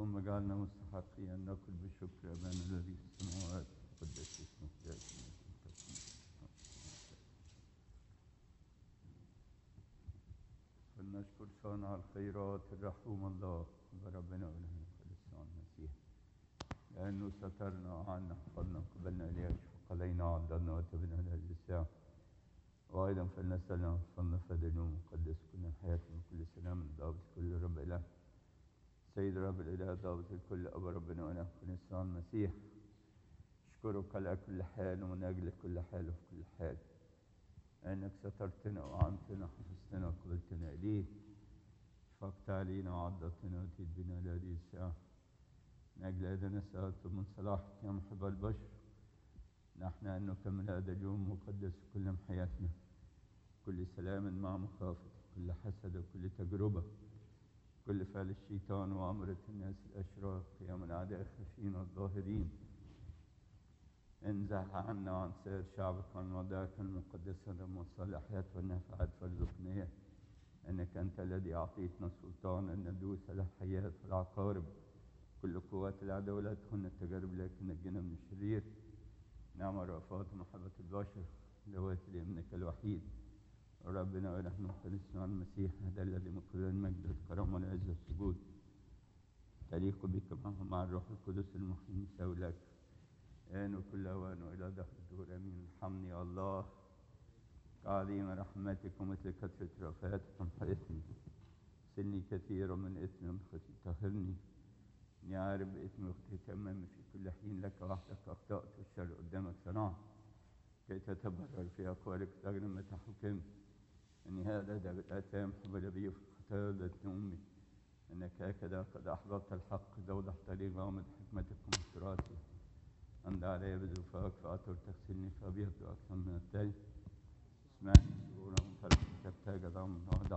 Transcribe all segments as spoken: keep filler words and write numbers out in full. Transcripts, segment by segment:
ثم جعلنا مستحقين أن نأكل بشكر أبانا الذي في السماوات قدس اسمك يأتي. فلنشكر صانع الخيرات الرحوم الله وربنا ولنا فلسان المسيح لأنه سترنا وعنا حفظنا قبلنا إليك وقلينا عضلنا وتبنا إلى اللسان. وأيضا فلنسألنا فضل فدنه مقدس كل حياتنا وكل سلام ضابط كل رب إله سيد رب الإله ضابط الكل أبا ربنا وإله فلسان المسيح. أشكرك على كل حال ومن أجل كل حال وفي كل حال أنك سترتنا وعنتنا حفظتنا وقبلتنا إليك شفقت علينا وعضدتنا وأتيت بنا إلى هذه الساعة. من أجل هذا نسألك من صلاحك يا محب البشر نحن أن نكمل هذا اليوم مقدس كل من حياتنا كل سلام مع مخافة كل حسد وكل تجربة كل فعل الشيطان وأمرة الناس الأشرار قيام الأعداء الخفين والظاهرين. انزح عنا وعن سائر شعبك وعن وضعك المقدسة دم والصالحات والنفعات فارزقنا أنك أنت الذي أعطيتنا السلطان أن ندوس على الحياة والعقارب كل قوات العدو لا تدخلنا التجارب لكن نجنا من الشرير. نعم رأفات ومحبة البشر لواتي لابنك الوحيد ربنا ونحن فلسنا المسيح هذا الذي من كل المجد والكرم والعز والسجود تليق بك معه مع الروح القدس المحيي مساوي لك آن وكل أوان وإلى دهر الدهور آمين. ارحمني يا الله كعظيم رحمتك ومثل كثرة رأفاتكم حيثني سني كثير من إثم من خطي طهرني إني عارف بإثم أختي أمامي في كل حين لك وحدك أخطأت والشر قدامك صنعت كي تتبرر في أقوالك تغنم متى حكمت إني هذا ده بالآثام حمل بي في الخطايا ولدتني أمي إنك هكذا قد أحببت الحق زوضحت لي غامض حكمتك ومسراتي أمضى علي بزوفاك فأطر تغسلني فأبيض أكثر من التلج. اسمعني سرورا وانطلق تبتاج ضم وضع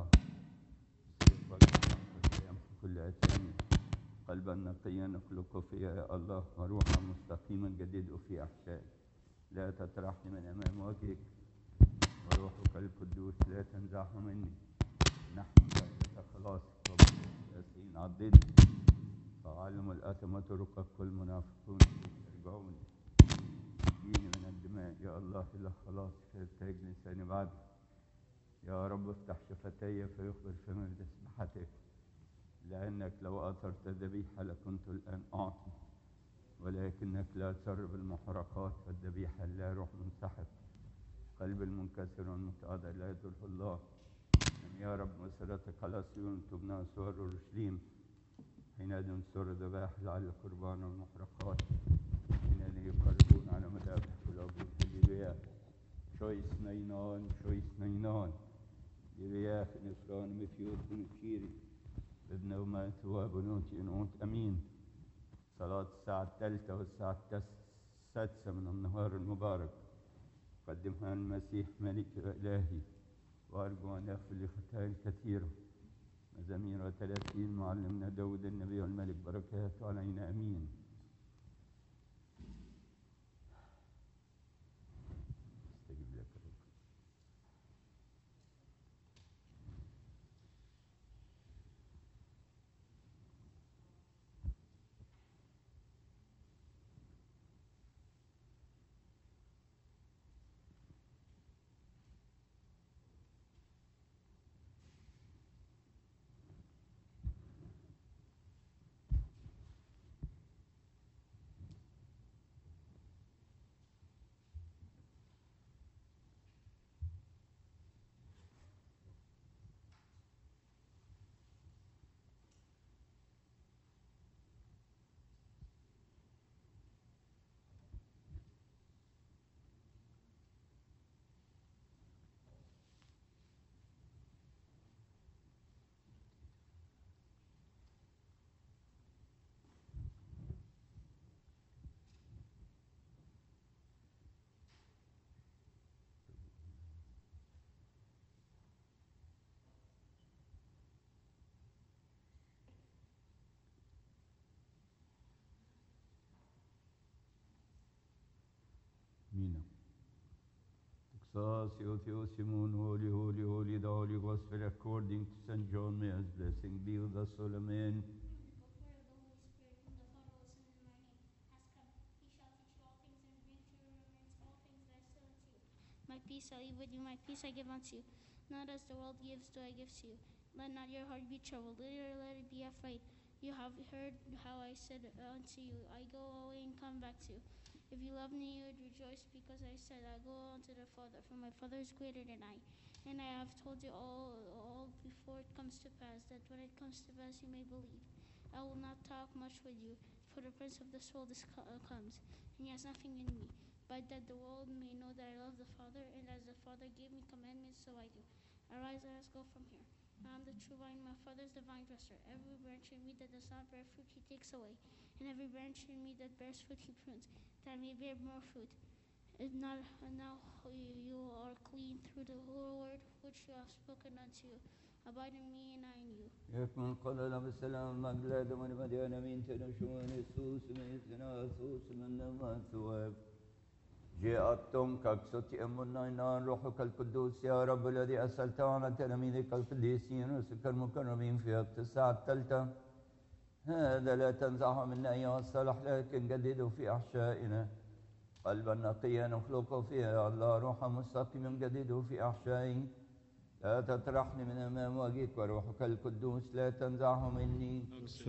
في كل أثامي قلبا نقيا نخلق فيها يا الله وروحا مستقيما جديد في أحشائي لا تطرحني من أمام وجهك وروحك القدوس لا تنزعه مني. نحن بيتك خلاصك وبالسين عضدني فعلم الأثم طرقك كل منافقون يرجعوني ديني من الدماء يا الله إلى خلاصك فيرتاج لساني بعد يا رب افتح شفتي فيخبر فمي بتسبحتك لأنك لو أثرت الذبيحة لكنت الآن أعطي ولكنك لا تسرب المحرقات فالذبيحة لا روح منسحب. قلب المنكسر والمتواضع لا يضره الله. يا رب مسيرتك على صيون تبنى سور اورشليم حينئذ انصر ذبائح لعل القربان والمحرقات حينئذ يقربون على مذابح والعبود لرياح شويس نينان شويس نينان لرياح نفران مفيوت ونفشيري ابن وما ثواب ونوتي نوت أمين. صلاة الساعة الثالثة والساعة السادسة من النهار المبارك قدمها المسيح ملك إلهي وأرجو أن يغفر لي خطاياي الكثيرة. مزامير ثلاثين معلمنا داود النبي والملك بركاته علينا أمين. استجب لك رب. Mina. Texas, Theos, Simon, holy, holy, holy, the Holy Gospel according to Saint John. May his blessing be with us all. Amen. peace I leave with you, my peace I give unto you. Not as the world gives do I give to you. Let not your heart be troubled, neither let it be afraid. You have heard how I said unto you, I go away and come back to you. If you love me, you would rejoice, because I said, I go unto the Father, for my Father is greater than I. And I have told you all, all before it comes to pass, that when it comes to pass you may believe. I will not talk much with you, for the prince of this world is co- uh, comes, and he has nothing in me, but that the world may know that I love the Father, and as the Father gave me commandments, so I do. Arise, let us go from here. I am the true vine, my Father is the vine dresser. Every branch in me that does not bear fruit, he takes away, and every branch in me that bears fruit, he prunes, that I may bear more fruit. If not, and now you are clean through the word which you have spoken unto you. Abide in me, and I in you. يكون قلنا بالسلام مجلد من مدينة من تنشون يسوس من يتناسوس من نما ثواب جاءتم كاكسوتي أمنا إنان روحك القدوس يا رب الذي أسألت عن تلاميذك القديسين رسلك المكرمين في التسعة الثالثة هذا لا تنزعه منا أيها الصالح لكن جدده في أحشائنا قلبا نقيا نخلقه فيها الله روحا مستقيما جدده في أحشائي لا تطرحني من أمام وجهك وروحك القدوس لا تنزعه مني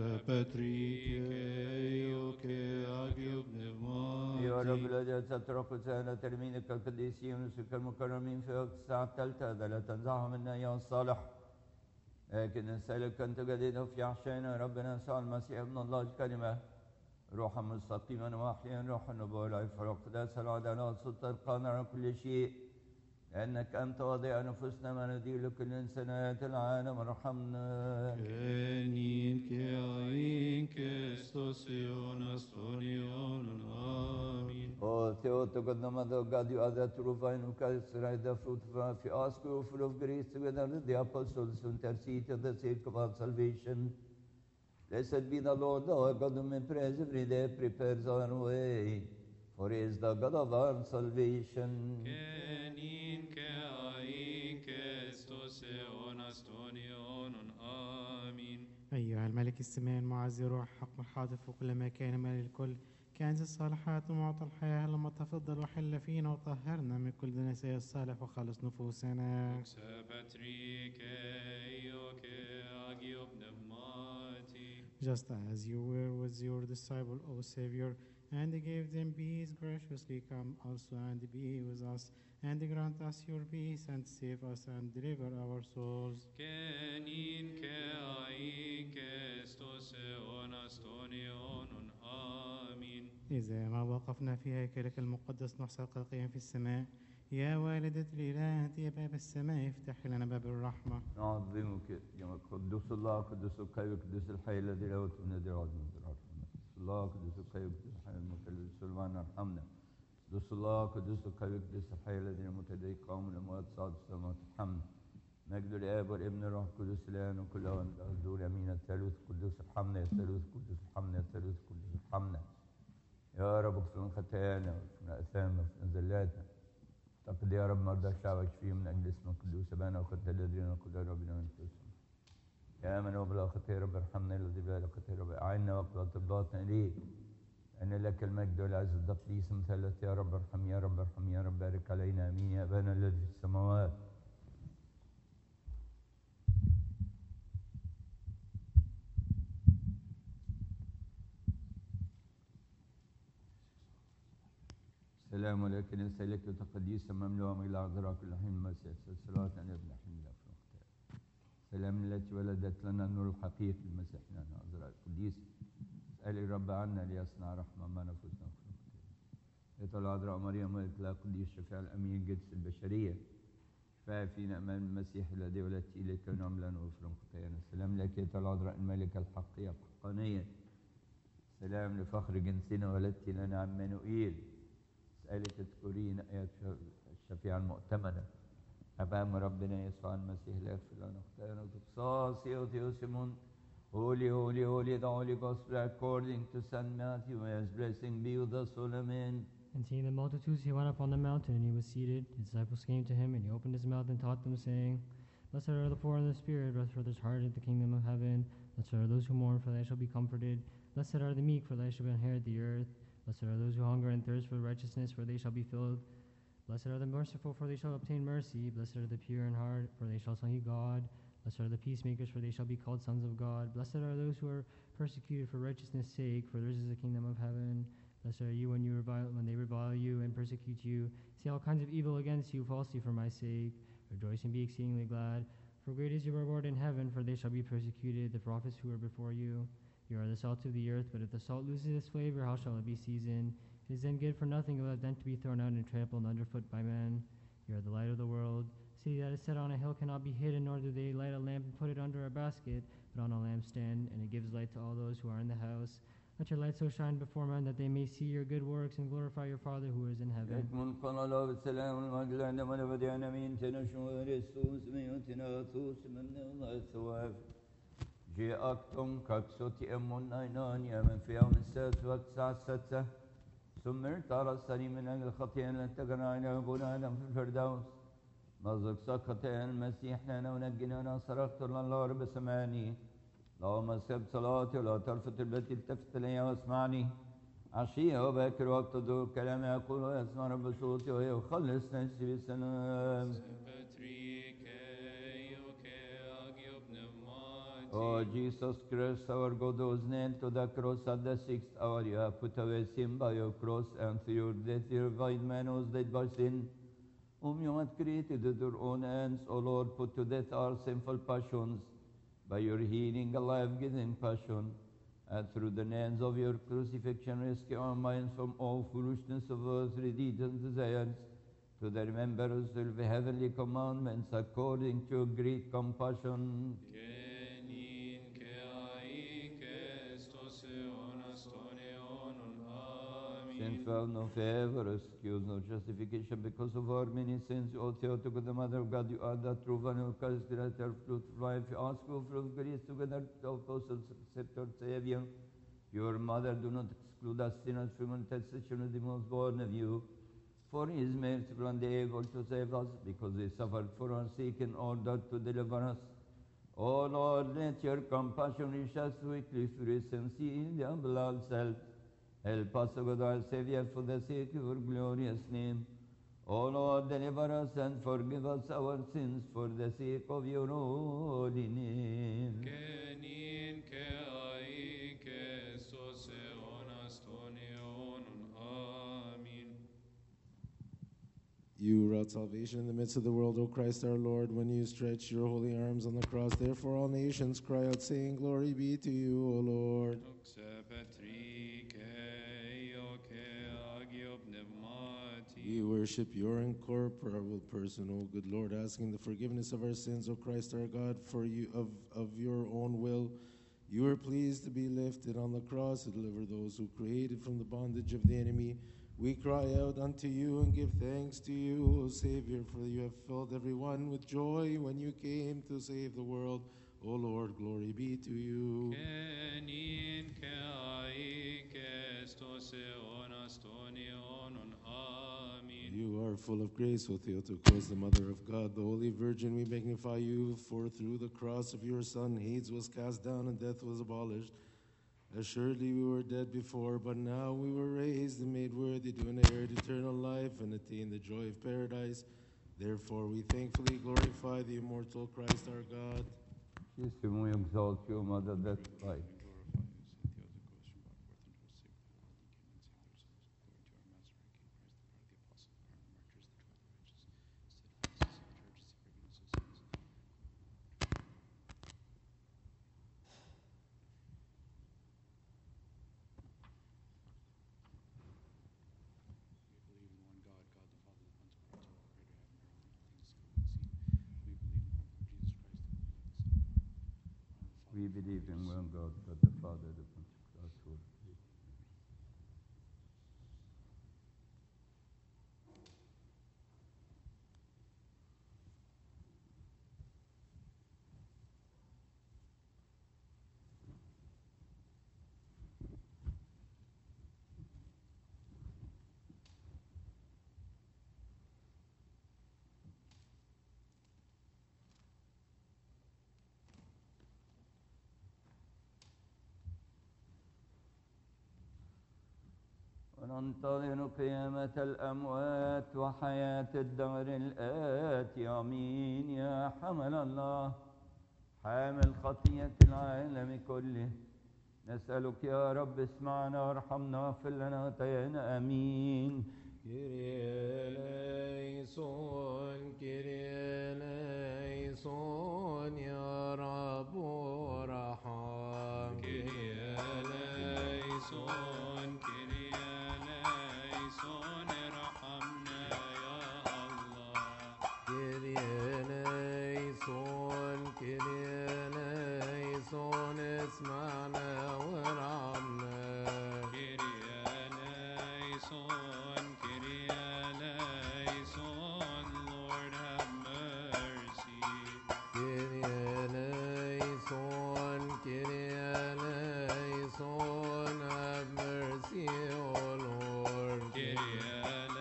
يا رب الذي تترك سهل تلميذك القديسين ورسلك المكرمين في وقت الساعة الثالثة هذا لا تنزعه منا يا الصالح لكن نسألك أن تجدده في أحشائنا ربنا يسوع المسيح ابن الله الكلمة روحا مستقيما واحيا روح النبوة والعفة والقداس العدالة والسلطة القادر على كل شيء لأنك أنت وضع نفوسنا مناديل لكل إنسانات العالم ارحمنا. كنين كعين كستوسيون أستونيون آمين. Oh, Theo, to God, no matter God, you are the true vine who carries the fruit of we ask you, full of grace, together with the apostles, to intercede for the sake of our salvation. Blessed be the Lord, our God, whom we praise every day, prepares our way, for He is the God of our salvation. كنين كعين كستوسيون أستونيون آمين. أيها الملك السماء المعز روح حق الحاضر في كل مكان مال الكل كأنز الصالحات ومعطى الحياة لما تفضل وحل فينا وطهرنا من كل دنساء الصالح وخلص نفوسنا. Just as you were with your disciple, O Savior, and gave them peace, graciously come also and be with us, and grant us your peace, and save us and deliver our souls. إذا ما وقفنا في هيكلك المقدس نحصل قلقيا في السماء يا والدة الإله يا باب السماء افتح لنا باب الرحمة. نعظمك يا قدوس الله قدوس القيوم قدوس الحي الذي لا يموت ونادي العظيم الله قدوس القيوم قدوس الحي المتكلم سلمان ارحمنا. قدوس الله قدوس القيوم قدوس الحي الذي لا يموت يديه قوم الأموات صعد السماوات ارحمنا. مجد الآب والابن والروح القدس الآن وكل أوان دول أمين. الثالوث القدوس ارحمنا. يا الثالوث القدوس ارحمنا. يا الثالوث القدوس ارحمنا. يا رب اغفر لنا خطايانا واغفر لنا آثامنا واغفر لنا زلاتنا. اعتقد يا رب مرضى شعبك فيه من أجل اسمك القدوس أبانا وخطايا الذين قل ربنا من أنفسهم. يا من هو بلا خطايا يا رب ارحمنا الذي بلا خطايا يا رب أعنا واقبل طلباتنا إليك أن لك المجد والعز والتقديس مثلث. يا رب ارحم يا رب ارحم يا رب بارك علينا آمين. يا أبانا الذي في السماوات السلام عليكم. نسألك وتقديس مملوء من العذراء كل حين المسيح صلوات أن يبنى حملنا في الوقت. سلام التي ولدت لنا النور الحقيقي المسيح لنا العذراء القديس. اسأل الرب عنا ليصنع رحمة ما نفوسنا في الوقت. يا العذراء مريم ملك لا قديس شفاع الأمين جنس البشرية شفاع فينا أمام المسيح الذي ولدت إليك ونعم لنا وفرن خطايانا. سلام لك يا العذراء الملكة الحقيقية الحقانية. سلام لفخر جنسنا ولدت لنا عمانوئيل. اسألك تذكرين آيات الشفيعة المؤتمنة أمام ربنا يسوع المسيح لا يغفر لنا خطايانا وتقصاص يوثيوسمون. Holy, holy, holy, the Holy Gospel according to Saint Matthew. May His blessing be with us all. Amen. And seeing the multitudes, he went up on the mountain, and he was seated. His disciples came to him, and he opened his mouth and taught them, saying, Blessed are the poor in the spirit, blessed are those who are in the kingdom of heaven. Blessed are those who mourn, for they shall be comforted. Blessed are the meek, for they shall inherit the earth. Blessed are those who hunger and thirst for righteousness, for they shall be filled. Blessed are the merciful, for they shall obtain mercy. Blessed are the pure in heart, for they shall see God. Blessed are the peacemakers, for they shall be called sons of God. Blessed are those who are persecuted for righteousness' sake, for theirs is the kingdom of heaven. Blessed are you when you revile, when they revile you and persecute you, say all kinds of evil against you falsely for my sake. Rejoice and be exceedingly glad, for great is your reward in heaven, for they shall be persecuted, the prophets who were before you. You are the salt of the earth, but if the salt loses its flavor, how shall it be seasoned? It is then good for nothing but then to be thrown out and trampled underfoot by men. You are the light of the world. City that is set on a hill cannot be hidden, nor do they light a lamp and put it under a basket, but on a lampstand, and it gives light to all those who are in the house. Let your light so shine before men that they may see your good works and glorify your Father who is in heaven. يكمن قال الله بالسلام والمجد عندما نبدأ نمين تنشو رسوس ميوتنا ثوس من الله الثواب جاءكم كاكسوتي أمون ناينان يا من في يوم السادس وقت الساعة السادسة سمرت على السليم من أجل الخطيئة التي تجرى إلى أبونا آدم في الفردوس نزق سقطة المسيح لنا ونجنا صرخت الله رب سمعني اللهم اسكب صلاتي ولا ترفض التي التفت إلي واسمعني عشية وباكر وقت دور كلام يقول ويسمع رب صوتي ويخلص نفسي بسلام. Oh Jesus Christ, our God, whose nailed to the cross at the sixth hour, you have put away sin by your cross, and through your death you revived man who was dead by sin, whom you had created with your own hands, O Lord, put to death our sinful passions by your healing and life-giving passion, and through the nails of your crucifixion rescue our minds from all foolishness of earthly deeds and desires, to the remembrance of the heavenly commandments according to your great compassion. Since we have no favor, excuse, no justification because of our many sins, O Theotokos, the Mother of God, you are the true one who caused greater fruit of life. You ask for fruit of grace together, O Apostles, accept our Savior. Your Mother, do not exclude us sinners from intercession of the most born of you. For he is merciful and able to save us, because he suffered for our sake in order to deliver us. O Lord, let your compassion reach us quickly through his sincere and beloved self. Help us, O God, our Savior, for the sake of your glorious name. O Lord, deliver us and forgive us our sins for the sake of your holy name. You wrought salvation in the midst of the world, O Christ our Lord, when you stretched your holy arms on the cross. Therefore all nations cry out, saying, Glory be to you, O Lord. We worship your incorporeal person, O good Lord, asking the forgiveness of our sins, O Christ our God, for you of, of your own will. You are pleased to be lifted on the cross to deliver those who created from the bondage of the enemy. We cry out unto you and give thanks to you, O Savior, for you have filled everyone with joy when you came to save the world. O Lord, glory be to you. You are full of grace, O Theotokos, the Mother of God, the Holy Virgin. We magnify you, for through the cross of your Son, Hades was cast down and death was abolished. Assuredly we were dead before, but now we were raised and made worthy to inherit eternal life and attain the joy of paradise. Therefore we thankfully glorify the immortal Christ our God. We exalt you, Mother, that's right. We believe in one God, God the Father, the Prince of God, ننتظر قيامة الأموات وحياة الدهر الآتي. آمين. يا حمل الله حامل خطية العالم كله، نسألك يا رب اسمعنا وارحمنا واغفر لنا خطايانا. آمين. Kyrie eleison, Kyrie eleison, Ya Rabbu Raham. Kyrie eleison, Kyrie eleison, ارحمنا يا الله. Kyrie eleison, Kyrie eleison, اسمعنا وارحمنا. Kyrie eleison, Kyrie eleison, Lord have mercy. Kyrie eleison, Kyrie eleison, have mercy, O Lord. Kyrie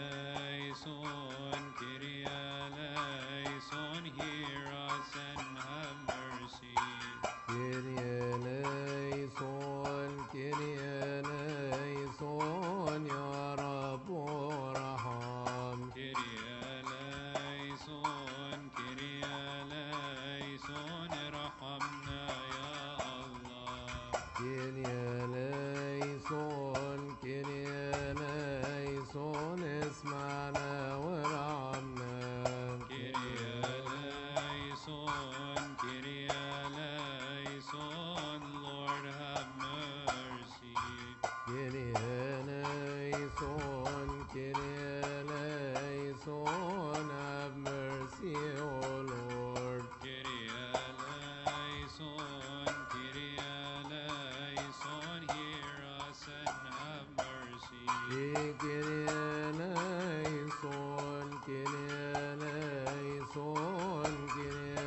eleison, Kyrie eleison, hear us and have mercy. Kyrie eleison, Kyrie eleison, Ya Rabbu Raham. Kyrie eleison, Kyrie eleison, ارحمنا يا الله. Kyrie eleison, Kyrie eleison, اسمعنا وارحمنا. Kyrie eleison, Kyrie eleison, Lord have mercy. Kyrie eleison, Kyrie eleison, have mercy, O Lord. Kyrie eleison, Kyrie eleison, hear us and have mercy. Kyrie eleison, Kyrie eleison, Kyrie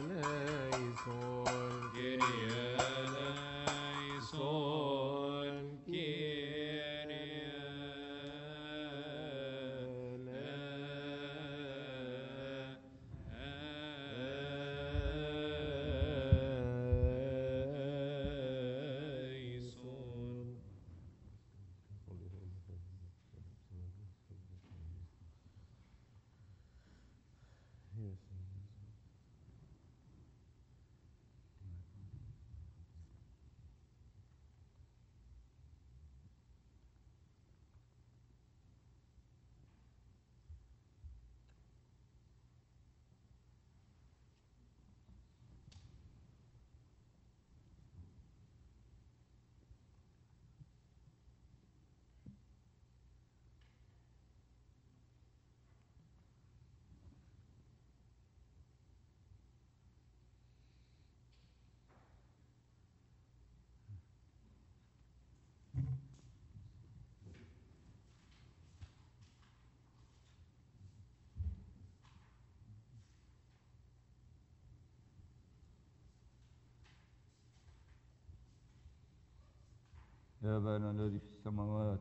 eleison, Kyrie eleison, Kyrie eleison. يا أبانا الذي في السماوات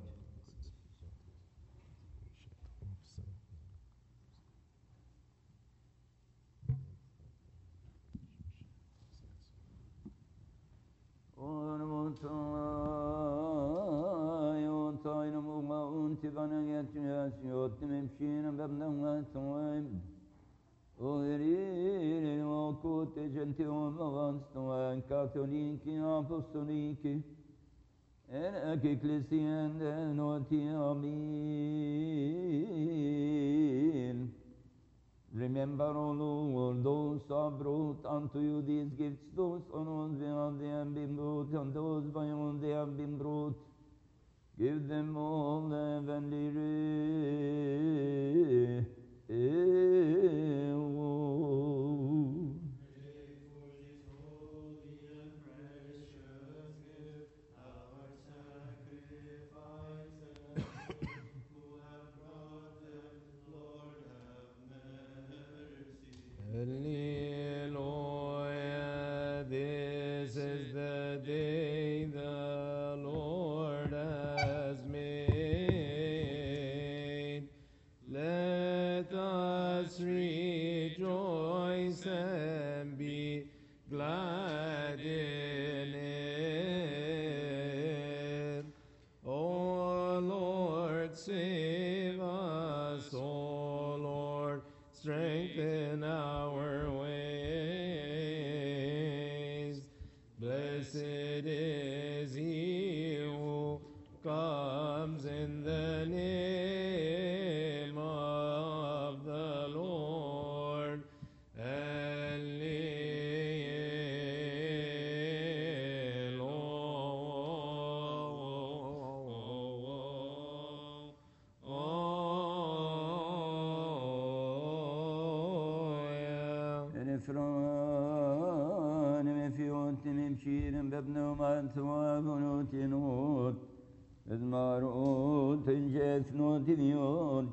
Enak ecclesian noti amin. Remember, O Lord, those who have brought unto you these gifts, those on whom they have they have been brought, and those by whom they have been brought. Give them all the heavenly reward. Hallelujah, this is the day the Lord has made. Let us rejoice بابنومات وابنوتينوت Edmarut injefnot idiot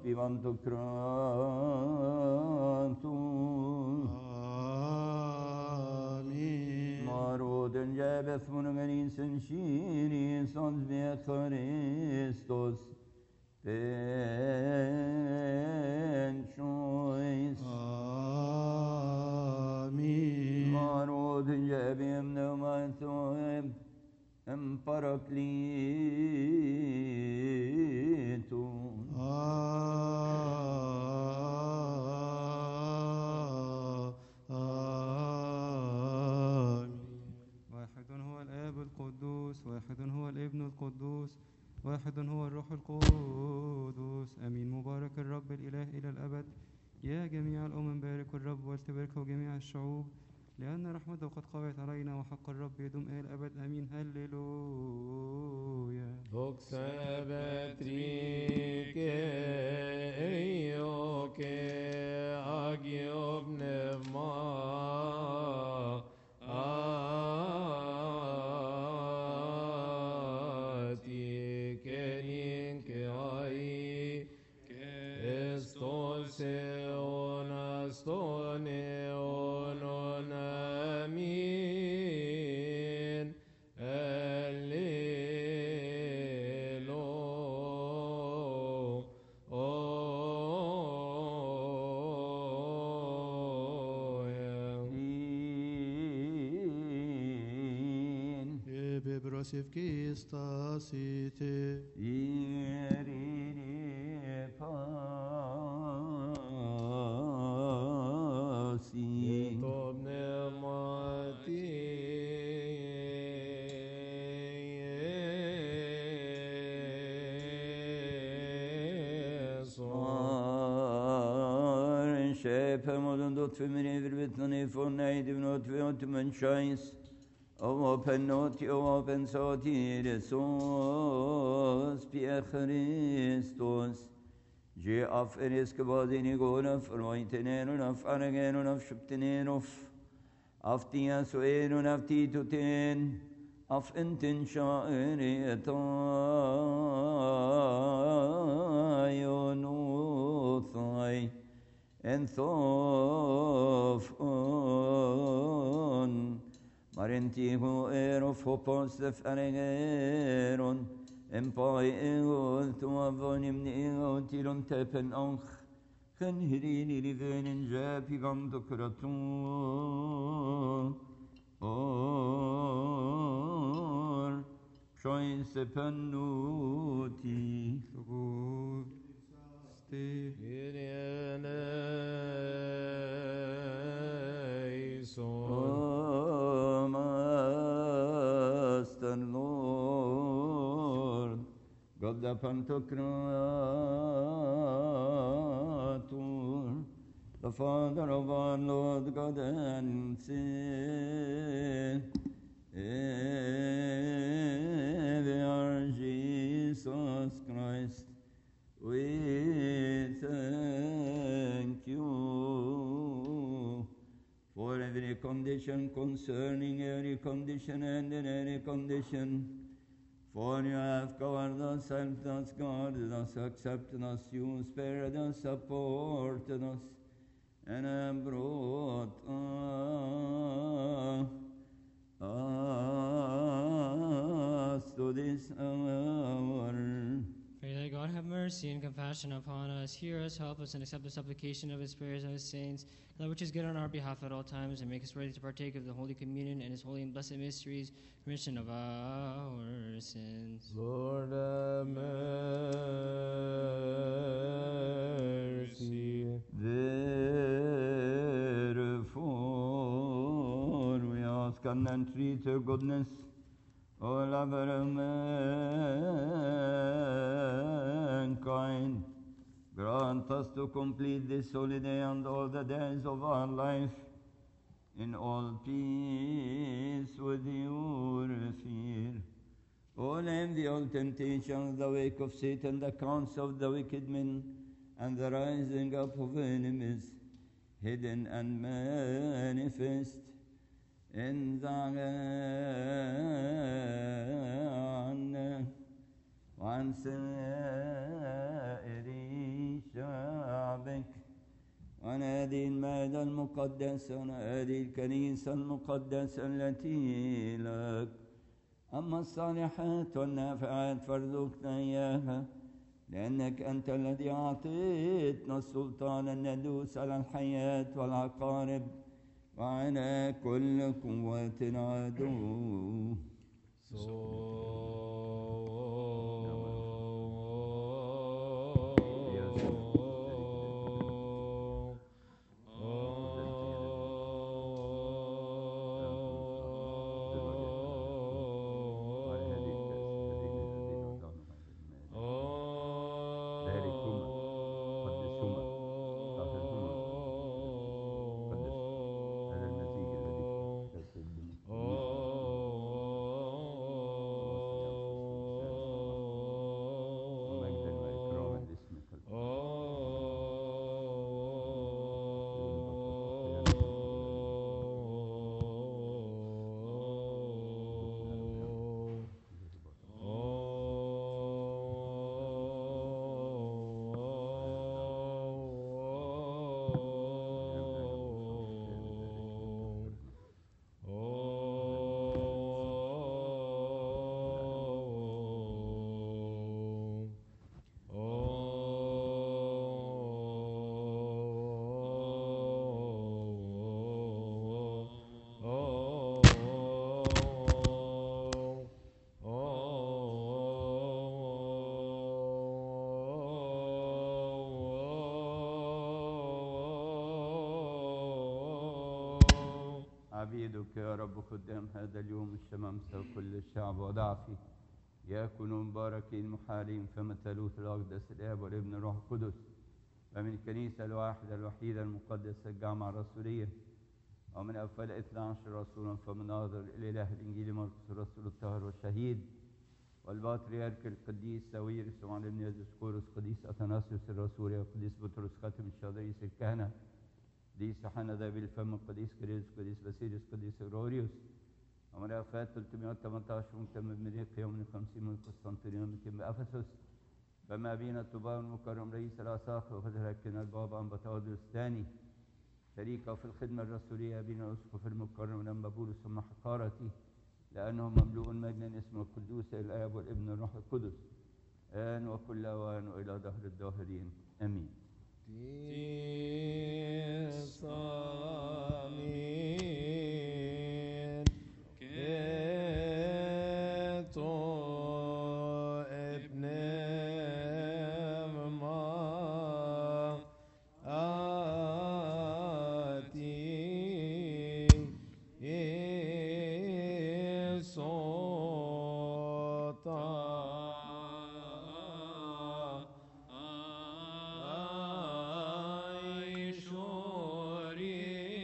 pivantocratus. Amen. Marut injebeth monogenis in shiri sons via Christos. Penchois. Amen. Marut injebim pneumatoem. Parakletum. آمين. واحد هو الآب القدوس، واحد هو الابن القدوس، واحد هو الروح القدوس. أمين. مبارك الرب الإله إلى الأبد. يا جميع الأمم باركوا الرب ولتباركوا جميع الشعوب، لأن رحمته قد قوت علينا وحق الرب يدوم إلى الأبد. آمين. هللويا. Doxabatrike eioke agiob nevma ati kenin ke ai estose onastone onon amin. Brosivki stasite Irine pasi. Tobnemati Ar shepe modun dot femini virbetnani for native not veot menchais. Open not open sotire sos pie Christus. Je aferis kebadini gona formoitenenun af aragenun af shuptenenuf. Af tia soenun af tituten. Af intin sha'iretayonuthai. En thof on. Marentihu erof hopos def aregeron. Empai ego tuavonim ego tilon tepen anch. Gen hirini livenen japi vandokratum. Or shoin sepenuti. Stay. Oh, Master Lord, God the Pantocrator, the Father of our Lord God and Savior Jesus Christ, we thank you for every condition concerning every condition and in every condition. For you have covered us, helped us, guarded us, accepted us, you spared us, supported us, and have brought us to this hour. Pray that God have mercy and compassion upon us, hear us, help us, and accept the supplication of his prayers and his saints, that which is good on our behalf at all times, and make us ready to partake of the Holy Communion and his holy and blessed mysteries, remission of our sins. Lord have mercy. Therefore, we ask and entreat your goodness, O lover of mankind. Grant us to complete this holy day and all the days of our life in all peace with your fear. All envy, all temptations, the wake of Satan, the counsel of the wicked men, and the rising up of enemies, hidden and manifest, انزع عنا وعن سائر شعبك وعن هذه المائدة المقدسة وعن هذه الكنيسة المقدسة التي لك. أما الصالحات والنافعات فارزقنا إياها، لأنك أنت الذي أعطيتنا السلطان أن ندوس على الحياة والعقارب وعلى كل قوة عدو. عبيدك يا رب خدام هذا اليوم الشمامسة وكل الشعب وضعفي يكونوا مباركين محالين فمن ثالوث الأقدس الآب والابن الروح القدس ومن الكنيسة الواحدة الوحيدة المقدسة الجامعة الرسولية ومن أفضل اثنا عشر رسولا فمن ناظر الإله الإنجيلي مرقس الرسول الطاهر والشهيد والبطريرك القديس ساويرس وعن ابن يزسكورس قديس أثناسيوس الرسول وقديس بطرس خاتم الشهداء الكهنة قديس يوحنا ذهبي الفم قديس كريس قديس باسيليوس قديس غروريوس ومن أفات ثلاثمائة وثمانية عشر مهتم بمليقيا ومن خمسين من قسطنطينية ومن بأفسس فما بين الطباء المكرم رئيس الأساقفة وفتركنا البابا أنبطاوديوس الثاني شريكه في الخدمة الرسولية بين الأسقف المكرم لما بولس ثم حقارتي لأنه مملوء مجدا اسمه القدوس الآب والابن والروح القدس آن وكل أوان وإلى دهر الداهرين آمين. تيسامين كتو ابن ما آتي إيسوتا Shori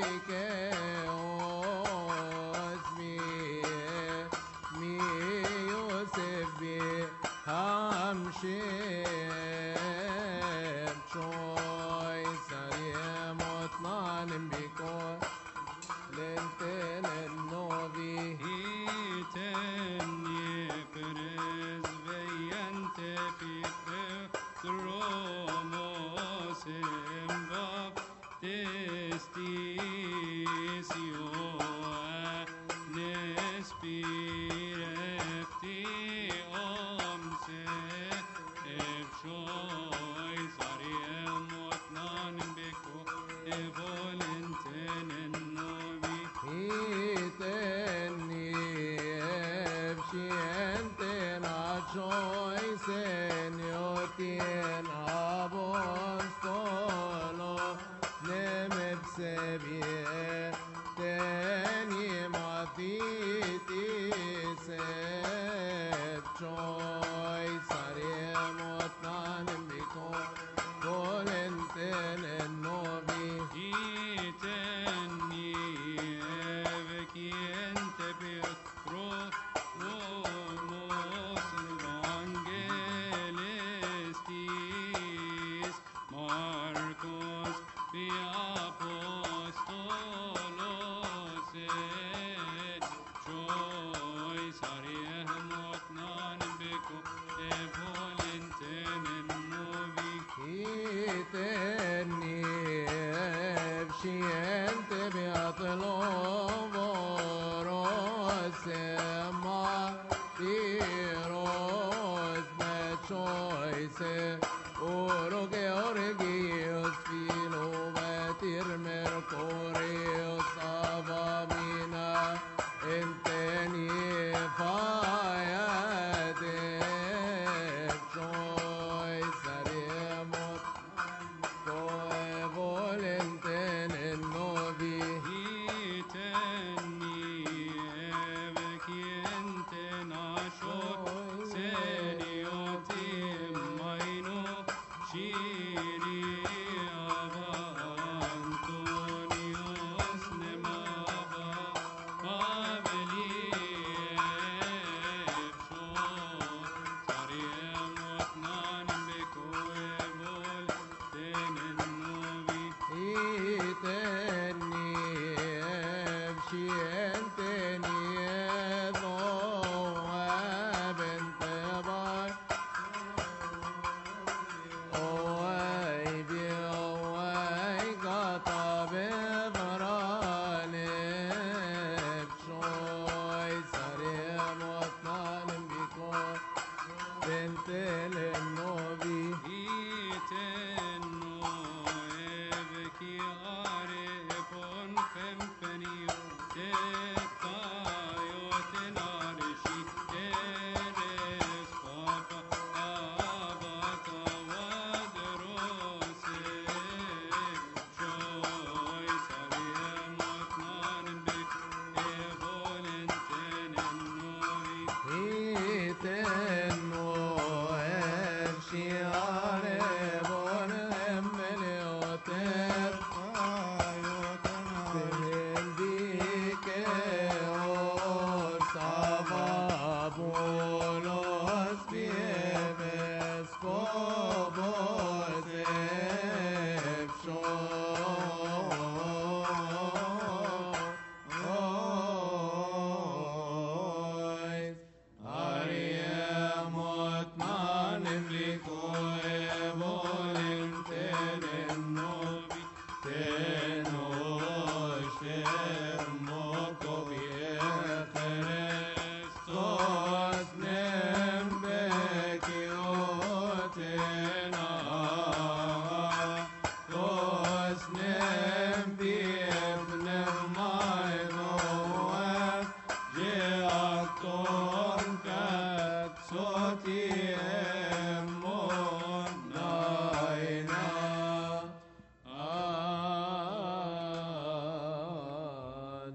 Dikeos mi mi Yosef bi Hamshem Choy Sariem Otnanim Bikor Lenten Novi Iteni perez veyente pitre cromos embav testisio nespirefti omse efshoy sariem otnan beko evolenten novi Iteni Efshiente Nachoy Seniotin Apostolo Nemepsevie Teni Matiti Sepchoy Sariem Otnanim Biko Volenten Novi Iteni eveciente Petro Nomos Evangelistis Marcos Pia Apostolos Choy Sariem Otnan Beko Evolenten Novi Iteni Efshiente Beatlovoros Ema Tiros Mechoise Oro Georgios Filo Betir Mercurios Avamina Inteni Fayate Choy Saremot Koe Volenten Novi Iteni eveciente Nashot Seniotim Maino Shiri Ava Antonios Nemava Paveli Efsho Sariem Otnan Beko Evolten Novi Iteni Efshiente Niedo Abente Bar Oai Bi Oai Gata Bevrane Efshoy Sariem Otnanim Bikor Bentele Novi Itenno eveci are pon fempenio tetaio tenarishi eres papa abata vadrose joy sariem otnan bit evolenten novi Itenno Efshiare Bon Emmelioter Tendike Orsababulos Bieves Kobos Efshoy Ariem Otmanim Liko Evolenten Novi Tenosh Temokobiecheres Sos Nembekioten Sos Nembievnem Maidoef Jeakton Kat Sotiem Monaina An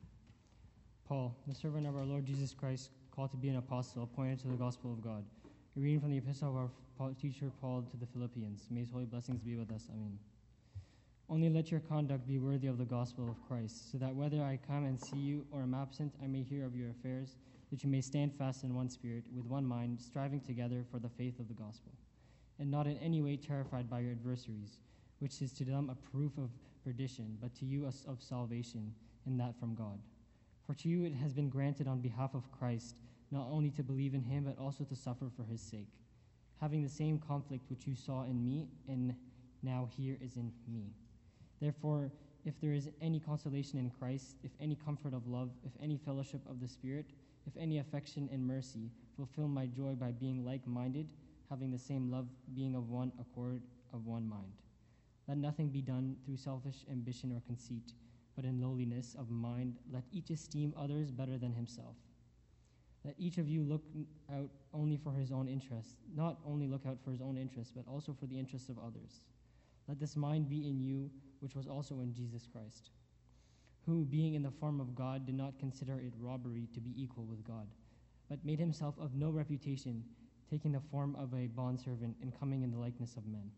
Paul, the servant of our Lord Jesus Christ, called to be an apostle, appointed to the gospel of God, A reading from the epistle of our Paul, teacher Paul to the Philippians. May his holy blessings be with us. Amen. Only let your conduct be worthy of the gospel of Christ, so that whether I come and see you or am absent, I may hear of your affairs, that you may stand fast in one spirit, with one mind, striving together for the faith of the gospel, and not in any way terrified by your adversaries, which is to them a proof of perdition, but to you a- of salvation, and that from God. For to you it has been granted on behalf of Christ, not only to believe in him, but also to suffer for his sake, having the same conflict which you saw in me, and now here is in me. Therefore, if there is any consolation in Christ, if any comfort of love, if any fellowship of the Spirit, if any affection and mercy, fulfill my joy by being like-minded, having the same love, being of one accord, of one mind. Let nothing be done through selfish ambition or conceit, but in lowliness of mind, let each esteem others better than himself. Let each of you look out only for his own interest, not only look out for his own interest, but also for the interests of others. Let this mind be in you, which was also in Jesus Christ, who, being in the form of God, did not consider it robbery to be equal with God, but made himself of no reputation, taking the form of a bondservant and coming in the likeness of men.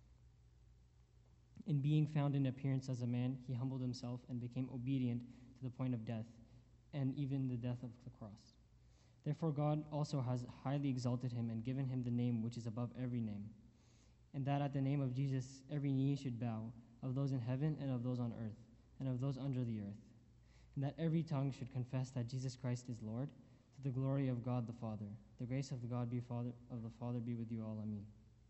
In being found in appearance as a man, he humbled himself and became obedient to the point of death, and even the death of the cross. Therefore God also has highly exalted him and given him the name which is above every name, and that at the name of Jesus every knee should bow, of those in heaven and of those on earth, and of those under the earth, and that every tongue should confess that Jesus Christ is Lord, to the glory of God the Father. The grace of the God be Father of the Father be with you all. Amen.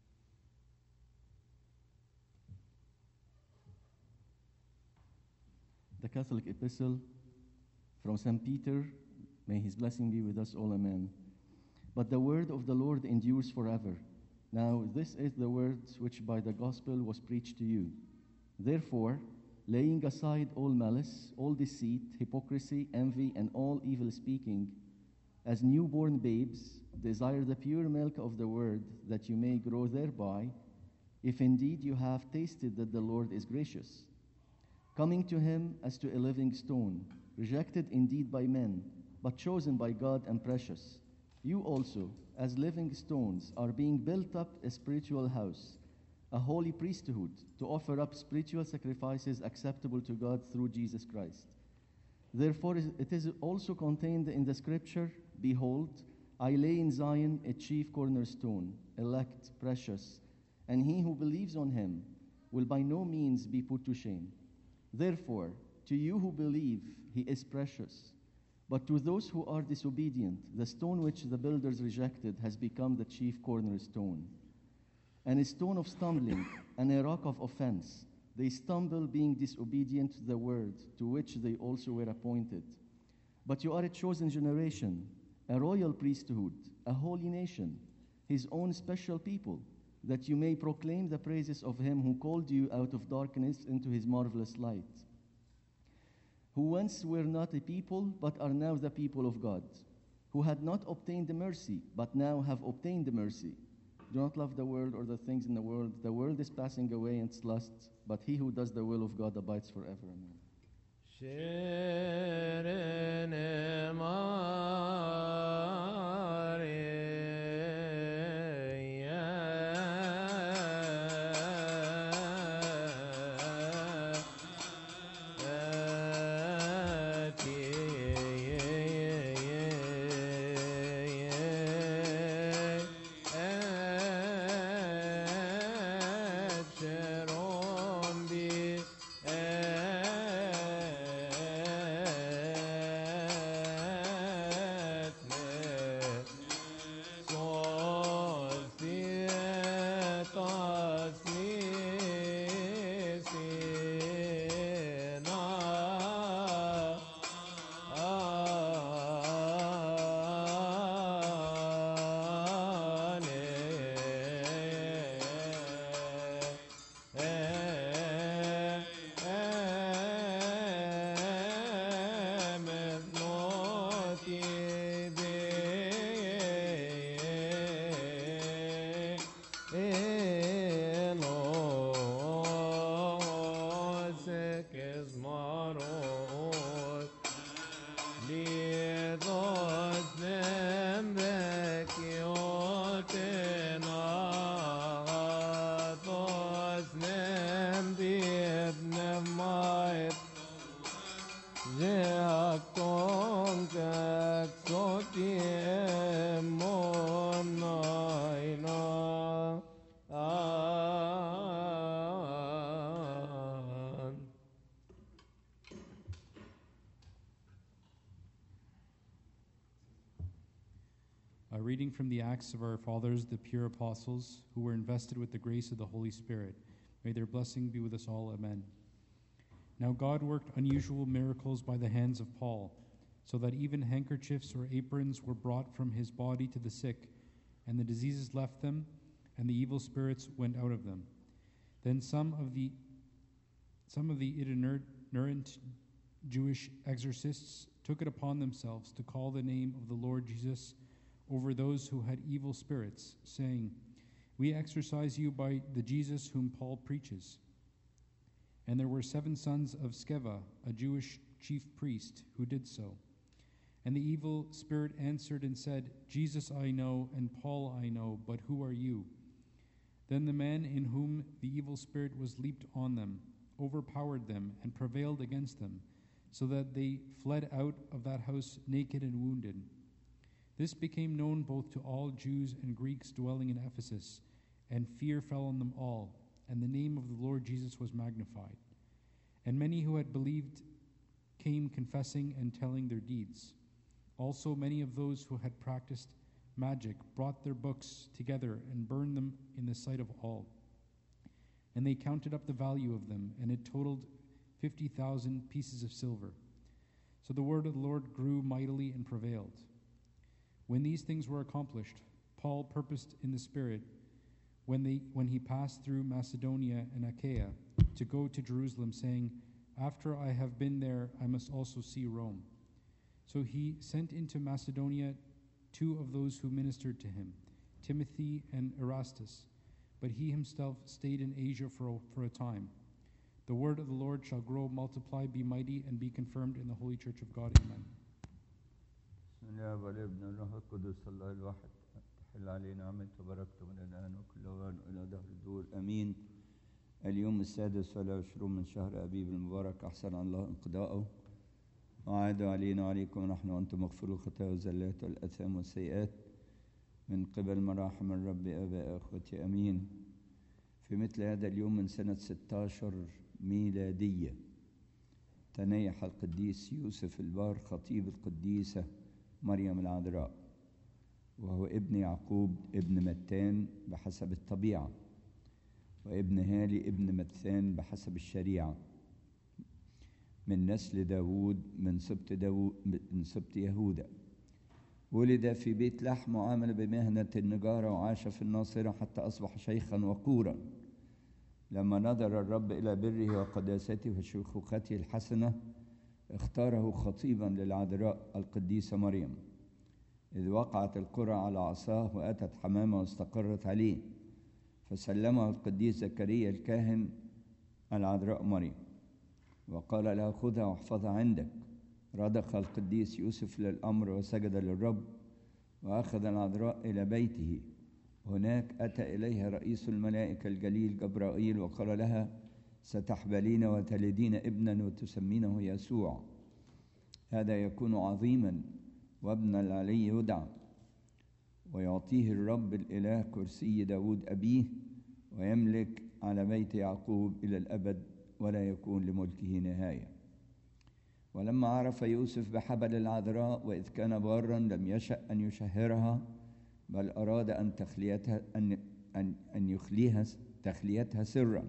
The Catholic Epistle from Saint Peter, may his blessing be with us all. Amen. But the word of the Lord endures forever. Now this is the word which by the gospel was preached to you. Therefore, laying aside all malice, all deceit, hypocrisy, envy, and all evil speaking, as newborn babes, desire the pure milk of the word, that you may grow thereby, if indeed you have tasted that the Lord is gracious. Coming to him as to a living stone, rejected indeed by men, but chosen by God and precious. You also, as living stones, are being built up a spiritual house, a holy priesthood, to offer up spiritual sacrifices acceptable to God through Jesus Christ. Therefore it is also contained in the scripture, Behold, I lay in Zion a chief cornerstone, elect, precious, and he who believes on him will by no means be put to shame. Therefore, to you who believe, he is precious. But to those who are disobedient, the stone which the builders rejected has become the chief cornerstone, and a stone of stumbling and a rock of offense. They stumble, being disobedient to the word to which they also were appointed. But you are a chosen generation, a royal priesthood, a holy nation, his own special people, that you may proclaim the praises of him who called you out of darkness into his marvelous light, who once were not a people, but are now the people of God, who had not obtained the mercy, but now have obtained the mercy. Do not love the world or the things in the world. The world is passing away in its lusts, but he who does the will of God abides forever. Amen. Amen. reading from the Acts of our fathers, the pure apostles, who were invested with the grace of the Holy Spirit. May their blessing be with us all. Amen. Now God worked unusual miracles by the hands of Paul, so that even handkerchiefs or aprons were brought from his body to the sick, and the diseases left them, and the evil spirits went out of them. Then some of the some of the itinerant Jewish exorcists took it upon themselves to call the name of the Lord Jesus over those who had evil spirits, saying, "We exorcise you by the Jesus whom Paul preaches." And there were seven sons of Sceva, a Jewish chief priest, who did so. And the evil spirit answered and said, "Jesus I know, and Paul I know, but who are you?" Then the man in whom the evil spirit was leaped on them, overpowered them, and prevailed against them, so that they fled out of that house naked and wounded. This became known both to all Jews and Greeks dwelling in Ephesus, and fear fell on them all, and the name of the Lord Jesus was magnified. And many who had believed came confessing and telling their deeds. Also many of those who had practiced magic brought their books together and burned them in the sight of all. And they counted up the value of them, and it totaled fifty thousand pieces of silver. So the word of the Lord grew mightily and prevailed. When these things were accomplished, Paul purposed in the Spirit, when, they, when he passed through Macedonia and Achaia, to go to Jerusalem, saying, "After I have been there, I must also see Rome." So he sent into Macedonia two of those who ministered to him, Timothy and Erastus, but he himself stayed in Asia for a, for a time. The word of the Lord shall grow, multiply, be mighty, and be confirmed in the holy church of God. Amen. بسم الله والابن والروح القدس الله الواحد تحل علينا نعمته وبركته من الآن وكل أوان إلى دهر الدور آمين. اليوم السادس والعشرون من شهر أبيب المبارك، أحسن الله انقضاءه وعاد علينا وعليكم ونحن وأنتم مغفور الخطايا والزلات والأثام والسيئات من قبل مراحم الرب آباء أخوتي آمين. في مثل هذا اليوم من سنة ستة عشر ميلادية تنيح القديس يوسف البار خطيب القديسة مريم العذراء، وهو ابن يعقوب ابن متان بحسب الطبيعة، وابن هالي ابن متثان بحسب الشريعة، من نسل داود من سبط داود من سبط يهوذا. ولد في بيت لحم وعمل بمهنة النجارة وعاش في الناصرة حتى أصبح شيخا وقورا. لما نظر الرب إلى بره وقداسته وشيخوخته الحسنة اختاره خطيبا للعذراء القديسة مريم، إذ وقعت القرى على عصاه وأتت حمامة واستقرت عليه، فسلمه القديس زكريا الكاهن العذراء مريم وقال لها: خذها واحفظها عندك. رضخ القديس يوسف للأمر وسجد للرب وأخذ العذراء إلى بيته. هناك أتى إليها رئيس الملائكة الجليل جبرائيل وقال لها: ستحبلين وتلدين ابنا وتسمينه يسوع، هذا يكون عظيما وابن العلي يدعى، ويعطيه الرب الإله كرسي داود أبيه، ويملك على بيت يعقوب إلى الأبد ولا يكون لملكه نهاية. ولما عرف يوسف بحبل العذراء وإذ كان بارا لم يشأ أن يشهرها، بل أراد أن تخليتها أن أن أن يخليها تخليتها سرا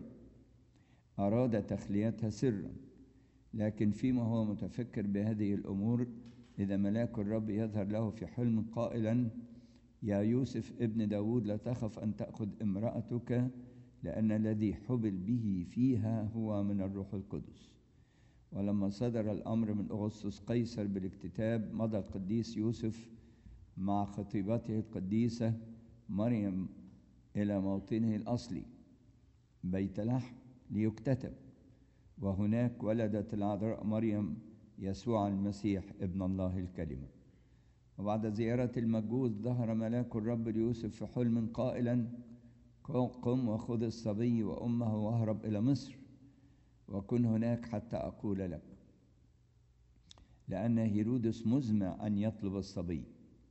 أراد تخليتها سرا لكن فيما هو متفكر بهذه الأمور إذا ملاك الرب يظهر له في حلم قائلا: يا يوسف ابن داود لا تخف أن تأخذ امرأتك، لأن الذي حبل به فيها هو من الروح القدس. ولما صدر الأمر من أغسطس قيصر بالاكتتاب، مضى القديس يوسف مع خطيبته القديسة مريم إلى موطنه الأصلي بيت لحم ليكتتب، وهناك ولدت العذراء مريم يسوع المسيح ابن الله الكلمة. وبعد زيارة المجوس ظهر ملاك الرب ليوسف في حلم قائلا: قم وخذ الصبي وأمه واهرب إلى مصر وكن هناك حتى أقول لك، لأن هيرودس مزمع أن يطلب الصبي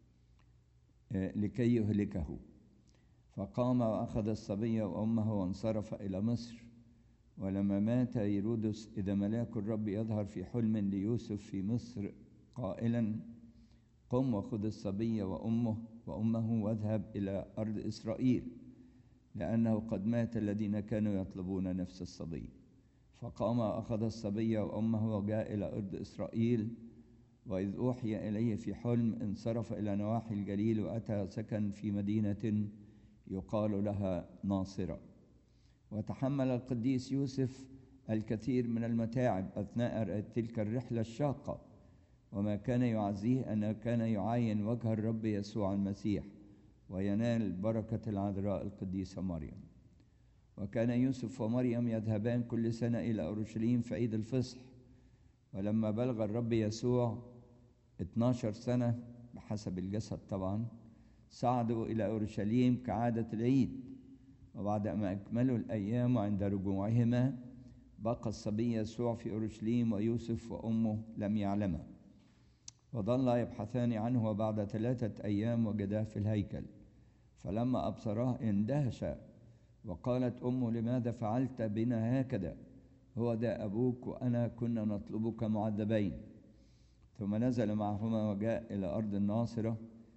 لكي يهلكه. فقام وأخذ الصبي وأمه وانصرف إلى مصر. ولما مات هيرودس إذا ملاك الرب يظهر في حلم ليوسف في مصر قائلا: قم وخذ الصبي وأمه وأمه واذهب إلى أرض إسرائيل لأنه قد مات الذين كانوا يطلبون نفس الصبي. فقام أخذ الصبي وأمه وجاء إلى أرض إسرائيل. وإذ أوحي إليه في حلم انصرف إلى نواحي الجليل وأتى سكن في مدينة يقال لها ناصرة. وتحمل القديس يوسف الكثير من المتاعب أثناء تلك الرحلة الشاقة، وما كان يعزيه أنه كان يعاين وجه الرب يسوع المسيح وينال بركة العذراء القديسة مريم. وكان يوسف ومريم يذهبان كل سنة إلى أورشليم في عيد الفصح. ولما بلغ الرب يسوع اتناشر سنة بحسب الجسد طبعا، صعدوا إلى أورشليم كعادة العيد. وبعد ما أكملوا الأيام عند رجوعهما بقى الصبي يسوع في أورشليم ويوسف وأمه لم يعلما. وظل يبحثان عنه، وبعد ثلاثة أيام وجداه في الهيكل. فلما أبصراه اندهشا، وقالت أمه لماذا فعلت بنا هكذا؟ هو ده أبوك وأنا كنا نطلبك معذبين. ثم نزل معهما وجاء إلى أرض الناصرة،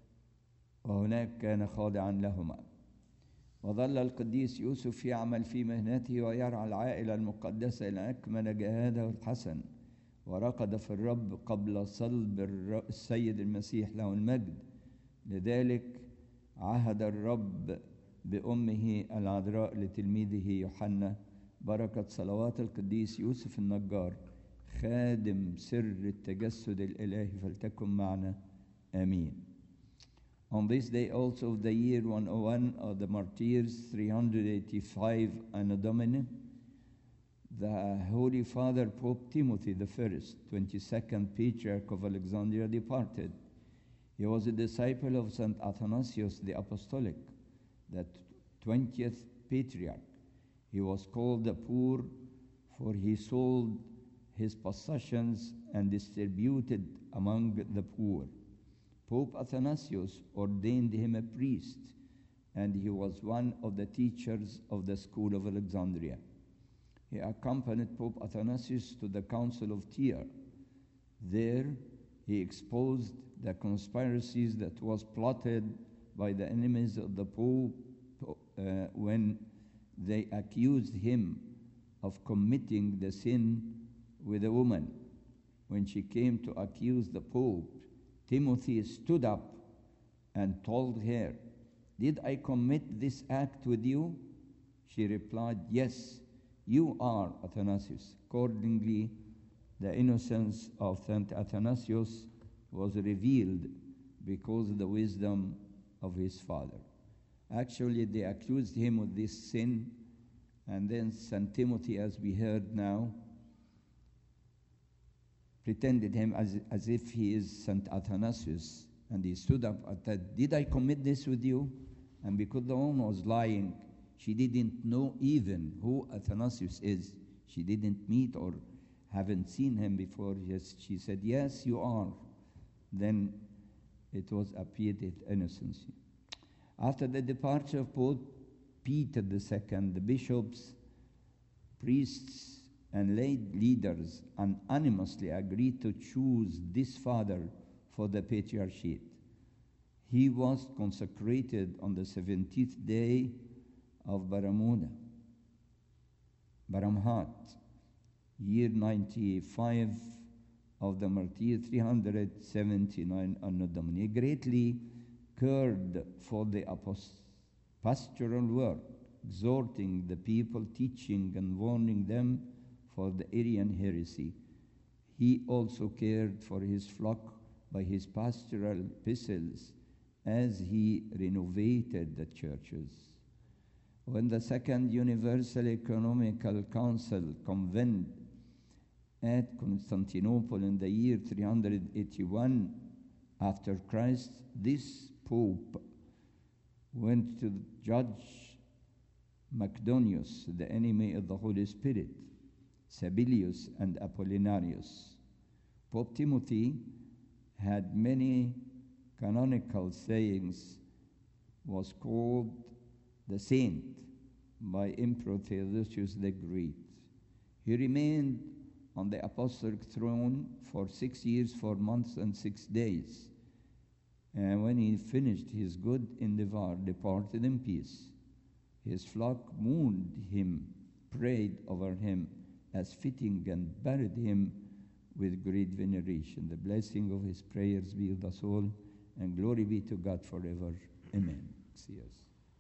وهناك كان خاضعا لهما. وظل القديس يوسف يعمل في مهنته ويرعى العائلة المقدسة إلى أكمل جهاده الحسن، ورقد في الرب قبل صلب السيد المسيح له المجد. لذلك عهد الرب بأمه العذراء لتلميذه يوحنا بركة صلوات القديس يوسف النجار خادم سر التجسد الإلهي فلتكن معنا آمين. On this day also of the year one oh one of the martyrs, three hundred eighty-five Anno Domini, the Holy Father Pope Timothy the First, twenty-second Patriarch of Alexandria, departed. He was a disciple of Saint Athanasius the Apostolic, the twentieth Patriarch. He was called the poor, for he sold his possessions and distributed among the poor. Pope Athanasius ordained him a priest, and he was one of the teachers of the school of Alexandria. He accompanied Pope Athanasius to the Council of Tyre. There he exposed the conspiracies that was plotted by the enemies of the Pope uh, when they accused him of committing the sin with a woman. When she came to accuse the Pope, Timothy stood up and told her, "Did I commit this act with you?" She replied, "Yes, you are Athanasius." Accordingly, the innocence of Saint Athanasius was revealed because of the wisdom of his father. Actually, they accused him of this sin, and then Saint Timothy, as we heard now, pretended him as, as if he is Saint Athanasius, and he stood up and said, "Did I commit this with you?" And because the woman was lying, she didn't know even who Athanasius is. She didn't meet or haven't seen him before. Yes, she said, "Yes, you are." Then it was appeared innocence. After the departure of Pope Peter the Second, the bishops, priests, and lay leaders unanimously agreed to choose this father for the patriarchate. He was consecrated on the seventeenth day of Baramuna, Baramhat, year ninety-five of the martyr, three hundred seventy-nine Anno Domini, greatly cared for the apost- pastoral work, exhorting the people, teaching and warning them for the Arian heresy. He also cared for his flock by his pastoral epistles as he renovated the churches. When the Second Universal Economical Council convened at Constantinople in the year three hundred eighty-one after Christ, this Pope went to judge Macedonius, the enemy of the Holy Spirit, Sabilius and Apollinarius. Pope Timothy had many canonical sayings, was called the saint by Emperor Theodosius the Great. He remained on the apostolic throne for six years, four months, and six days. And when he finished his good endeavor, departed in peace. His flock mourned him, prayed over him as fitting, and buried him with great veneration. The blessing of his prayers be with us all, and glory be to God forever. Amen. See us.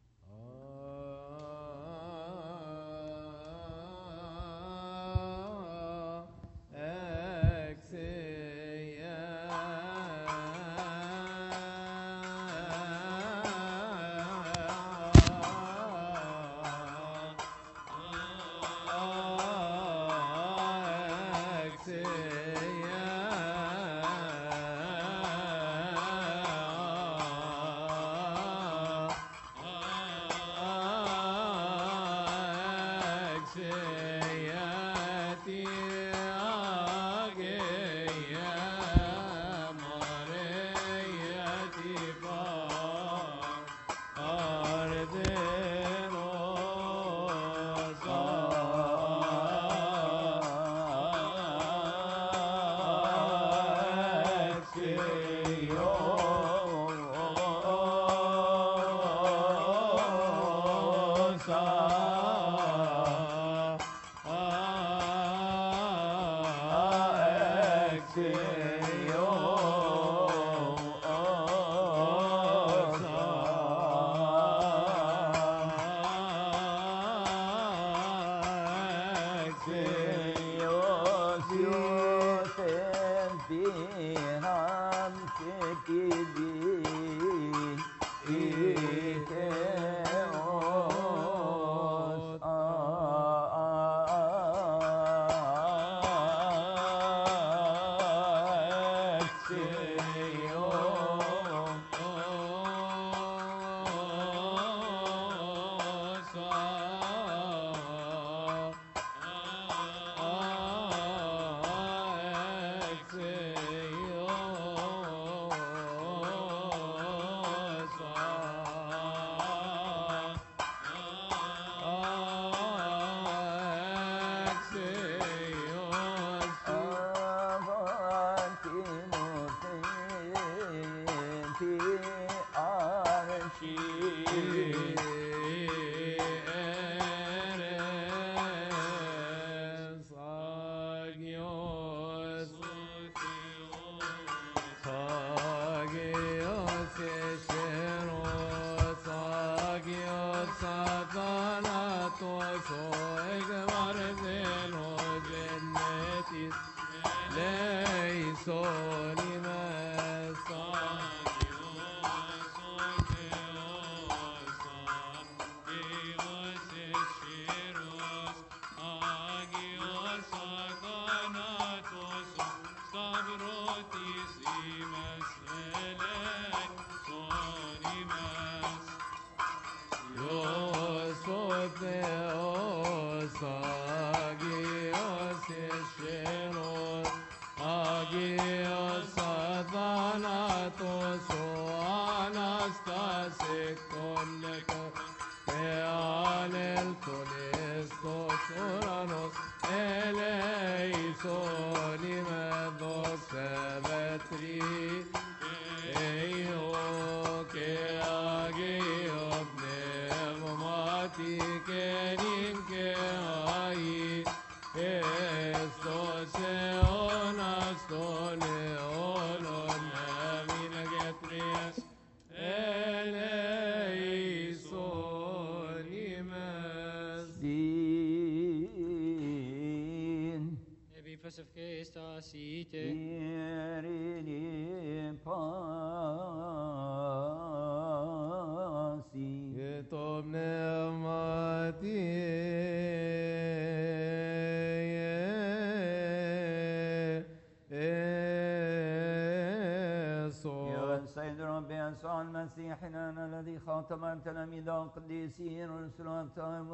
مسيحنا الذي خاطب التلاميذ القديسين ورسل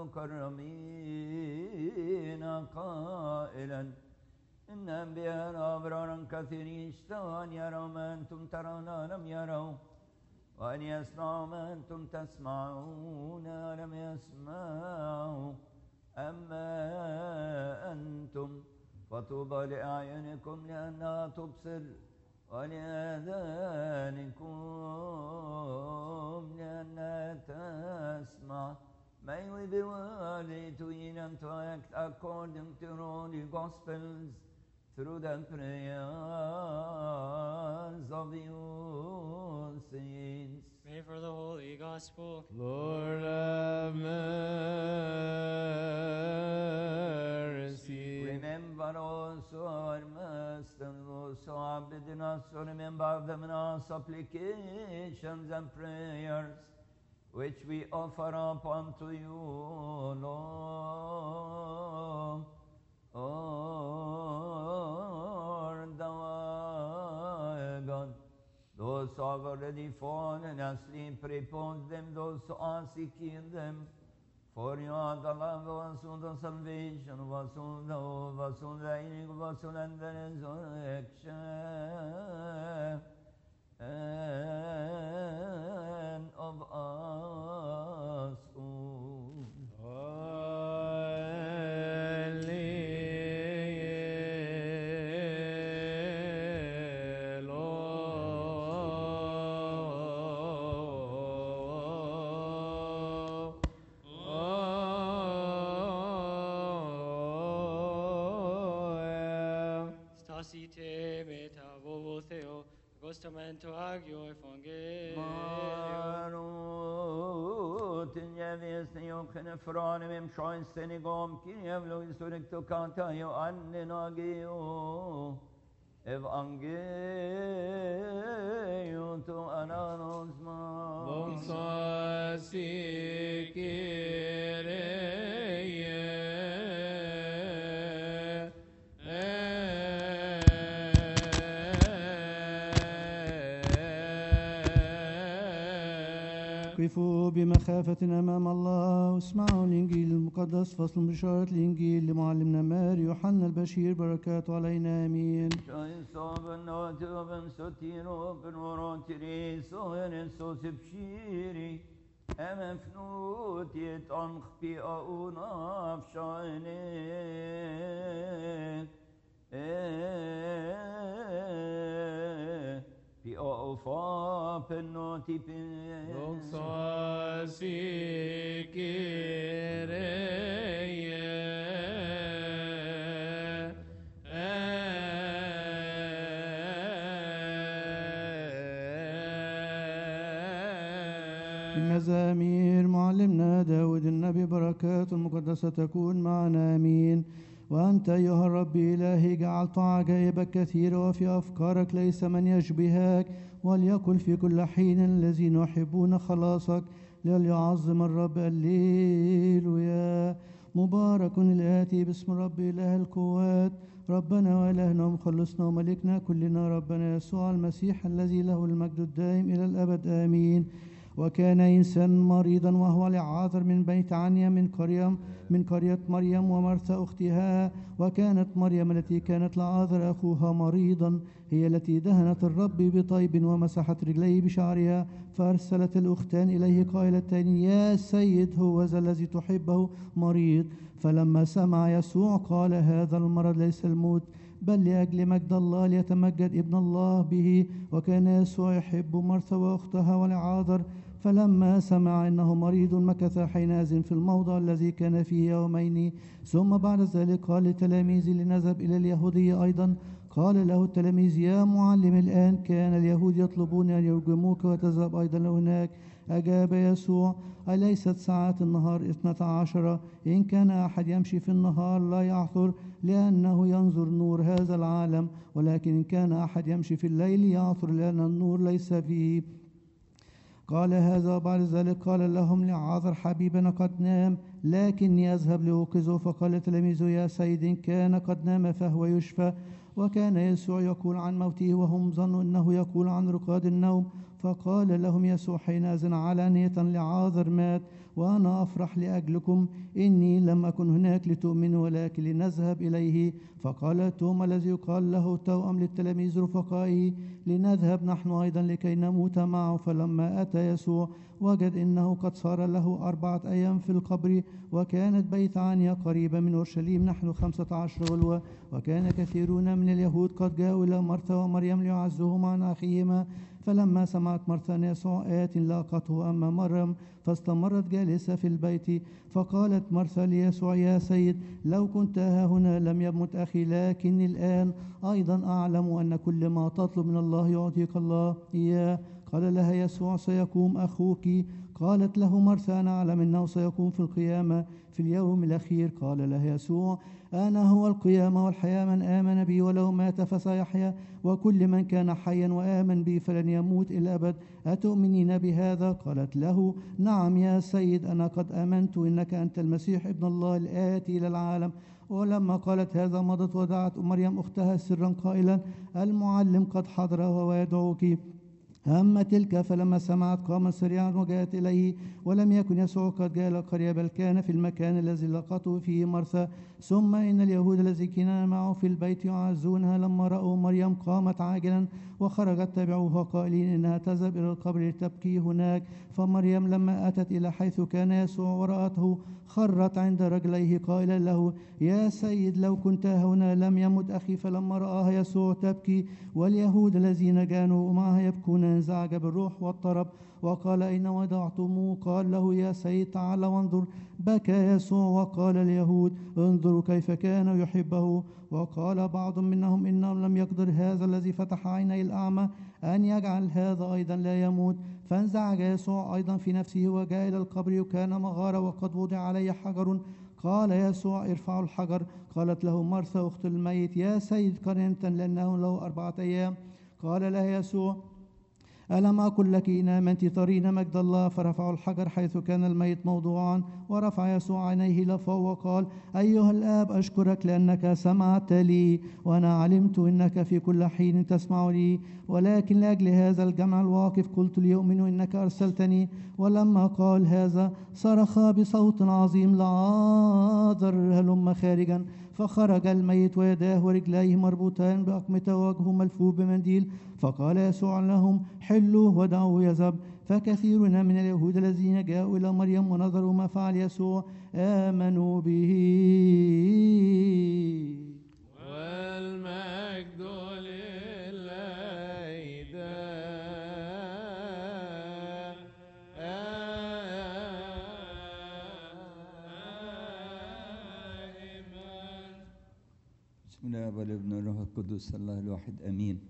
المكرمين قائلا إن أنبياء أبرارا كثيرين اشتهوا أن يروا ما أنتم ترون لم يروا وأن يسمعوا ما أنتم تسمعون لم يسمعوا أما أنتم فطوبى لأعينكم لأنها تبصر ولآذانكم لأنها تسمع. May we be worthy to eat and to act according to all the Gospels through the prayers of you saints. Pray for the Holy Gospel. Lord have mercy. Remember also our Master, also abiding us, so remember them in our supplications and prayers, which we offer up unto you, Lord. Lord, our God. Those who have already fallen asleep, repose them, those who are seeking them. For you are the love of us, the salvation of us, the hope of us, the healing of us, and the resurrection and of us all. Stasite metavovo theo, gostamento agio evangelium. Marut in jäveste jochen franem im schönsten igom kiev lo isurek to kanta jo annen agio evangelium to ananos ma. Bonsoir قفوا بمخافة أمام الله واسمعوا الإنجيل المقدس فصل بشارة الإنجيل لمعلمنا ماري يوحنا البشير بركاته علينا آمين. Şahin sabın natibın satiro ben orantiri soğen sosip şiri emefnut yet anх bi aunaf şahine bi aufa pennoti pen Bonsoir المزامير معلمنا داود النبي بركات المقدسة تكون معنا آمين. وأنت أيها الرب إلهي جعلت عجائبك كثيرة وفي أفكارك ليس من يشبهك وليقل في كل حين الذين يحبون خلاصك ليعظم الرب الليلويا. مبارك الآتي باسم رب إله القوات ربنا وإلهنا ومخلصنا وملكنا كلنا ربنا يسوع المسيح الذي له المجد الدائم إلى الأبد آمين. وكان إنسان مريضا وهو لعاذر من بيت عنيا من قرية من قرية مريم ومرثى أختها. وكانت مريم التي كانت لعاذر أخوها مريضا هي التي دهنت الرب بطيب ومسحت رجليه بشعرها. فأرسلت الأختان إليه قائلتان يا سيد هو ذا الذي تحبه مريض. فلما سمع يسوع قال هذا المرض ليس الموت بل لأجل مجد الله ليتمجد ابن الله به. وكان يسوع يحب مرثى وأختها ولعاذر. فلما سمع أنه مريض مكث حينئذ في الموضع الذي كان فيه يومين. ثم بعد ذلك قال لتلاميذه لنذهب إلى اليهودية أيضا. قال له التلاميذ يا معلم الآن كان اليهود يطلبون أن يرجموك وتذهب أيضا هناك. أجاب يسوع أليست ساعات النهار اثنتا عشرة؟ إن كان أحد يمشي في النهار لا يعثر لأنه ينظر نور هذا العالم، ولكن إن كان أحد يمشي في الليل يعثر لأن النور ليس فيه. قال هذا وبعد ذلك قال لهم لعاذر حبيبنا قد نام لكني أذهب لأوقظه. فقال تلاميذه يا سيد إن كان قد نام فهو يشفى. وكان يسوع يقول عن موته وهم ظنوا أنه يقول عن رقاد النوم. فقال لهم يسوع حينئذ علانية لعاذر مات وأنا أفرح لأجلكم، إني لم أكن هناك لتؤمنوا ولكن لنذهب إليه. فقال توما الذي يقال له توأم للتلاميذ رفقائه: لنذهب نحن أيضا لكي نموت معه. فلما أتى يسوع وجد إنه قد صار له أربعة أيام في القبر، وكانت بيت عنيا قريبة من أورشليم نحن خمسة عشر غلوة. وكان كثيرون من اليهود قد جاءوا إلى مرثا ومريم ليعزوهما عن أخيهما. فلما سمعت مرثا أن يسوع آت لاقته، أما مريم فاستمرت جالسة في البيت. فقالت مرثا ليسوع: يا سيد، لو كنت ها هنا لم يمت أخي، لكني الآن أيضا أعلم أن كل ما تطلب من الله يعطيك الله إياه. قال لها يسوع: سيقوم أخوك. قالت له مرثا: أنا أعلم أنه سيقوم في القيامة في اليوم الأخير. قال لها يسوع: أنا هو القيامة والحياة، من آمن بي ولو مات فسيحيا، وكل من كان حيا وآمن بي فلن يموت إلى الأبد. أتؤمنين بهذا؟ قالت له: نعم يا سيد، أنا قد آمنت إنك أنت المسيح ابن الله الآتي إلى العالم. ولما قالت هذا مضت ودعت مريم أختها سرا قائلا: المعلم قد حضر وهو يدعوك. أما تلك فلما سمعت قامت سريعا وجاءت إليه، ولم يكن يسوع قد جاء إلى القرية، بل كان في المكان الذي لقته فيه مرثا. ثم إن اليهود الذين كانوا معه في البيت يعزونها لما رأوا مريم قامت عاجلا وخرجت تبعوها قائلين إنها تذهب إلى القبر لتبكي هناك. فمريم لما أتت إلى حيث كان يسوع ورأته خرت عند رجليه قائلا له: يا سيد، لو كنت هنا لم يمت أخي. فلما رآها يسوع تبكي واليهود الذين كانوا معها يبكون انزعج بالروح واضطرب، وقال: أين وضعتموه؟ قال له: يا سيد، تعال وانظر. بكى يسوع وقال اليهود: انظروا كيف كان يحبه. وقال بعض منهم: إنه لم يقدر هذا الذي فتح عيني الأعمى أن يجعل هذا أيضا لا يموت. فانزعج يسوع أيضا في نفسه وجاء إلى القبر، وكان مغارة وقد وضع عليه حجر. قال يسوع: ارفعوا الحجر. قالت له مرثا أخت الميت: يا سيد، قرنت لأنه له أربعة أيام. قال لها يسوع: ألم أقل لك إن آمنت ترين مجد الله؟ فرفعوا الحجر حيث كان الميت موضوعا. ورفع يسوع عينيه لفوق وقال: أيها الآب، أشكرك لأنك سمعت لي، وأنا علمت إنك في كل حين تسمع لي، ولكن لأجل هذا الجمع الواقف قلت ليؤمنوا إنك أرسلتني. ولما قال هذا صرخ بصوت عظيم: لعازر هلم خارجا. فخرج الميت ويداه ورجليه مربوطان بأقمطة ووجهه ملفوف بمنديل. فقال يسوع لهم: حلوا ودعوه يذهب. فكثيرون من اليهود الذين جاءوا إلى مريم ونظروا ما فعل يسوع آمنوا به. والمجد لله دائما. بسم الله والابن والروح القدس الله الواحد امين.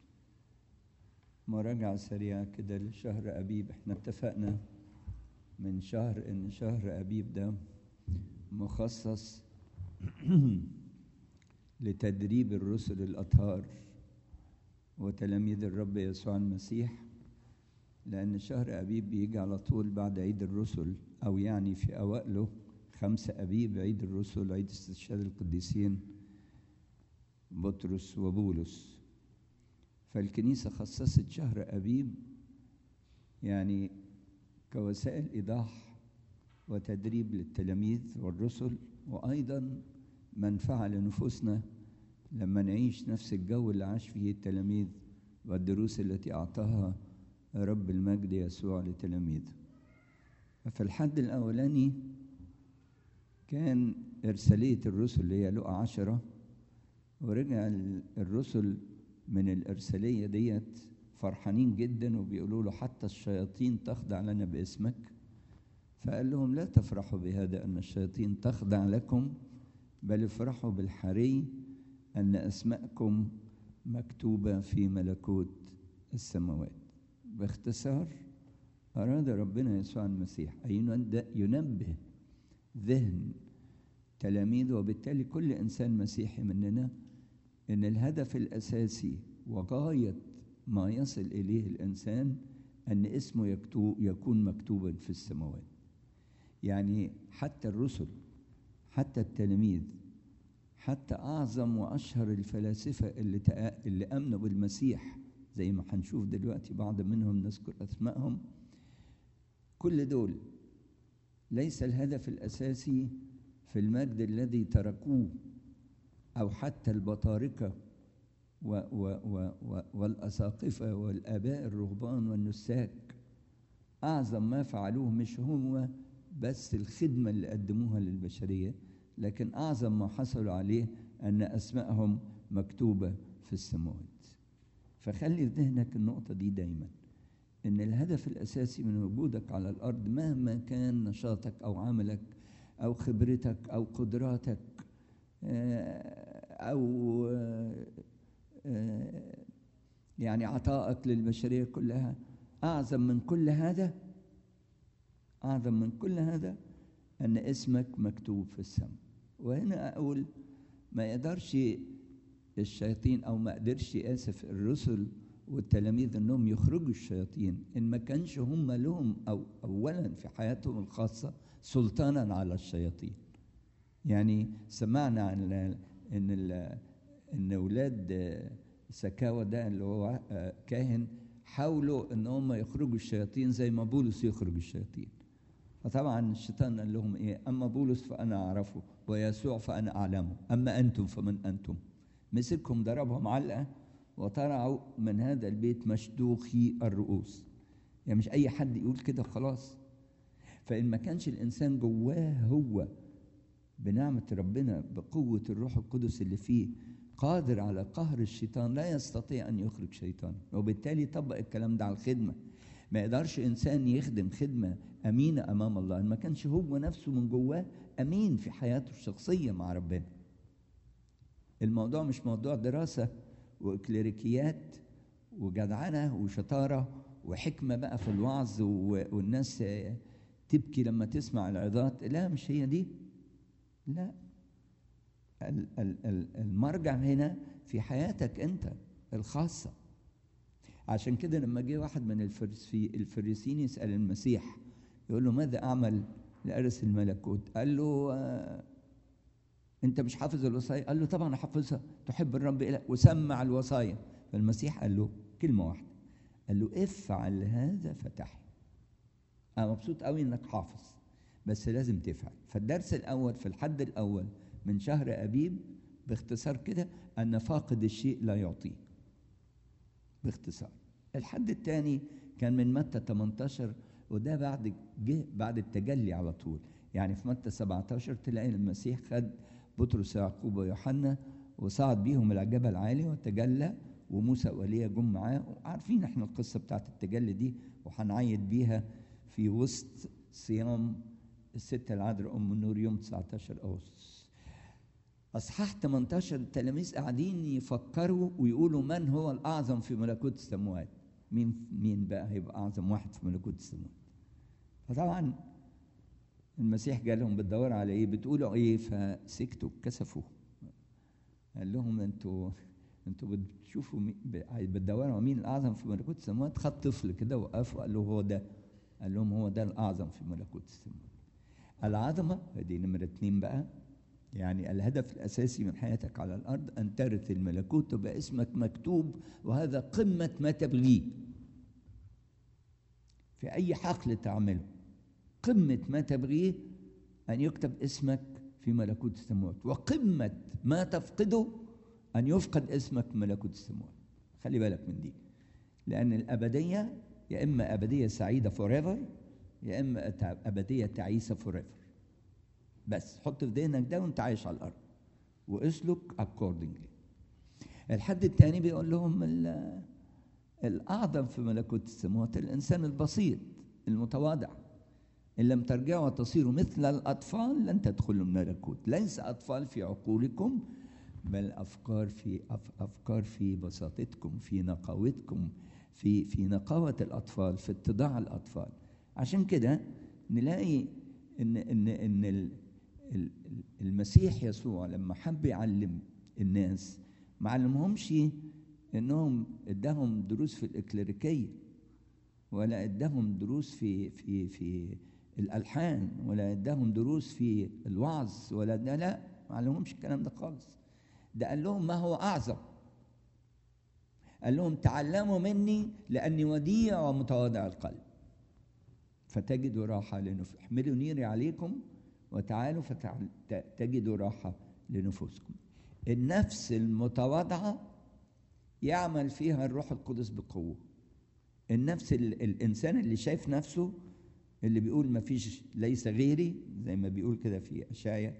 مراجعة سريعة كده لشهر أبيب. احنا اتفقنا من شهر ان شهر أبيب ده مخصص لتدريب الرسل الأطهار وتلاميذ الرب يسوع المسيح، لأن شهر أبيب بيجي على طول بعد عيد الرسل، أو يعني في أوائله خمسة أبيب، عيد الرسل، عيد استشهاد القديسين بطرس وبولس. فالكنيسة خصصت شهر أبيب يعني كوسائل إيضاح وتدريب للتلاميذ والرسل، وأيضا منفعة لنفوسنا لما نعيش نفس الجو اللي عاش فيه التلاميذ والدروس التي أعطاها رب المجد يسوع لتلاميذه. ففي الحد الأولاني كان إرسالية الرسل اللي هي لقى عشرة، ورجع الرسل من الإرسالية ديت فرحانين جدا وبيقولوا له: حتى الشياطين تخضع لنا باسمك. فقال لهم: لا تفرحوا بهذا أن الشياطين تخضع لكم، بل افرحوا بالحري أن أسماءكم مكتوبة في ملكوت السماوات. باختصار أراد ربنا يسوع المسيح أن ينبه ذهن تلاميذه وبالتالي كل إنسان مسيحي مننا إن الهدف الأساسي وغاية ما يصل إليه الإنسان أن اسمه يكتوب يكون مكتوبا في السماوات. يعني حتى الرسل، حتى التلاميذ، حتى أعظم وأشهر الفلاسفة اللي, اللي أمنوا بالمسيح زي ما هنشوف دلوقتي بعض منهم نذكر أسمائهم، كل دول ليس الهدف الأساسي في المجد الذي تركوه أو حتى البطاركة و و و و والأساقفة والآباء الرهبان والنساك. أعظم ما فعلوه مش هو بس الخدمة اللي قدموها للبشرية، لكن أعظم ما حصلوا عليه أن أسمائهم مكتوبة في السماوات. فخلي في ذهنك النقطة دي دايما، إن الهدف الأساسي من وجودك على الأرض مهما كان نشاطك أو عملك أو خبرتك أو قدراتك أو يعني عطائك للبشرية كلها، أعظم من كل هذا أعظم من كل هذا أن اسمك مكتوب في السماء. وهنا أقول ما يقدرش الشياطين أو ما قدرش آسف الرسل والتلاميذ أنهم يخرجوا الشياطين إن ما كانش هم لهم أو أولا في حياتهم الخاصة سلطانا على الشياطين. يعني سمعنا عن إن إن أولاد سكاوى ده اللي هو كاهن حاولوا إن هم يخرجوا الشياطين زي ما بولس يخرج الشياطين. فطبعا الشيطان قال لهم إيه؟ أما بولس فأنا أعرفه ويسوع فأنا أعلمه، أما أنتم فمن أنتم. مسكهم ضربهم علقة وطلعوا من هذا البيت مشدوخي الرؤوس. يعني مش أي حد يقول كده خلاص. فإن ما كانش الإنسان جواه هو بنعمة ربنا بقوة الروح القدس اللي فيه قادر على قهر الشيطان، لا يستطيع أن يخرج شيطان. وبالتالي طبق الكلام ده على الخدمة. ما يقدرش إنسان يخدم خدمة أمينة أمام الله إن ما كانش هو نفسه من جواه أمين في حياته الشخصية مع ربنا. الموضوع مش موضوع دراسة وكليريكيات وجدعنة وشطارة وحكمة بقى في الوعظ والناس تبكي لما تسمع العظات. لا، مش هي دي. لا، المرجع هنا في حياتك أنت الخاصة. عشان كده لما جه واحد من الفريسيين يسأل المسيح يقول له ماذا أعمل لأرث الملكوت؟ قال له آه أنت مش حافظ الوصايا؟ قال له طبعا حافظها، تحب الرب إلهك وسمع الوصايا. فالمسيح قال له كلمة واحدة، قال له افعل هذا فتحي. أنا مبسوط قوي إنك حافظ بس لازم تفعل. فالدرس الأول في الحد الأول من شهر أبيب باختصار كده أن فاقد الشيء لا يعطيه. باختصار. الحد الثاني كان من متى ثمانية عشر، وده بعد جه بعد التجلي على طول. يعني في متى سبعة عشر تلاقي المسيح خد بطرس ويعقوب ويوحنا وصعد بيهم الى جبل عالي وتجلى، وموسى وإيليا جم معاه. وعارفين احنا القصه بتاعت التجلي دي وهنعيد بيها في وسط صيام الستة العذراء ام النور يوم تسعة عشر أغسطس. اصحاح ثمانية عشر التلاميذ قاعدين يفكروا ويقولوا من هو الاعظم في ملكوت السماوات؟ مين مين بقى هيبقى اعظم واحد في ملكوت السماوات؟ فطبعا المسيح قال لهم بتدوروا على ايه؟ بتقولوا ايه؟ فسكتوا كسفوا. قال لهم انتوا انتوا بتشوفوا بتدوروا مين الاعظم في ملكوت السماوات؟ خد طفل كده وقف وقال له هو ده. قال لهم هو ده الاعظم في ملكوت السماوات. العظمه دي نمره اتنين بقى. يعني الهدف الأساسي من حياتك على الأرض أن ترث الملكوت تبقى اسمك مكتوب، وهذا قمة ما تبغيه في أي حقل تعمله. قمة ما تبغيه أن يكتب اسمك في ملكوت السماوات، وقمة ما تفقده أن يفقد اسمك في ملكوت السماوات. خلي بالك من دي، لأن الأبدية يا إما أبدية سعيدة forever يا إما أبدية تعيسة forever. بس حط في ذهنك ده وانت عايش على الارض واسلك accordingly. الحد الثاني بيقول لهم الاعظم في ملكوت السماوات الانسان البسيط المتواضع. ان لم ترجعوا وتصيروا مثل الاطفال لن تدخلوا الملكوت. ليس اطفال في عقولكم بل افكار في افكار في بساطتكم، في نقاوتكم، في في نقاوه الاطفال، في اتضاع الاطفال. عشان كده نلاقي ان ان ان المسيح يسوع لما حب يعلم الناس ما علمهمش انهم اداهم دروس في الاكليريكيه، ولا اداهم دروس في في في الالحان، ولا اداهم دروس في الوعظ، ولا لا لا ما علمهمش الكلام ده خالص. ده قال لهم ما هو اعظم. قال لهم تعلموا مني لاني وديع ومتواضع القلب فتجدوا راحة لنفسكم. احملوا نيري عليكم وتعالوا فتجدوا راحة لنفوسكم. النفس المتواضعة يعمل فيها الروح القدس بقوة. النفس الإنسان اللي شايف نفسه، اللي بيقول ما فيش ليس غيري، زي ما بيقول كده في أشعياء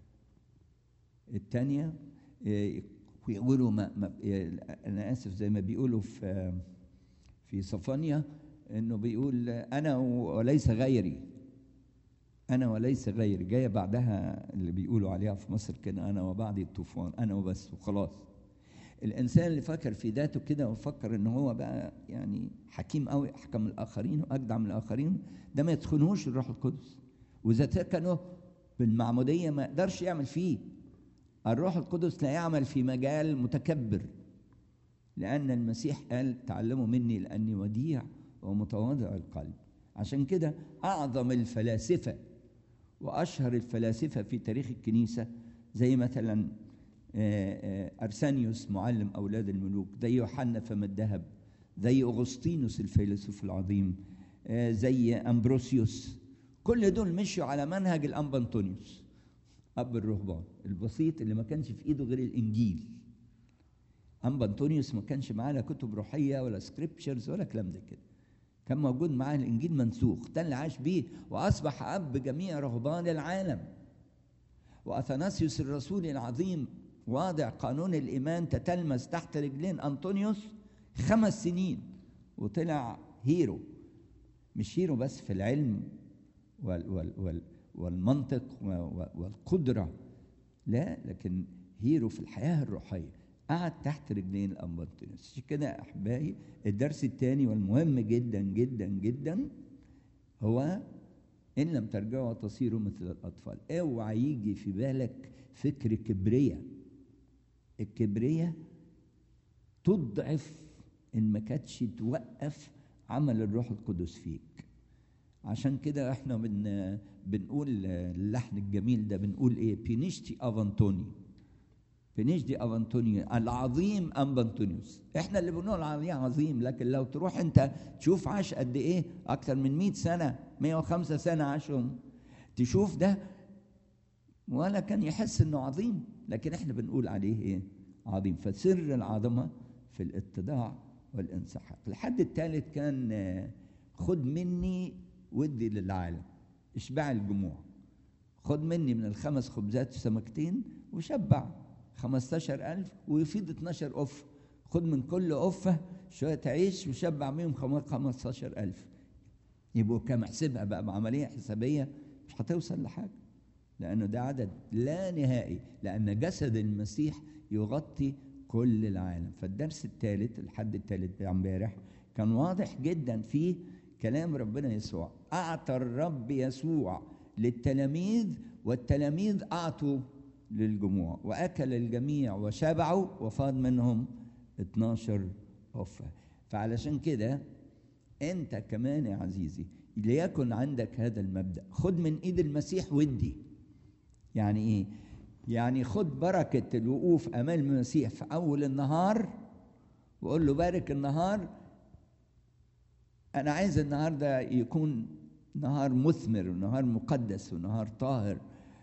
الثانية، ويقولوا ما, ما أنا آسف زي ما بيقولوا في في صفانيا، إنه بيقول أنا وليس غيري، أنا وليس غيري، جاية بعدها اللي بيقولوا عليها في مصر كده أنا وبعدي الطوفان، أنا وبس وخلاص. الإنسان اللي فكر في ذاته كده وفكر إن هو بقى يعني حكيم قوي، أحكم من الآخرين وأجدع من الآخرين، ده ما يدخلهوش الروح القدس، وإذا سكنه بالمعمودية ما يقدرش يعمل فيه. الروح القدس لا يعمل في مجال متكبر، لأن المسيح قال تعلموا مني لأني وديع ومتواضع القلب. عشان كده أعظم الفلاسفة وأشهر الفلاسفة في تاريخ الكنيسة زي مثلا أرسانيوس معلم أولاد الملوك، زي يوحنا فم الذهب، زي أغسطينوس الفيلسوف العظيم، زي أمبروسيوس، كل دول مشوا على منهج الأنبا أنطونيوس أب الرهبان البسيط اللي ما كانش في إيده غير الإنجيل. أنبا أنطونيوس ما كانش معاه لا كتب روحية ولا سكريبتشرز ولا كلام ده كده، كان موجود معاه الإنجيل منسوخ، ده اللي عاش بيه وأصبح أب جميع رهبان العالم. وأثناسيوس الرسول العظيم واضع قانون الإيمان تتلمس تحت رجلين أنطونيوس خمس سنين وطلع هيرو، مش هيرو بس في العلم وال وال وال والمنطق والقدرة، لا، لكن هيرو في الحياة الروحية، قعد تحت رجلين الأنبا أنطونيوس. عشان كده يا أحبائي الدرس الثاني والمهم جدا جدا جدا هو إن لم ترجعوا تصيروا مثل الأطفال. اوعى يجي في بالك فكر كبرية. الكبرية تضعف إن ما كانتش توقف عمل الروح القدس فيك. عشان كده احنا بن بنقول اللحن الجميل ده، بنقول ايه؟ بينيشتي افانتوني، بينيشتي افانتوني العظيم انبا أنطونيوس. احنا اللي بنقول عليه عظيم، لكن لو تروح انت تشوف عاش قد ايه، اكتر من مئة سنة، مئة وخمسة سنة عاشهم، تشوف ده ولا كان يحس انه عظيم، لكن احنا بنقول عليه ايه؟ عظيم. فسر العظمة في الاتضاع والانسحاق. الحد الثالث كان خد مني ودي للعالم، اشبع الجموع. خد مني من الخمس خبزات وسمكتين وشبع خمستاشر ألف ويفيد اتناشر قفة. خد من كل قفة شوية عيش وشبع بيهم خمستاشر ألف. يبقوا كام؟ احسبها بقى بعملية حسابية، مش هتوصل لحاجة، لأنه ده عدد لا نهائي، لأن جسد المسيح يغطي كل العالم. فالدرس الثالث الحد الثالث بتاع امبارح كان واضح جدا فيه كلام ربنا يسوع. أعطى الرب يسوع للتلاميذ والتلاميذ أعطوا للجموع، وأكل الجميع وشبعوا وفاض منهم اتناشر قفة. فعلشان كده أنت كمان يا عزيزي ليكن عندك هذا المبدأ، خد من إيد المسيح ودي. يعني إيه؟ يعني خد بركة الوقوف أمام المسيح في أول النهار وقول له بارك النهار، أنا عايز النهاردة يكون نهار مثمر ونهار مقدس ونهار طاهر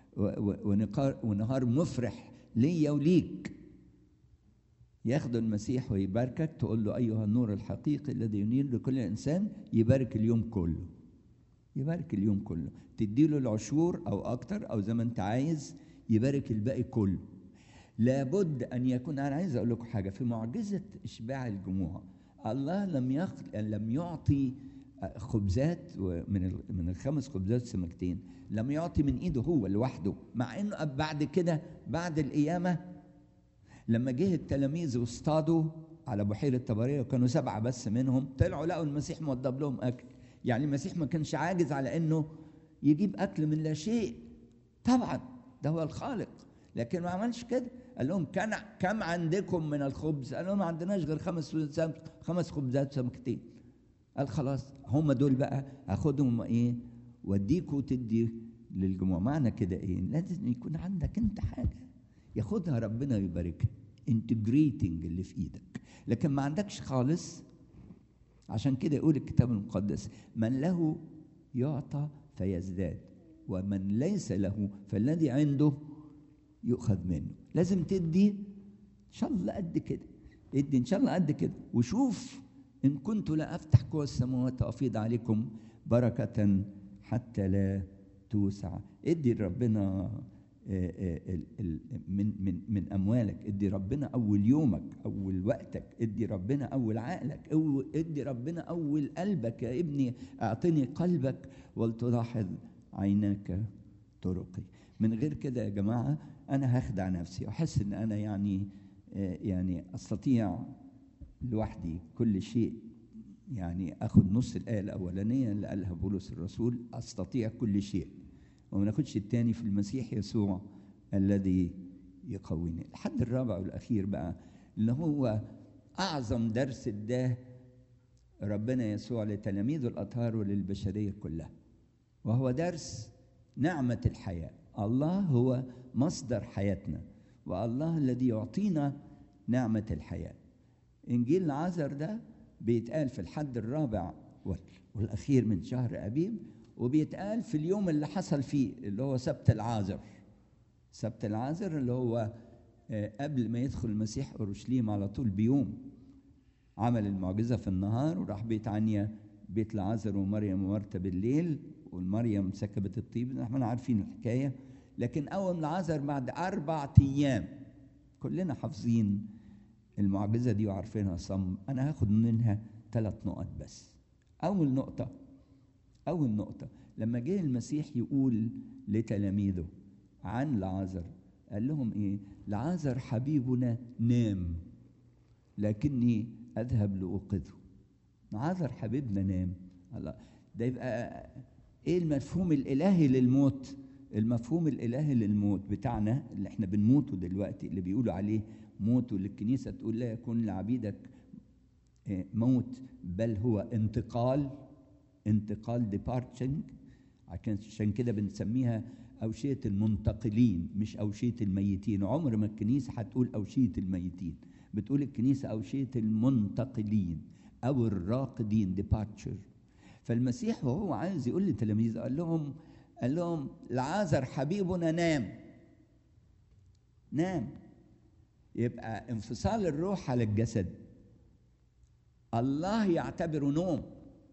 ونهار مفرح ليا وليك. ياخد المسيح ويباركك، تقول له أيها النور الحقيقي الذي ينير لكل إنسان، يبارك اليوم كله، يبارك اليوم كله. تديله العشور أو أكتر أو زي ما أنت عايز، يبارك الباقي كله. لابد أن يكون، أنا عايز أقول لكم حاجة في معجزة إشباع الجموع، الله لم يخ... لم يعطي خبزات من من الخمس خبزات سمكتين، لم يعطي من ايده هو لوحده، مع انه بعد كده بعد القيامه لما جه التلاميذ واصطادوا على بحيره طبريه وكانوا سبعه بس منهم، طلعوا لقوا المسيح موضب لهم اكل. يعني المسيح ما كانش عاجز على انه يجيب اكل من لا شيء، طبعا ده هو الخالق، لكن ما عملش كده. قال لهم كان كم عندكم من الخبز؟ قال لهم ما عندناش غير خمس خمس خبزات سمكتين. قال خلاص هم دول بقى هاخدهم ايه وديكوا تدي للجموع. معنى كده ايه؟ لازم يكون عندك انت حاجه ياخدها ربنا ويباركها، انتجريتنج اللي في ايدك، لكن ما عندكش خالص. عشان كده يقول الكتاب المقدس من له يعطى فيزداد، ومن ليس له فالذي عنده يؤخذ منه. لازم تدي ان شاء الله قد كده، ادي ان شاء الله قد كده، وشوف ان كنت لا افتح قوى السماوات وافيض عليكم بركه حتى لا توسع. ادي لربنا من من من اموالك، ادي ربنا اول يومك، اول وقتك، ادي ربنا اول عقلك، ادي ربنا اول قلبك. يا ابني اعطني قلبك ولتلاحظ عيناك طرقي. من غير كده يا جماعه انا هخدع نفسي واحس ان انا يعني يعني استطيع لوحدي كل شيء. يعني اخذ نص الايه الاولانيه اللي قالها بولس الرسول، استطيع كل شيء، وما ناخدش الثاني في المسيح يسوع الذي يقويني. الحد الرابع والاخير بقى اللي هو اعظم درس اداه ربنا يسوع لتلاميذه الاطهار وللبشريه كلها، وهو درس نعمه الحياه. الله هو مصدر حياتنا، والله الذي يعطينا نعمه الحياه. انجيل العازر ده بيتقال في الحد الرابع والاخير من شهر ابيب، وبيتقال في اليوم اللي حصل فيه اللي هو سبت العازر. سبت العازر اللي هو قبل ما يدخل المسيح اورشليم على طول بيوم، عمل المعجزه في النهار وراح بيت عنيا بيت العازر ومريم ومرتا بالليل، والمريم سكبت الطيب، احنا عارفين الحكايه. لكن اول العازر بعد اربع ايام، كلنا حافظين المعجزه دي وعارفينها صم. انا هاخد منها ثلاث نقط بس. اول نقطه أول نقطة لما جه المسيح يقول لتلاميذه عن لعازر، قال لهم إيه؟ لعازر حبيبنا نام لكني أذهب لأوقظه. لعازر حبيبنا نام. الله، ده يبقى إيه المفهوم الإلهي للموت؟ المفهوم الإلهي للموت بتاعنا اللي إحنا بنموته دلوقتي، اللي بيقولوا عليه موت، واللي الكنيسة تقول لا يكون لعبيدك موت بل هو انتقال. انتقال departing، عشان كده بنسميها أوشية المنتقلين مش أوشية الميتين. عمر ما الكنيسة هتقول أوشية الميتين، بتقول الكنيسة أوشية المنتقلين أو الراقدين departure. فالمسيح وهو عايز يقول لتلاميذه قال لهم قال لهم لعازر حبيبنا نام. نام يبقى انفصال الروح على الجسد الله يعتبره نوم.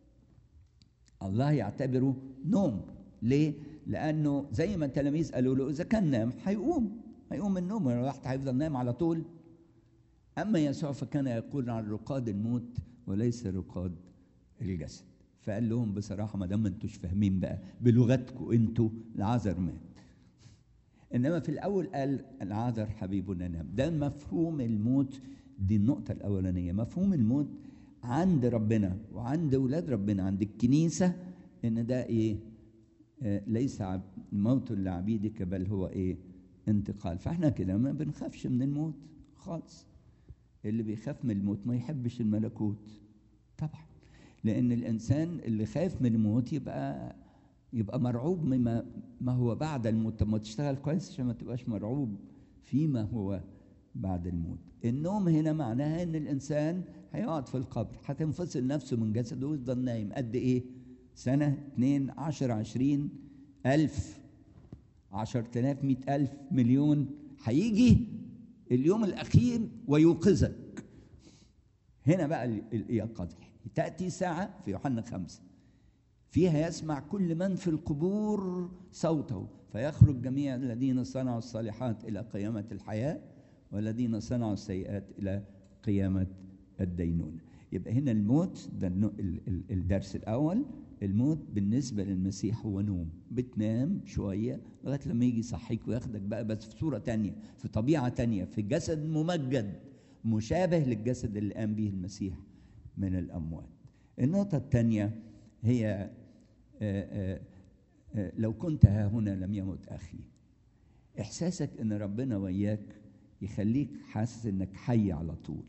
الله يعتبره نوم. ليه؟ لأنه زي ما التلاميذ قالوا له إذا كان نام هيقوم هيقوم من النوم، الواحد هيفضل نايم على طول. أما يسوع فكان يقول عن رقاد الموت وليس رقاد الجسد. فقال لهم بصراحة ما دام انتوش فاهمين بقى بلغتكم انتوا، العازر مات. إنما في الأول قال العازر حبيبنا نام. ده مفهوم الموت، دي النقطة الأولانية. مفهوم الموت عند ربنا وعند أولاد ربنا عند الكنيسة إن ده إيه؟ آه ليس موت لعبيدك بل هو إيه؟ انتقال. فإحنا كده ما بنخافش من الموت خالص. اللي بيخاف من الموت ما يحبش الملكوت طبعا، لأن الإنسان اللي خايف من الموت يبقى يبقى مرعوب مما ما هو بعد الموت. طب ما تشتغل كويس عشان ما تبقاش مرعوب فيما هو بعد الموت. النوم هنا معناها ان الانسان هيقعد في القبر، هتنفصل نفسه من جسده ويفضل نايم قد ايه؟ سنه، اتنين، عشر، عشرين، الف، عشر تلاف، مئة الف، مليون. هيجي اليوم الاخير ويوقظك. هنا بقى اليقظه تاتي ساعه في يوحنا خمسه فيها يسمع كل من في القبور صوته فيخرج جميع الذين صنعوا الصالحات الى قيامه الحياه والذين صنعوا السيئات إلى قيامة الدينونة. يبقى هنا الموت ده الدرس الأول. الموت بالنسبة للمسيح هو نوم، بتنام شوية لغاية لما يجي يصحيك وياخدك بقى بس في صورة تانية، في طبيعة تانية، في جسد ممجد مشابه للجسد اللي قام به المسيح من الأموات. النقطة الثانية هي آآ آآ لو كنت ها هنا لم يمت أخي. إحساسك إن ربنا وياك يخليك حاسس إنك حي على طول،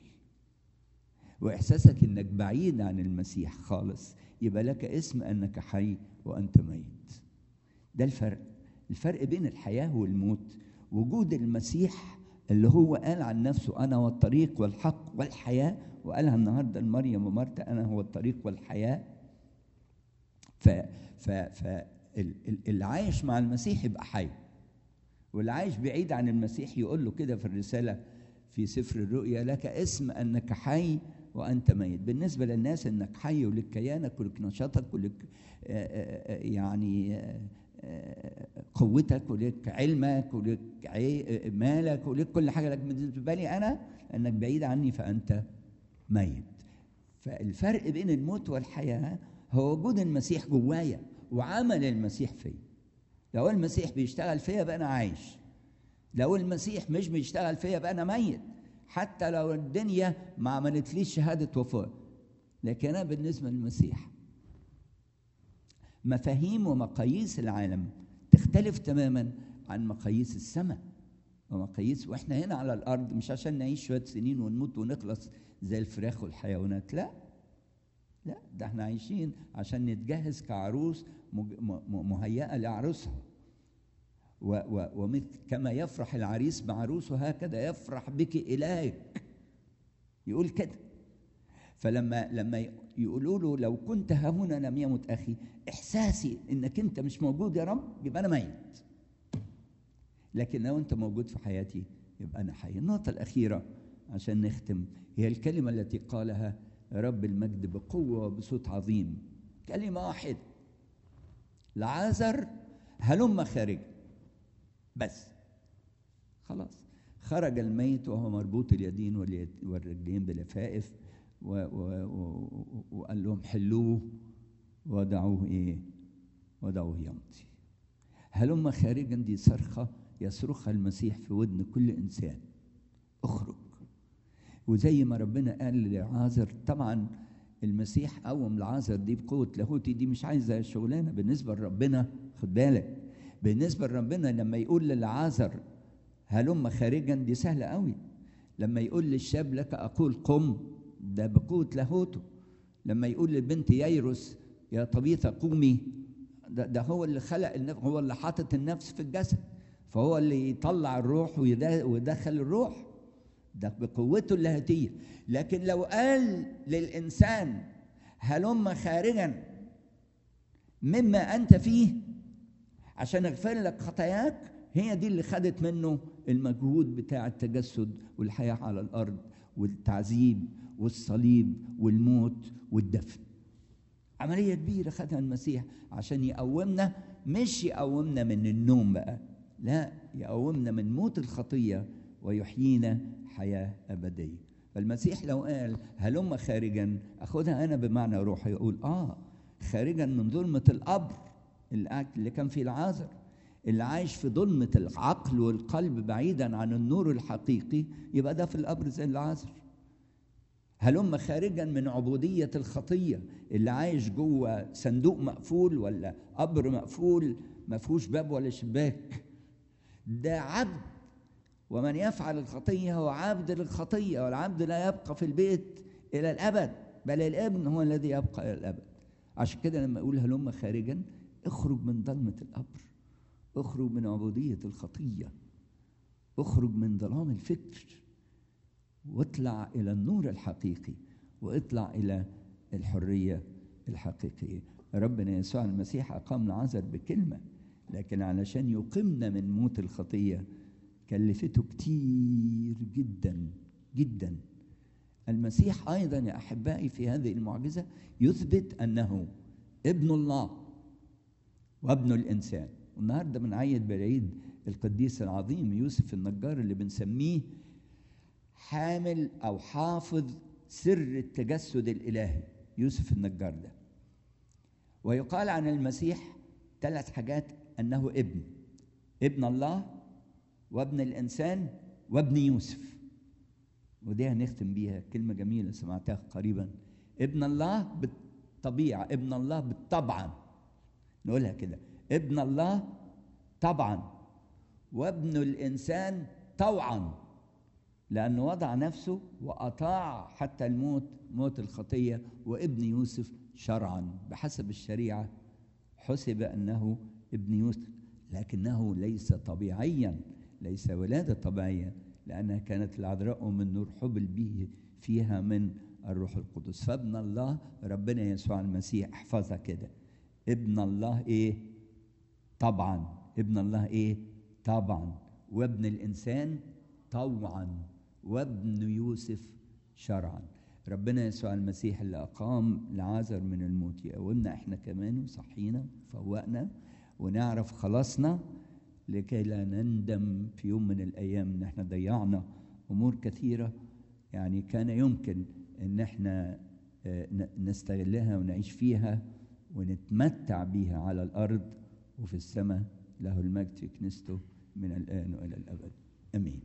وإحساسك إنك بعيد عن المسيح خالص يبقى لك اسم أنك حي وأنت ميت. ده الفرق. الفرق بين الحياة والموت وجود المسيح اللي هو قال عن نفسه أنا هو الطريق والحق والحياة، وقالها النهاردة لمريم ومرتا أنا هو الطريق والحياة ف ف ف اللي عايش مع المسيح يبقى حي، واللي عايش بعيد عن المسيح يقول له كده في الرسالة في سفر الرؤيا: لك اسم أنك حي وأنت ميت. بالنسبة للناس أنك حي ولك كيانك ولك نشاطك ولك يعني قوتك ولك علمك ولك مالك ولك كل حاجة، لك بالنسبة لي أنا أنك بعيد عني فأنت ميت. فالفرق بين الموت والحياة هو وجود المسيح جوايا وعمل المسيح فيا. لو المسيح بيشتغل فيا بقى أنا عايش، لو المسيح مش بيشتغل فيا بقى أنا ميت، حتى لو الدنيا ما عملتليش شهادة وفاة. لكن أنا بالنسبة للمسيح مفاهيم ومقاييس العالم تختلف تماما عن مقاييس السماء ومقاييس، واحنا هنا على الأرض مش عشان نعيش شوية سنين ونموت ونخلص زي الفراخ والحيوانات، لا لا، ده احنا عايشين عشان نتجهز كعروس مهيئة لعروسها، ومثل كما يفرح العريس بعروسه هكذا يفرح بك إلهك، يقول كده. فلما لما يقولوا له لو كنت ها هنا لم يمت أخي، إحساسي إنك أنت مش موجود يا رب يبقى أنا ميت، لكن لو أنت موجود في حياتي يبقى أنا حي. النقطة الأخيرة عشان نختم هي الكلمة التي قالها رب المجد بقوة وبصوت عظيم، كلمة واحدة: لعازر هلم خارج. بس خلاص خرج الميت وهو مربوط اليدين والرجلين بلفائف، وقال لهم حلوه ودعوه ايه ودعوه يمضي. هلم خارجا دي صرخة يصرخها المسيح في ودن كل إنسان: اخرج. وزي ما ربنا قال لعازر، طبعا المسيح قوم لعازر دي بقوة لاهوتي، دي مش عايزة شغلانة بالنسبة لربنا. خد بالك، بالنسبة لربنا لما يقول للعازر هلم خارجا دي سهلة قوي. لما يقول للشاب لك أقول قم، ده بقوة لاهوته. لما يقول للبنت ييروس يا طبيثة قومي، ده, ده هو اللي خلق النفس، هو اللي حاطط النفس في الجسد، فهو اللي يطلع الروح ويدخل الروح، ده بقوته اللاهوتية. لكن لو قال للإنسان هلم خارجا مما أنت فيه عشان اغفر لك خطاياك، هي دي اللي خدت منه المجهود بتاع التجسد والحياة على الأرض والتعذيب والصليب والموت والدفن. عملية كبيرة خدها المسيح عشان يقومنا، مش يقومنا من النوم بقى، لا، يقومنا من موت الخطية ويحيينا حياة أبدية. فالمسيح لو قال هلم خارجا، أخذها أنا بمعنى روحي، يقول آه خارجا من ظلمة القبر اللي كان فيه العازر، اللي عايش في ظلمة العقل والقلب بعيدا عن النور الحقيقي، يبقى ده في القبر زي العازر. هلم خارجا من عبودية الخطية، اللي عايش جوه صندوق مقفول ولا قبر مقفول ما فيهوش باب ولا شباك، ده عبد، ومن يفعل الخطية هو عبد للخطية، والعبد لا يبقى في البيت إلى الأبد، بل الابن هو الذي يبقى إلى الأبد. عشان كده لما أقول هلم خارجا، اخرج من ظلمة القبر، اخرج من عبودية الخطية، اخرج من ظلام الفكر، واطلع إلى النور الحقيقي، واطلع إلى الحرية الحقيقية. ربنا يسوع المسيح أقام العازر بكلمة، لكن علشان يقيمنا من موت الخطية كلفته كتير جدا جدا. المسيح أيضا يا أحبائي في هذه المعجزة يثبت أنه ابن الله وابن الإنسان. والنهارده بنعيد بالعيد القديس العظيم يوسف النجار، اللي بنسميه حامل أو حافظ سر التجسد الإلهي، يوسف النجار ده. ويقال عن المسيح ثلاث حاجات: أنه ابن ابن الله وابن الإنسان وابن يوسف. ودي هنختم بيها كلمة جميلة سمعتها قريبا: ابن الله بالطبيعة، ابن الله بالطبعا، نقولها كده، ابن الله طبعا، وابن الإنسان طوعا، لأنه وضع نفسه وأطاع حتى الموت، موت الخطية. وابن يوسف شرعا بحسب الشريعة حسب أنه ابن يوسف، لكنه ليس طبيعيا، ليس ولادة طبيعية، لأنها كانت العذراء من نور حبل به فيها من الروح القدس. فابن الله ربنا يسوع المسيح، احفظها كده، ابن الله ايه؟ طبعا. ابن الله ايه؟ طبعا. وابن الانسان طوعا، وابن يوسف شرعا. ربنا يسوع المسيح اللي اقام لعازر من الموت يقومنا احنا كمان وصحينا وفوقنا ونعرف خلاصنا، لكي لا نندم في يوم من الايام ان احنا ضيعنا امور كثيره يعني كان يمكن ان احنا نستغلها ونعيش فيها ونتمتع بيها على الارض وفي السماء. له المجد في كنيسته من الان والى الابد. امين.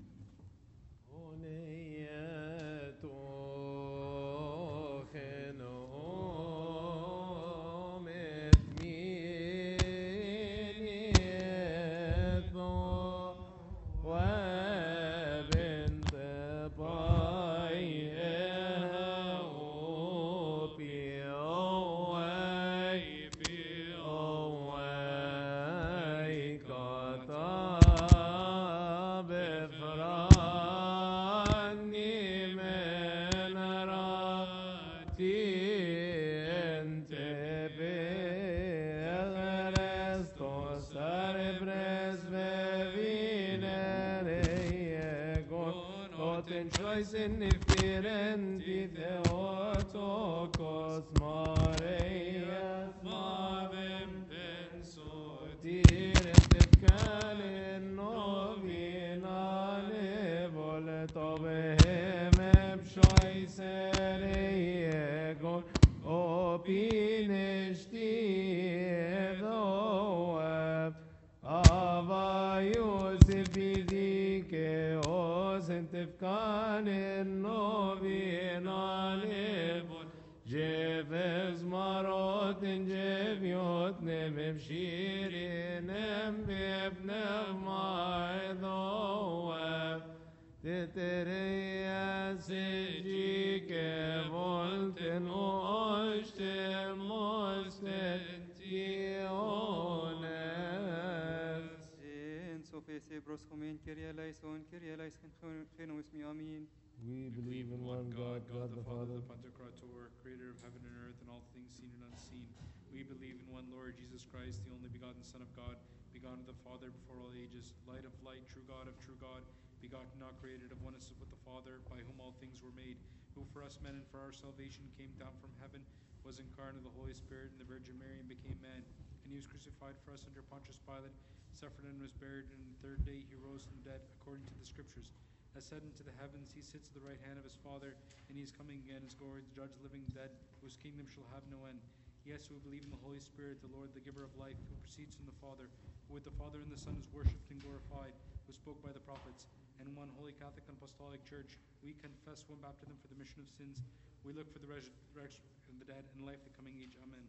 We believe in one God, God the Father, the Pantocrator, creator of heaven and earth and all things seen and unseen. We believe in one Lord Jesus Christ, the only begotten Son of God, begotten of the Father before all ages, light of light, true God of true God, begotten, not created, of oneness with the Father, by whom all things were made, who for us men and for our salvation came down from heaven, was incarnate of the Holy Spirit and the Virgin Mary, and became man. And he was crucified for us under Pontius Pilate, suffered and was buried, and the third day he rose from the dead, according to the Scriptures. Ascended into the heavens, he sits at the right hand of his Father, and he is coming again as glory to judge the living and dead, whose kingdom shall have no end. Yes, we believe in the Holy Spirit, the Lord, the giver of life, who proceeds from the Father, who with the Father and the Son is worshipped and glorified, who spoke by the prophets. And one holy Catholic and Apostolic Church, we confess one baptism for the remission of sins. We look for the resurrection of the dead and life of the coming age. Amen.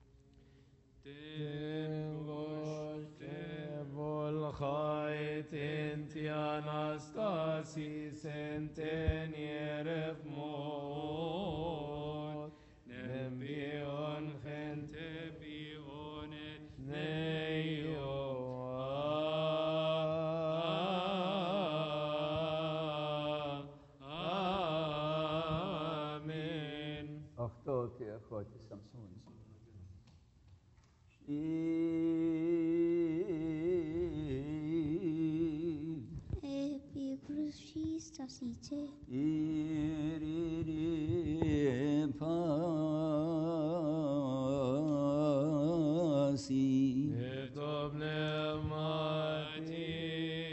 والخيط انت اناستاسيس انتن يرف موت نبيون خنت بيون نيو آمين. أخطأت يا أخواتي سامسون. Stasice. Iriri pasi. Etob nemati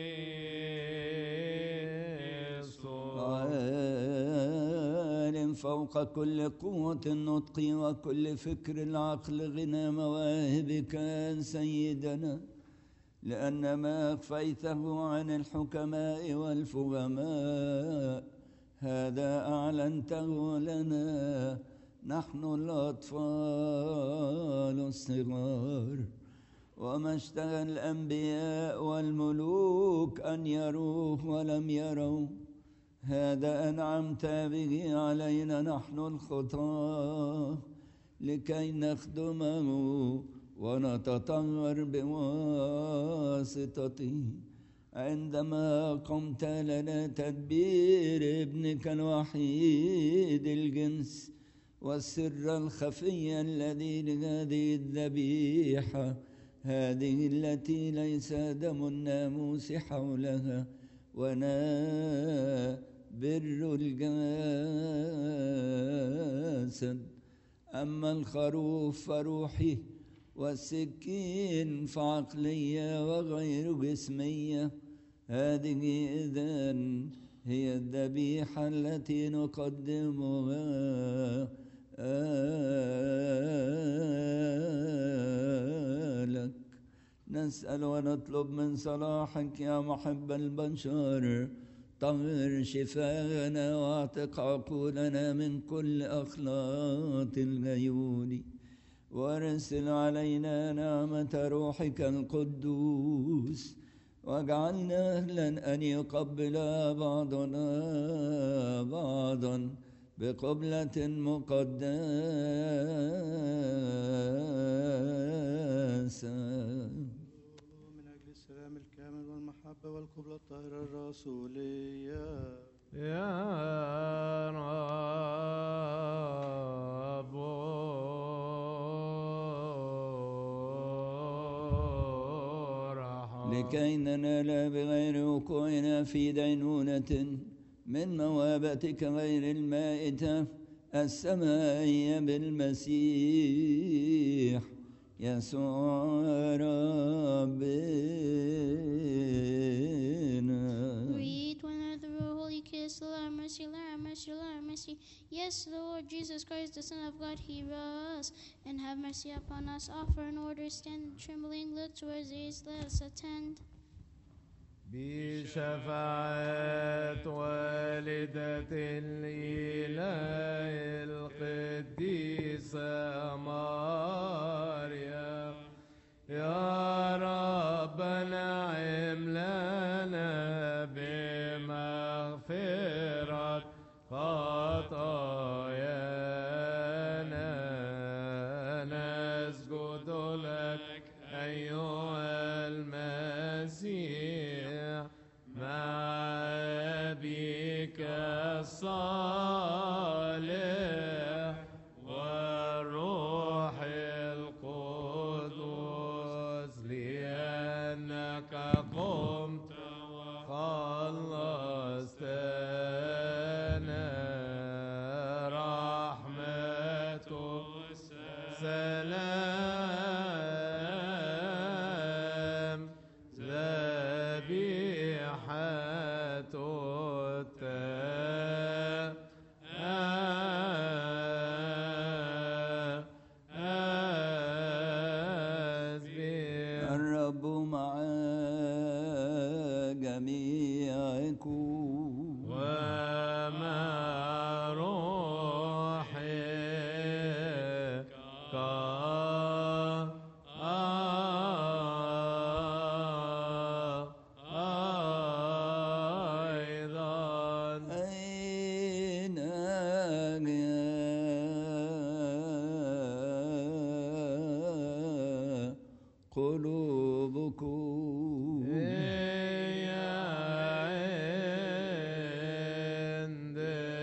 عالم فوق كل قوة النطق وكل فكر العقل غنى مواهبك سيدنا، لأن ما أخفيته عن الحكماء والفهماء هذا أعلنته لنا نحن الأطفال الصغار. وما اشتهى الأنبياء والملوك أن يروه ولم يروا، هذا أنعمت به علينا نحن الخطاة لكي نخدمه ونتطهر بواسطته. عندما قمت لنا تدبير ابنك الوحيد الجنس والسر الخفي الذي لهذه الذبيحة هذه التي ليس دم الناموس حولها ولا بر الجسد. أما الخروف فروحي والسكين فعقلية وغير جسمية. هذه إذن هي الذبيحة التي نقدمها لك. نسأل ونطلب من صلاحك يا محب البشر طهر شفاءنا واعتق عقولنا من كل أخلاط الغيول وارسل علينا نعمة روحك القدوس واجعلنا أهلا أن يقبل بعضنا بعضا بقبلة مقدسة. من أجل السلام الكامل والمحبة والقبلة الطاهرة الرسولية يا رب لكي ننال بغير وقوعنا في دينونة من موابتك غير المائتة السمائية بالمسيح يسوع ربنا. We eat one of the holy kiss, Lord have mercy, Lord have mercy, Lord have mercy. Yes, the Lord Jesus Christ, the Son of God, hear us and have mercy upon us. Offer in order, stand trembling, look towards these, let us attend. بشفاعة والدة الإله القديسة مريم يا رب نعم لنا بمغفرة خطايانا نسجد لك أيها المسيح مع أبيك الصالح والروح القدس لأنك قمت وخلصتنا رحمة سلام ذبيحة الرب مع جميعكم ومع روحك أيضا. أين قلوبكم هي عند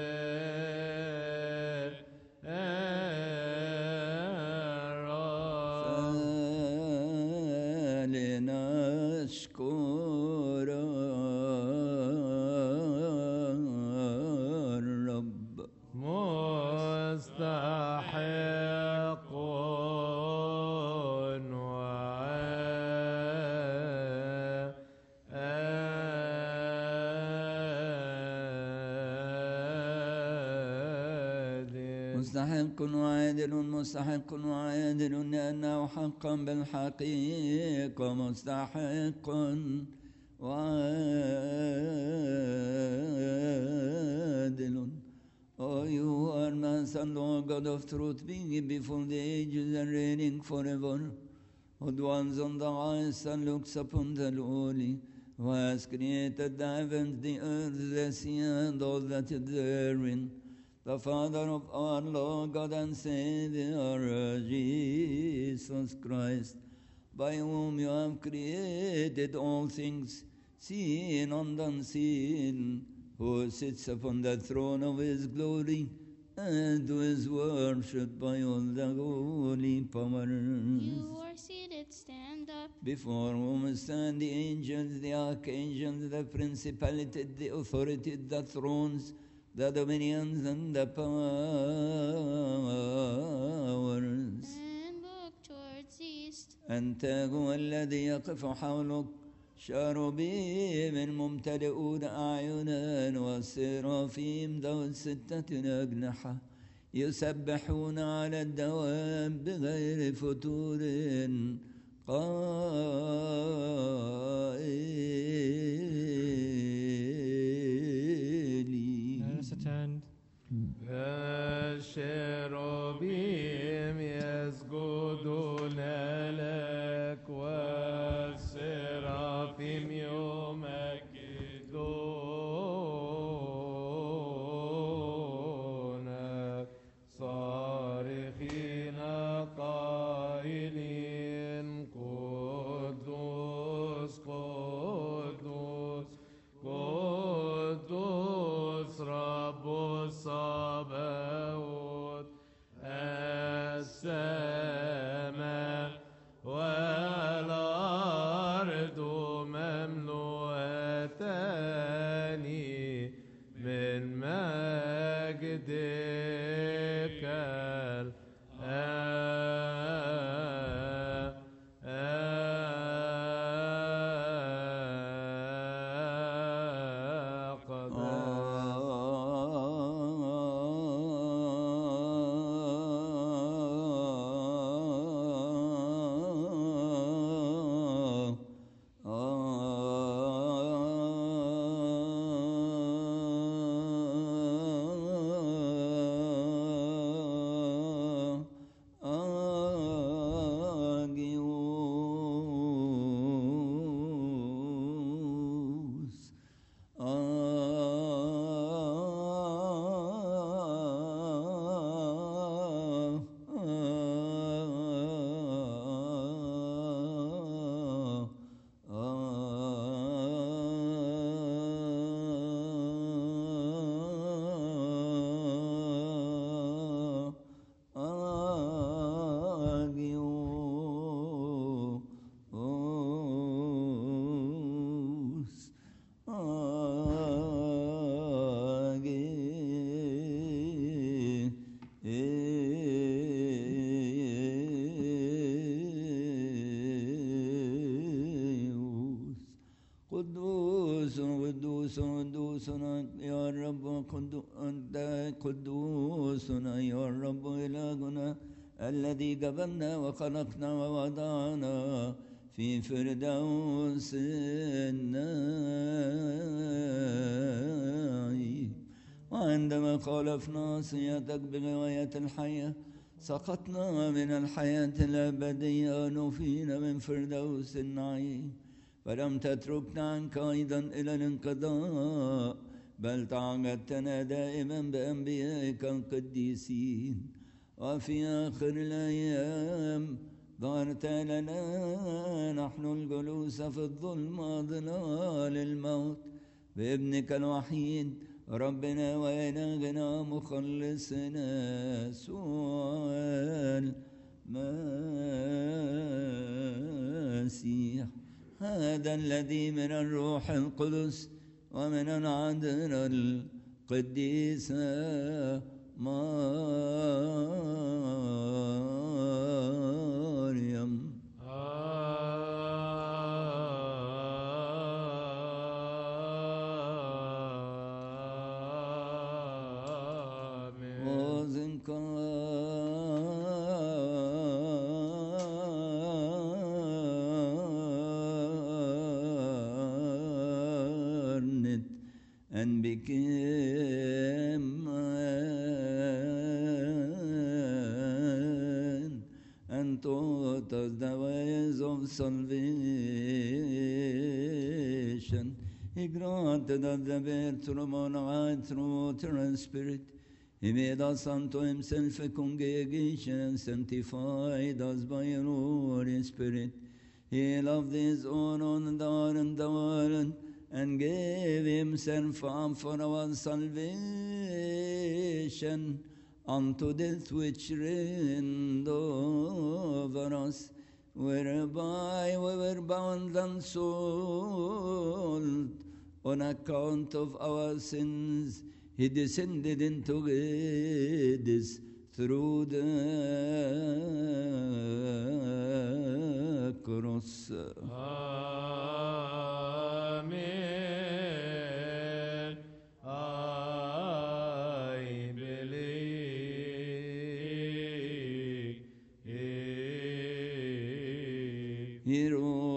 الرب فلنشكر الرب. مستحق مستحق وعادل مستحق وعادل لأنه حقا بالحقيقة مستحق وعادل. Oh, you are Master, Lord God of truth, being before the ages and reigning forever. Who dwells on the highest and looks upon the lowly, who has created the heavens, the earth, the sea, and all that is therein. The Father of our Lord God and Savior, Jesus Christ, by whom you have created all things, seen and unseen, who sits upon the throne of his glory and who is worshipped by all the holy powers. You are seated, stand up. Before whom stand the angels, the archangels, the principalities, the authorities, the thrones, the dominions, and the powers. And look towards east. أنت هو الذي يقف حولك شاروبيم ممتلئون أعينا والسرافيم ذو ستة أجنحة يسبحون على الدوام بغير فتور قائلين. Let us attend. الشيروبيم يسجدون لك والسرافيم يمجدونك صارخين قائلين قدوس قدوس قدوس رب الصباوت السماء والأرض مملوءتان من مجدك قدوس قدوس قدوس يا رب أنت قدوس يا رب إلهنا الذي جبلنا وخلقنا ووضعنا في فردوس النعيم وعندما خالفنا صيتك بغواية الحياة سقطنا من الحياة الأبدية نفينا من فردوس النعيم فلم تتركنا عنك أيضا إلى الانقضاء بل تعهدتنا دائما بأنبيائك القديسين وفي آخر الأيام ظهرت لنا نحن الجلوس في الظلمة ظلال الموت بابنك الوحيد ربنا وإلهنا مخلصنا يسوع المسيح هذا الذي من الروح القدس ومن العذراء القديسة مريم and became man and taught us the ways of salvation. He granted us the birth on high through water and spirit. He made us unto himself a congregation and sanctified us by your Holy Spirit. He loved his own on the and the world and gave himself up for our salvation unto death which reigned over us, whereby we were bound and sold on account of our sins. He descended into Hades through the cross. Amen. I believe. He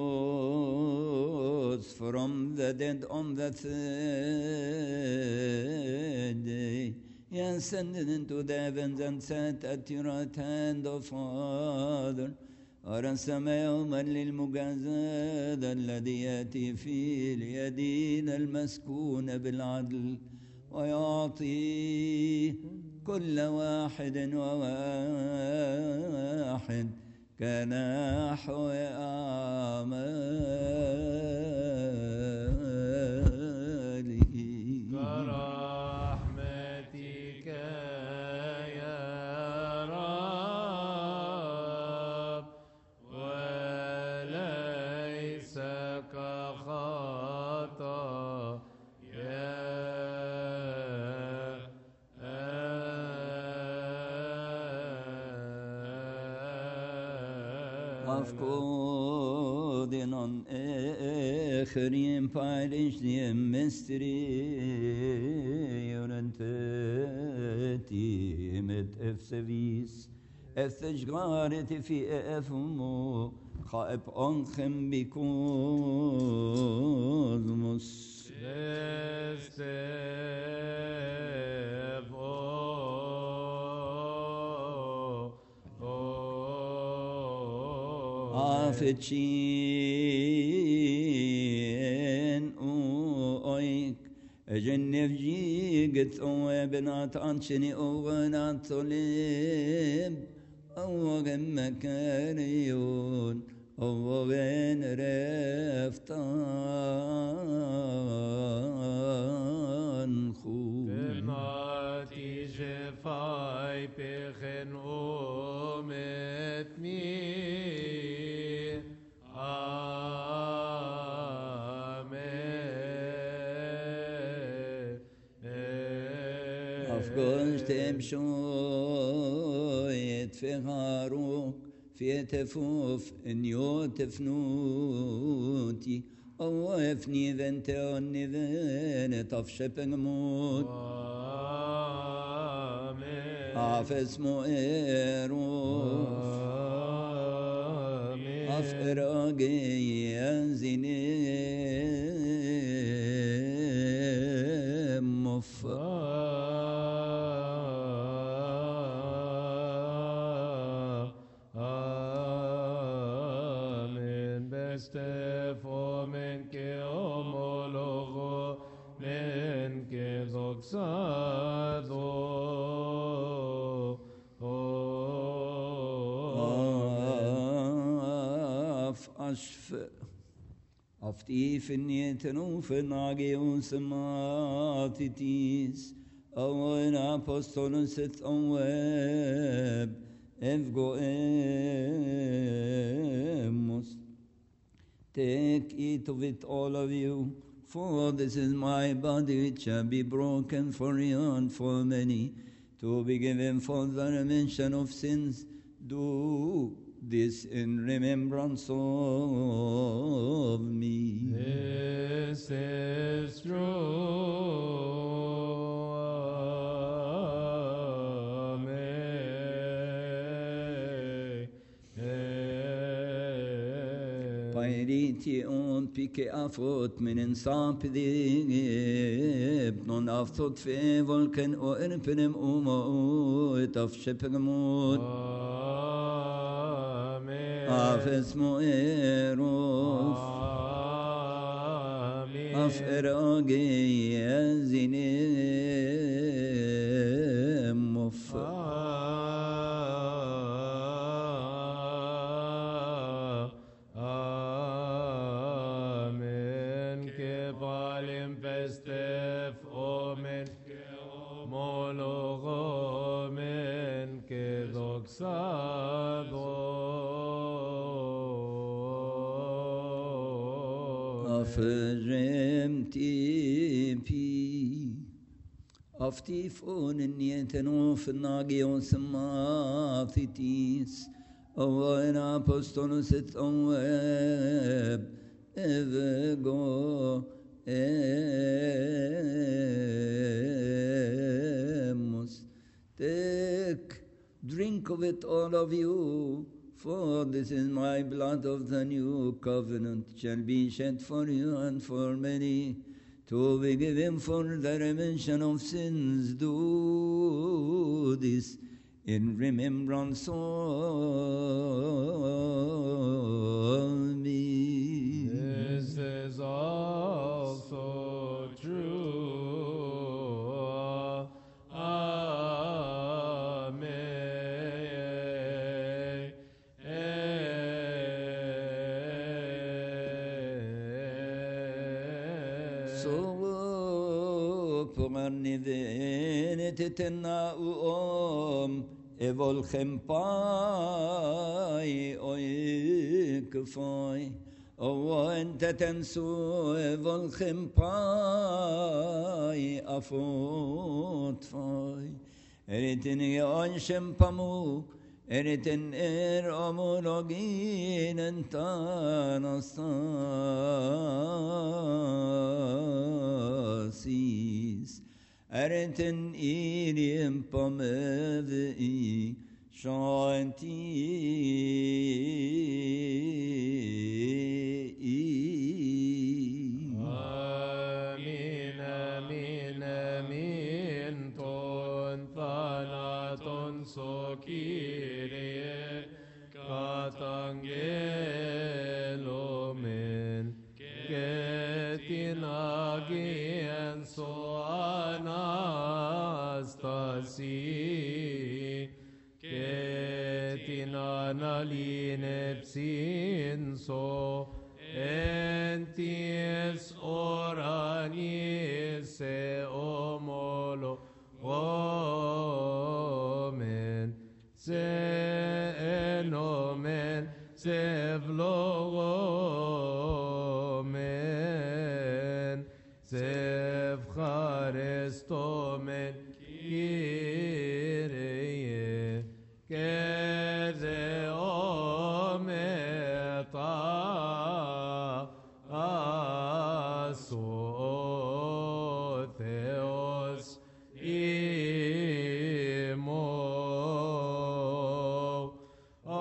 rose from the dead on the third day. He ascended into the heavens and sat at your right hand, O Father. أرسم يوما للمجازاة الذي يأتي فيه ليدين المسكون بالعدل ويعطي كل واحد وواحد كنحو أعماله. كرحمتك يا رب وليس كخطا يا Afkodenon echerim peilishniem mysterionenteti mit efsevis efsejgareti fi efumo chaep onchem bikosmos. Afetchin oik Ejennev jiget oe benat anchini oganat tolim Ogen makariyon Ogen reftan khu Benati jefai pechen omet mi Afgostem shoyet feharuk fietefuf in yotefnuti awefni vente onnivenet afshepenmut afes moeruf afrage yazine muffa Stefo menke homologo menke doxado af ashf af tiefen yetenofen ageus matitis awen apostolus et onweb evgo emos. Take, eat of it, all of you, for this is my body which shall be broken for you and for many, to be given for the remission of sins. Do this in remembrance of me. This is true. Pairiti on pike afot minen sapdi non aftot fe volken o erpenem umo et afshepegemot afes moerof af erage yazine mof Steph omen mologo men Affirm tipi Aftif onen nieten of nagios mathitis Owen apostolus et onweb evego emus. Take, drink of it all of you, for this is my blood of the new covenant, shall be shed for you and for many, to be given for the remission of sins. Do this in remembrance of me. This is also true. Tena uom evolchem pai oikfoi o entetensu evolchem pai afot foi eritin yonshem pamu eritin er omologin entanastasis Erenten irim pomövi shanti Amin, amin, amin ton thanaton sokirie katangelomen ketinagien so Anastasi ketinanaline psinso enties oranis se omolo omen se enomen se vlogomen se vcharestomen Kyrie keze ometa aso theos imo oh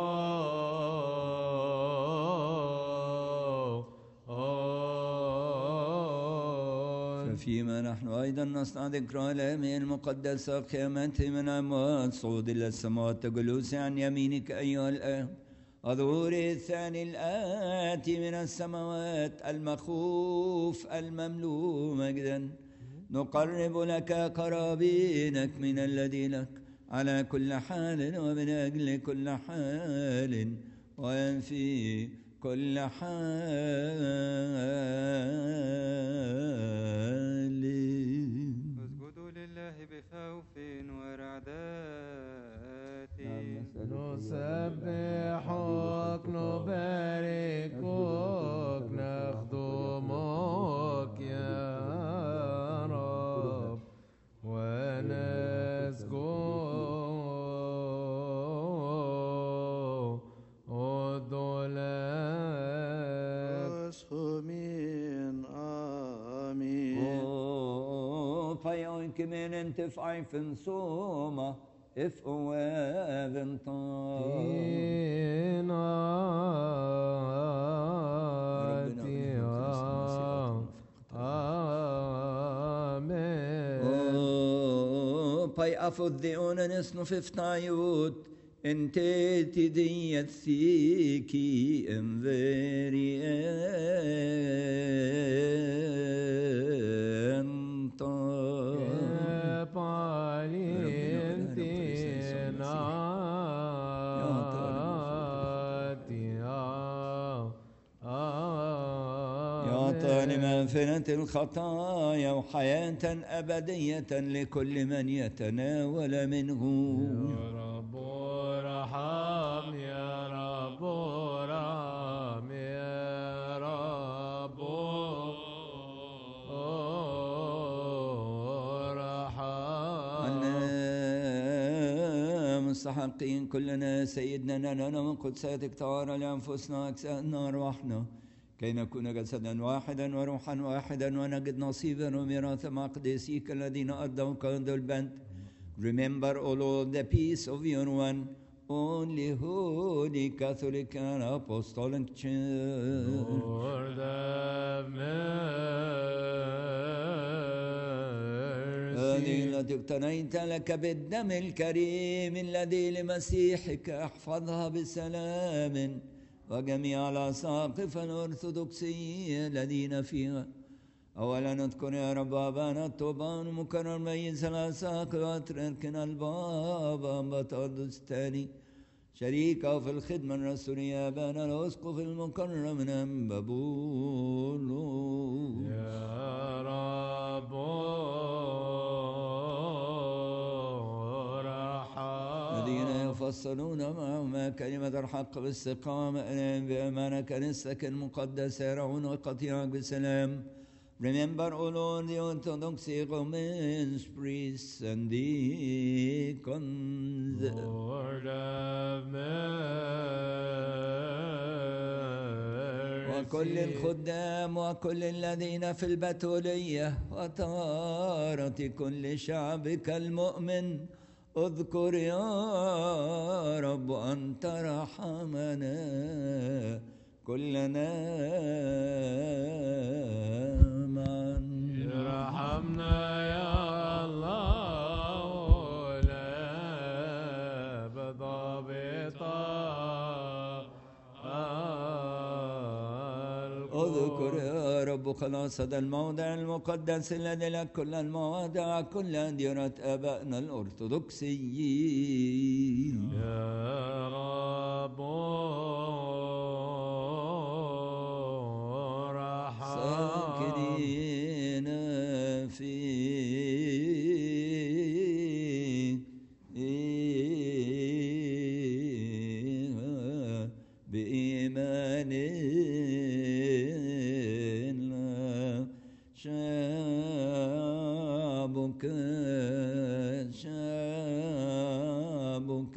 oh فيما نحن أيضا نصنع ذكرى الأيام المقدسة قيامته من أموات صعود إلى السماوات جلوس عن يمينك أيها الآب الظهور الثاني الآتي من السماوات المخوف المملوء مجدا نقرب لك قرابينك من الذي لك على كل حال ومن أجل كل حال وفي كل حال اسجدوا لله بخوف ورعدات نسبحك نباركك نخدمك يا رب ونسجد Amen. Amen. Oh, payon kimen ente faifen soma if oeven Amen. Oh, pay afod the onanis no fiftayut ente tidiyat thiki enveri مغفرة الخطايا وحياة أبدية لكل من يتناول منه يا رب أننا مستحقين كلنا سيدنا لنا من قدساتك تعالى لأنفسنا أجسادنا أرواحنا كي نكون جسدا واحدا وروحا واحدا ونجد نصيبا وميراثا مع قديسيك الذين أدوا كندوا البند. Remember, O Lord, the peace of your one, only holy Catholic and Apostolic Church. Lord have mercy. هذه التي اقتنيت لك بالدم الكريم الذي لمسيحك احفظها بسلام وجميع الأساقفة الأرثوذكسية الذين فيها. أولا نذكر يا رب أبانا الطوبان مكرر ميز الأساقفة وأتركنا البابا بطرس الثاني شريكه في الخدمة الرسولية أبانا الأسقف المكرم من أنبابولو. يا رب الذين يفصلون معهما كلمة الحق باستقامة بأمانة كنيستك المقدسة يرعون قطيعك بسلام. Remember, O Lord, the Orthodox Romans, priests and deacons. Lord have mercy. وكل الخدام وكل الذين في البتولية وطهارة كل شعبك المؤمن. اذكر يا رب أن ترحمنا كلنا معا. ارحمنا يا الله ولا بضابطا. اذكر يا رب خلاص هذا الموضع المقدس الذي لك كل المواضع كل أنديرة آبائنا الأرثوذكسيين. يا رب ساكنين في بإيمان شعبك شعبك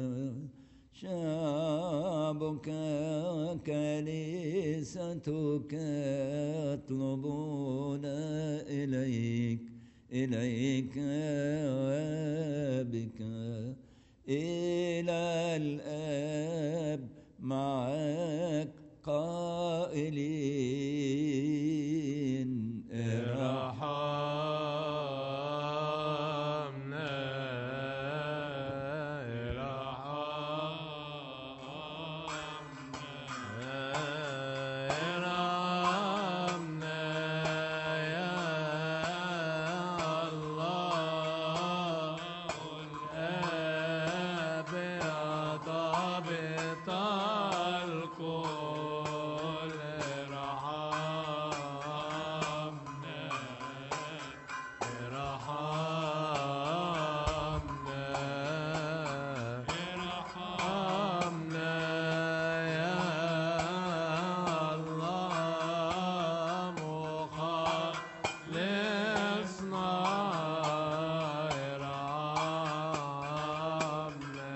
شعبك كنيستك يطلبون إليك إليك بك إلى الآب معك قائلين ارحمنا ارحمنا يا الله الآب ضابط الكل. ارحمنا ارحمنا ارحمنا يا الله مخلصنا. ارحمنا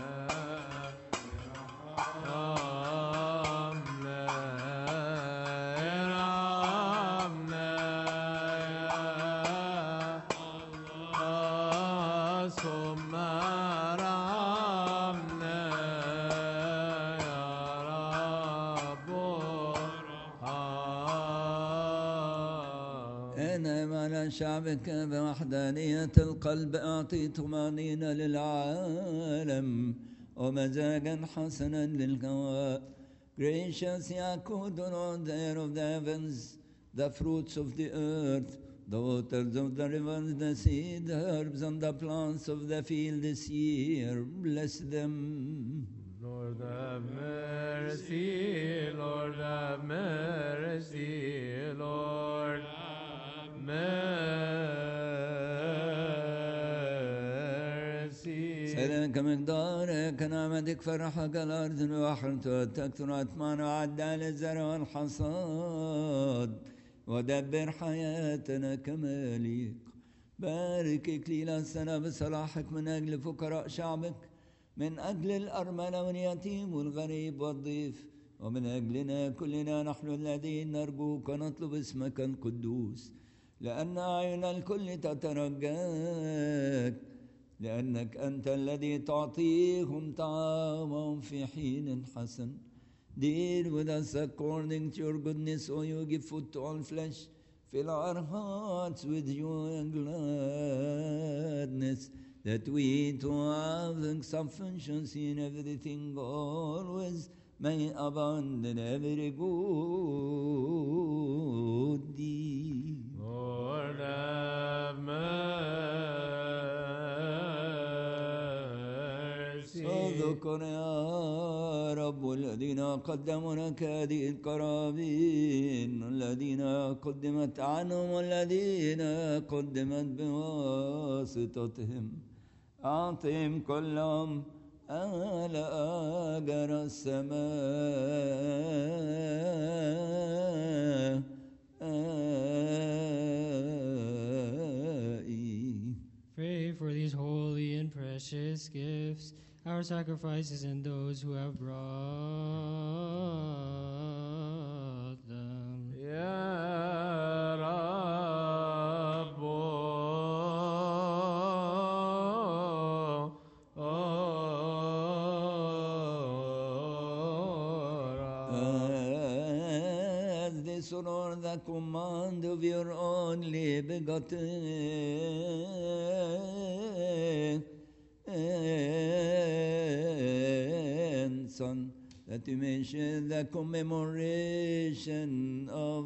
ارحمنا ارحمنا يا ثم ارحمنا يا رب ارحم. أنعم على شعبك بوحدانية القلب أعطي طمأنينة للعالم ومزاجا حسنا للهواء. Gracious Yakud, Lord, the air of the heavens, the fruits of the earth, the waters of the rivers, the seed, the herbs and the plants of the field this year, bless them. Lord have mercy, Lord have mercy, Lord have mercy. سألك مقدارك نعمتك فرحك الأرض البحر تكثر أثمان وعدى للزرع والحصاد ودبر حياتنا كما يليق بارك إكليل السنة بصلاحك من أجل فقراء شعبك، من أجل الأرملة واليتيم والغريب والضيف، ومن أجلنا كلنا نحن الذين نرجوك ونطلب اسمك القدوس، لأن أعين الكل تترجاك، لأنك أنت الذي تعطيهم طعامهم في حين حسن. Deal with us according to your goodness, O you give food to all flesh. Fill our hearts with joy and gladness, that we to have sufficiency in everything always may abound in every good deed. Lord have mercy. اذكر يا رب الذين قدموا لك هذه القرابين، الذين قدمت عنهم والذين قدمت بواسطتهم، أعطهم كلهم آل أجر السماء. Pray for these holy and precious gifts, our sacrifices, and those who have brought them. Ya Rabbo, as this honor the command of your only begotten Son, that you may share the commemoration of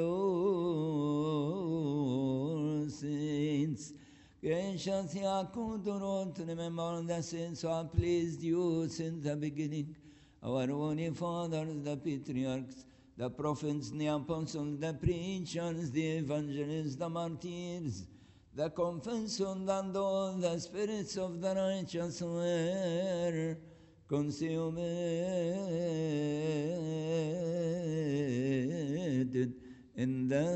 your saints. Gracious Yaakov, Lord, to remember the saints who have pleased you since the beginning, our holy fathers, the patriarchs, the prophets, the apostles, the preachers, the evangelists, the martyrs, the confessors, and all the spirits of the righteous were consummated in the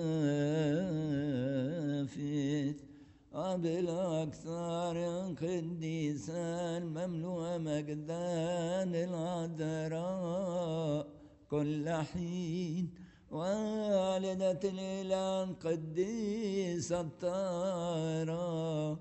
faith. وبالأكثر قديسا مملوء مجدان العذراء كل حين، والدة الإله القديسة الطاهرة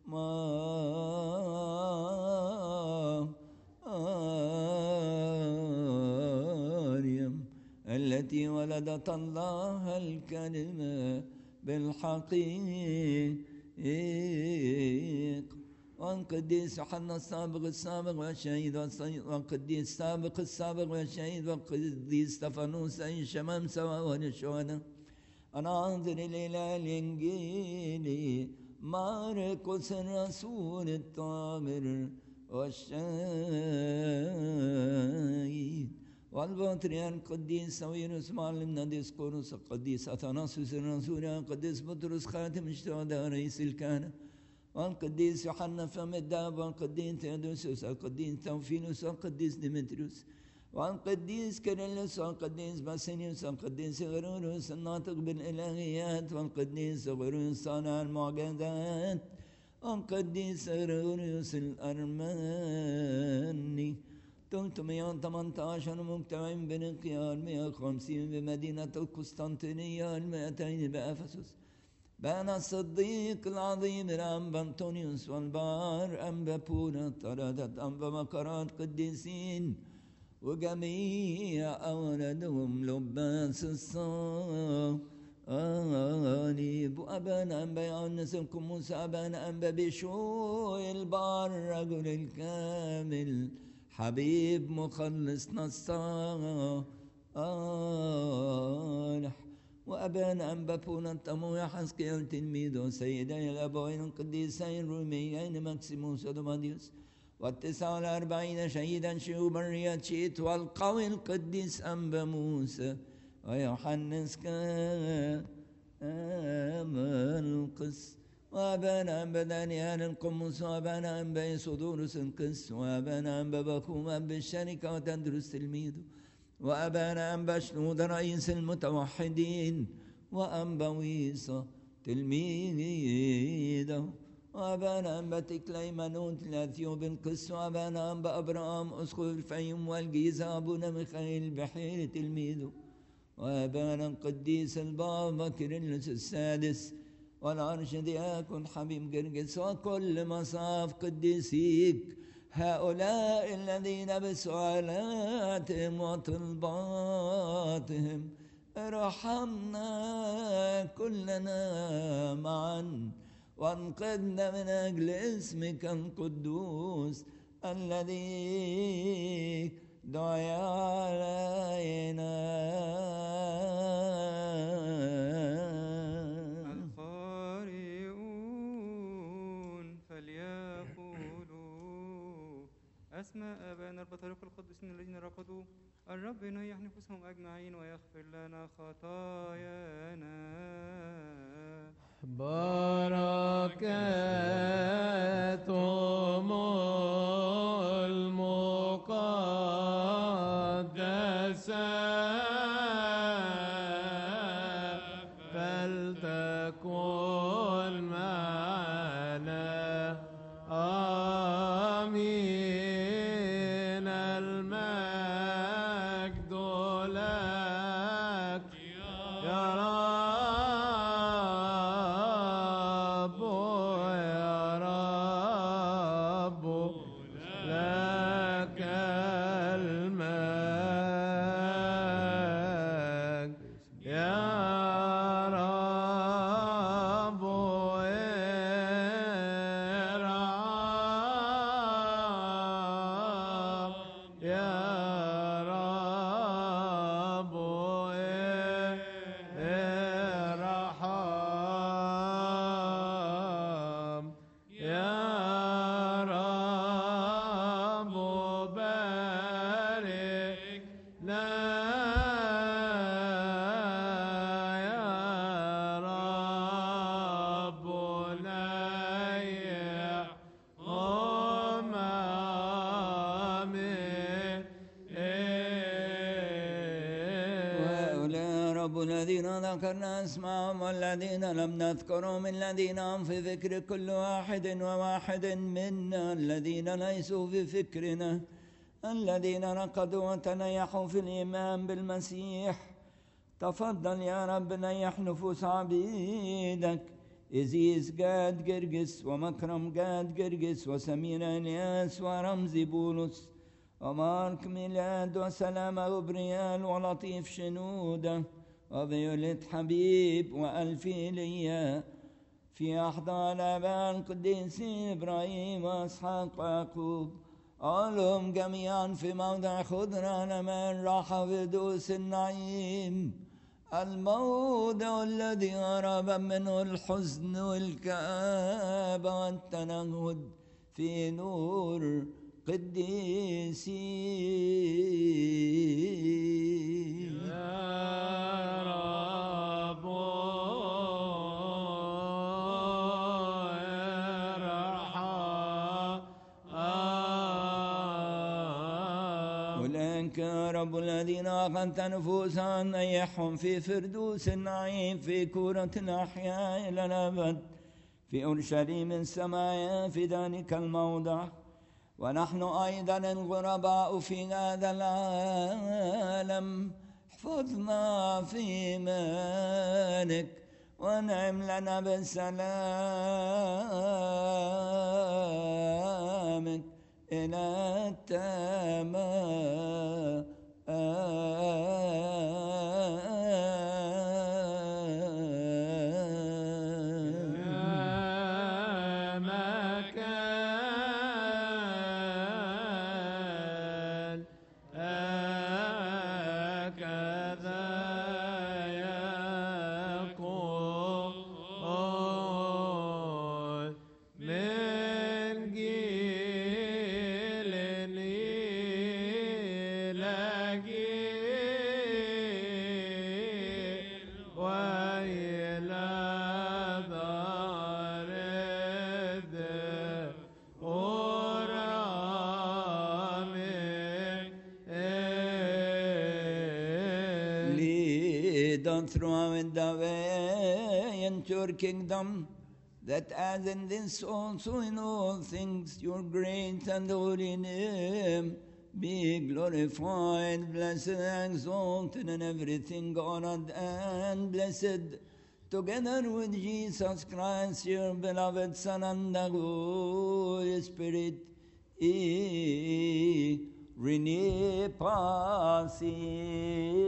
مريم، التي ولدت الله الكلمة بالحقيقة، والقديس يوحنا السابق السابق والشهيد والقديس السابق السابق والشهيد والقديس استفانوس أي شمام سوا ونشوانا. أناظر الإله الإنجيلي ماركوس الرسول الطاهر والشهيد، والبطريرك القديس ساويرس معلمنا ديسقورس، القديس أثناسيوس الرسول، القديس بطرس خاتم الشهداء رئيس الكهنة، والقديس يوحنا فم الدهب، والقديس تيودوسيوس، القديس توفيلوس، والقديس ديمتريوس، والقديس كيرلس، والقديس باسيليوس، والقديس غروريوس الناطق بالإلهيات، والقديس غروريوس صانع المعجزات، والقديس غروريوس الأرماني. ثلاثمائة وثمانية عشر مجتمعين بنقيا، مئة وخمسين بمدينة القسطنطينية، المئتين بأفسس. بان الصديق العظيم الأنبا أنطونيوس، والبار أنبا بونا، طردة أنبا مكرات قديسين، وجميع أولادهم لباس الصليب، وأبانا أنبا يونس القموس، أبانا أنبا بشوي البار الرجل الكامل، حبيب مخلصنا الصالح، وأبانا أنبا بونا التمو حسكيل تلميذه، سيدي الأبوين القديسين الروميين ماكسيموس ودوماديوس، والتسعة والأربعين شهيدا شيوبا رياتشيت، والقوي القديس أنبا موسى ويوحنس كاملقس، وأبانا أنبا دانيال القمص، وأبانا أنبا صدورس القس، وأبانا أنبا بكوم أنبا الشركة وتدرس تلميذه، وأبانا أنبا شنود رئيس المتوحدين، وأنبا ويصة تلميذه وأبانا بتك ليمنون ثلاثيو بالقس وأبانا بأبرام أسقف الفيوم والجيزة أبونا ميخائيل بحير تلميذه وأبانا القديس البابا كيرلس السادس والأرشدياكون حبيب جرجس وكل مصاف قديسيك هؤلاء الذين بسؤالاتهم وطلباتهم ارحمنا كلنا معا وانقذنا من أجل اسمك القدوس الذي دعي علينا. القارئون فليقولوا أسماء آبائنا البطارقة القديسين الذين رقدوا الرب ينيح نفوسهم أجمعين ويغفر لنا خطايانا. بركاتهم المقدسة فلتكن معنا آمين. المجد لك يا رب يا رب لك المجد يا رب ارحم يا رب ارحم يا رب بارك يا رب نيحهم آمين. وهؤلاء رب الذين ذكرنا اسمهم والذين لم نذكرهم الذين هم في ذكر كل واحد وواحد منا الذين ليسوا في فكرنا الذين رقدوا وتنيحوا في الإيمان بالمسيح. تفضل يا رب نيح نفوس عبيدك إزيز جاد جرجس ومكرم جاد جرجس وسمير إلياس ورمزي بولس ومارك ميلاد وسلامة وبريال ولطيف شنودة وفيوليت حبيب وألفيلية في أحضان آباء القديسين إبراهيم وإسحاق ويعقوب علهم جميعا في موضع خضرة نمان راحة ودوس النعيم الموضع الذي هرب منه الحزن والكآبة والتنهد في نور قديسين. يا رب ارحم أولئك يا رب الذين أخذت نفوسا نيحهم في فردوس النعيم في كورة الأحياء إلى الأبد في أورشليم السماء في ذلك الموضع. ونحن أيضا الغرباء في هذا العالم احفظنا في إيمانك وانعم لنا بسلامك إلى التمام. Throughout the way into your kingdom, that as in this also in all things your great and holy name be glorified, blessed, and exalted in everything, honored and blessed, together with Jesus Christ, your beloved Son, and the Holy Spirit, e rene pasi.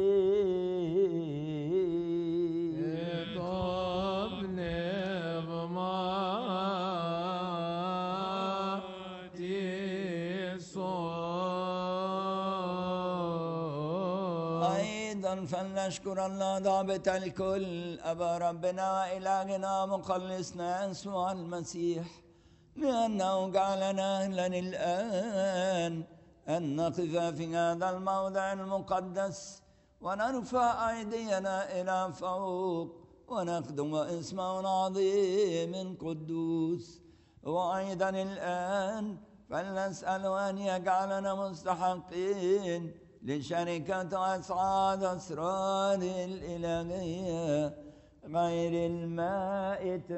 فلنشكر الله ضابط الكل أبا ربنا إلهنا مخلصنا يسوع المسيح، لأنه جعلنا أهلا الآن أن نقف في هذا الموضع المقدس ونرفع أيدينا إلى فوق ونخدم اسمه عظيم قدوس. وأيضا الآن فلنسأله أن يجعلنا مستحقين لشركة أسعاد أسرار الإلهية غير المائتة.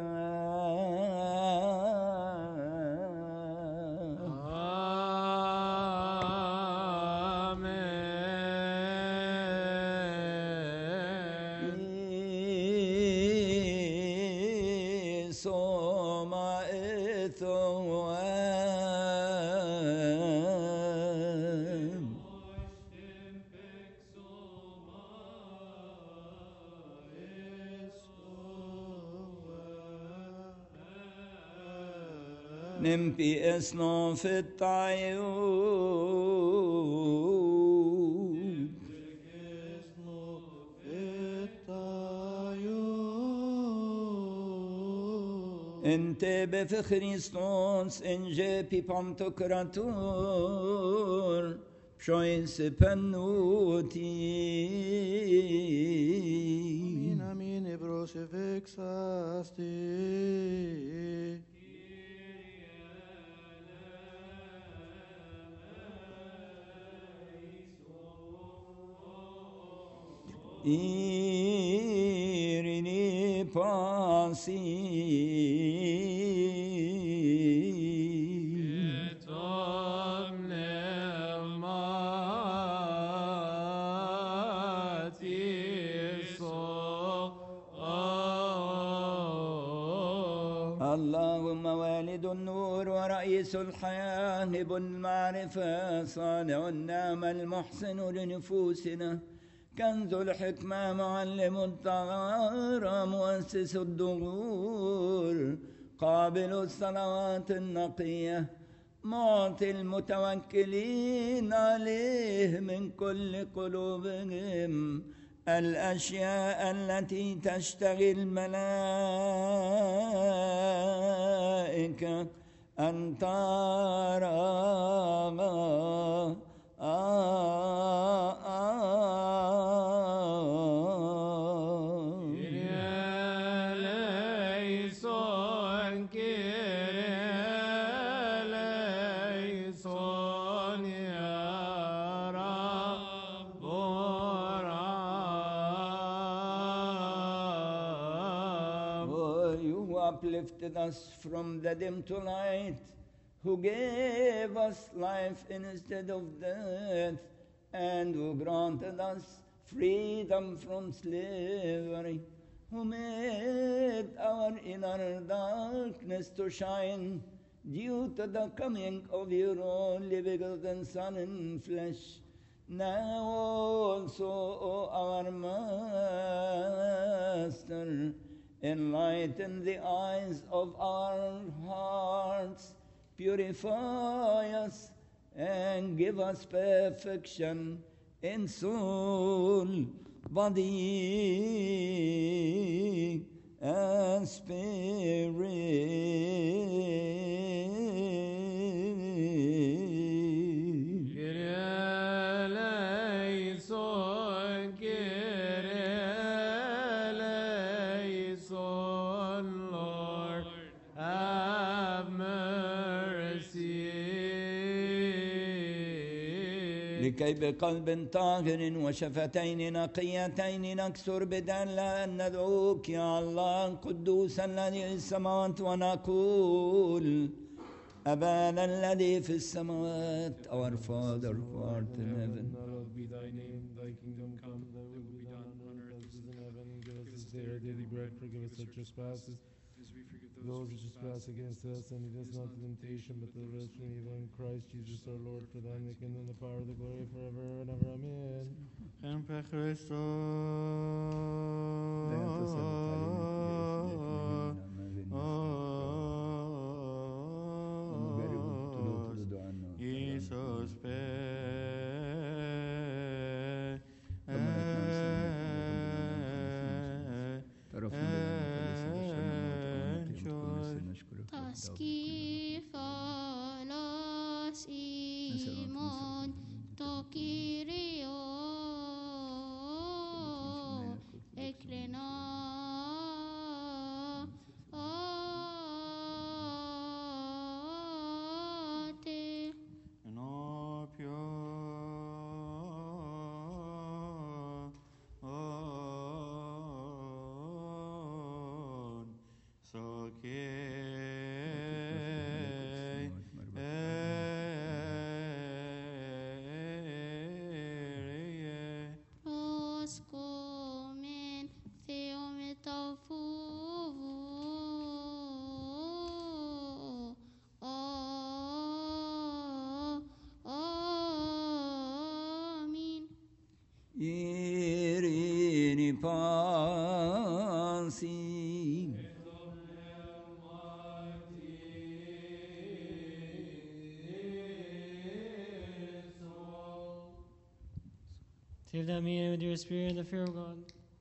آمين. سوما إثوان نمبي اسنو في الطيود انت بفخريستوس انجي بي بانتوكراتور بشويس بنوتي. Amin, amin, ebros vexasti. Irini pasi Etom nemati so اللهم والد النور ورئيس الحياة ابن المعرفة صانع النعمة المحسن لنفوسنا كنز الحكمة معلم الطهارة مؤسس الدهور قابل الصلوات النقية معطي المتوكلين عليه من كل قلوبهم الأشياء التي تشتغي الملائكة أن تراها. آه uplifted us from the dim to light, who gave us life instead of death, and who granted us freedom from slavery, who made our inner darkness to shine due to the coming of your only begotten Son in flesh. Now also, O our Master, enlighten the eyes of our hearts, purify us, and give us perfection in soul, body, and spirit. لكي بقلب طاهر وشفتين نقيتين نكسر بدلا أن ندعوك يا الله قدوسا الذي في السماوات ونقول أبانا الذي في السماوات. Our Father who art in heaven. Hallowed be thy name, thy kingdom come, thy will be done on earth as it is in heaven. Give us this day our daily bread, forgive us our trespasses, as we forgive those who trespass against us, and lead us not into temptation, but deliver us from evil. In Christ Jesus our Lord, for thine the kingdom, the power, the glory, forever and ever. Amen. En per Christo. Jesus pe. Taski falas imon tokirio eklena ate No pio. So que. Roscomen theometafu Amin. Irini pansi. Save that meeting with your spirit and the fear of God.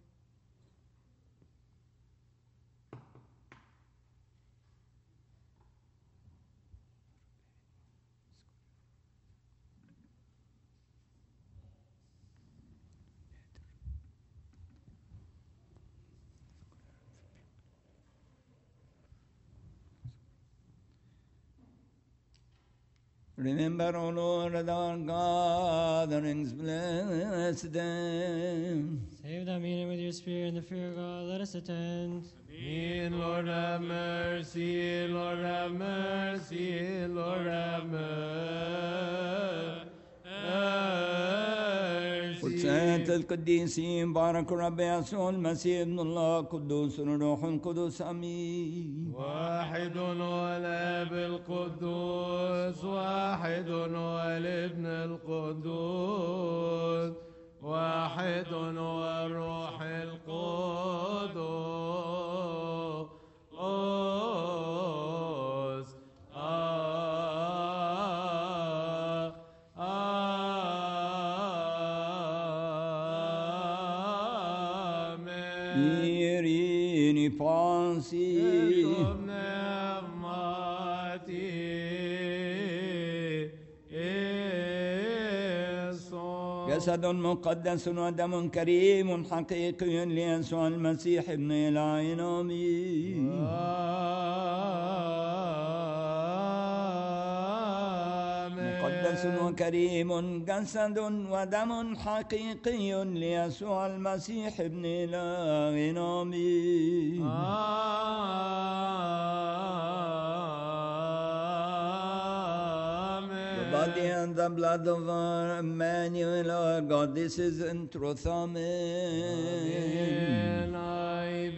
Remember, O Lord, our gatherings, bless them. Save that meeting with your spirit and the fear of God. Let us attend. Amen. Lord have mercy, Lord have mercy, Lord have mercy. قدسات القديسين بارك رب يسوع المسيح ابن الله قدوس الروح القدس امين. واحد هو الاب القدوس، واحد هو الابن القدوس، واحد هو الروح القدس. Irini pansi. جسد مقدس ودم كريم حقيقي ليسوع المسيح ابن إلهنا آمين. مقدس وكريم جسد ودم حقيقي ليسوع المسيح ابن إلهنا آمين. Body and the blood of our Emmanuel, our God, this is in truth. Amen. I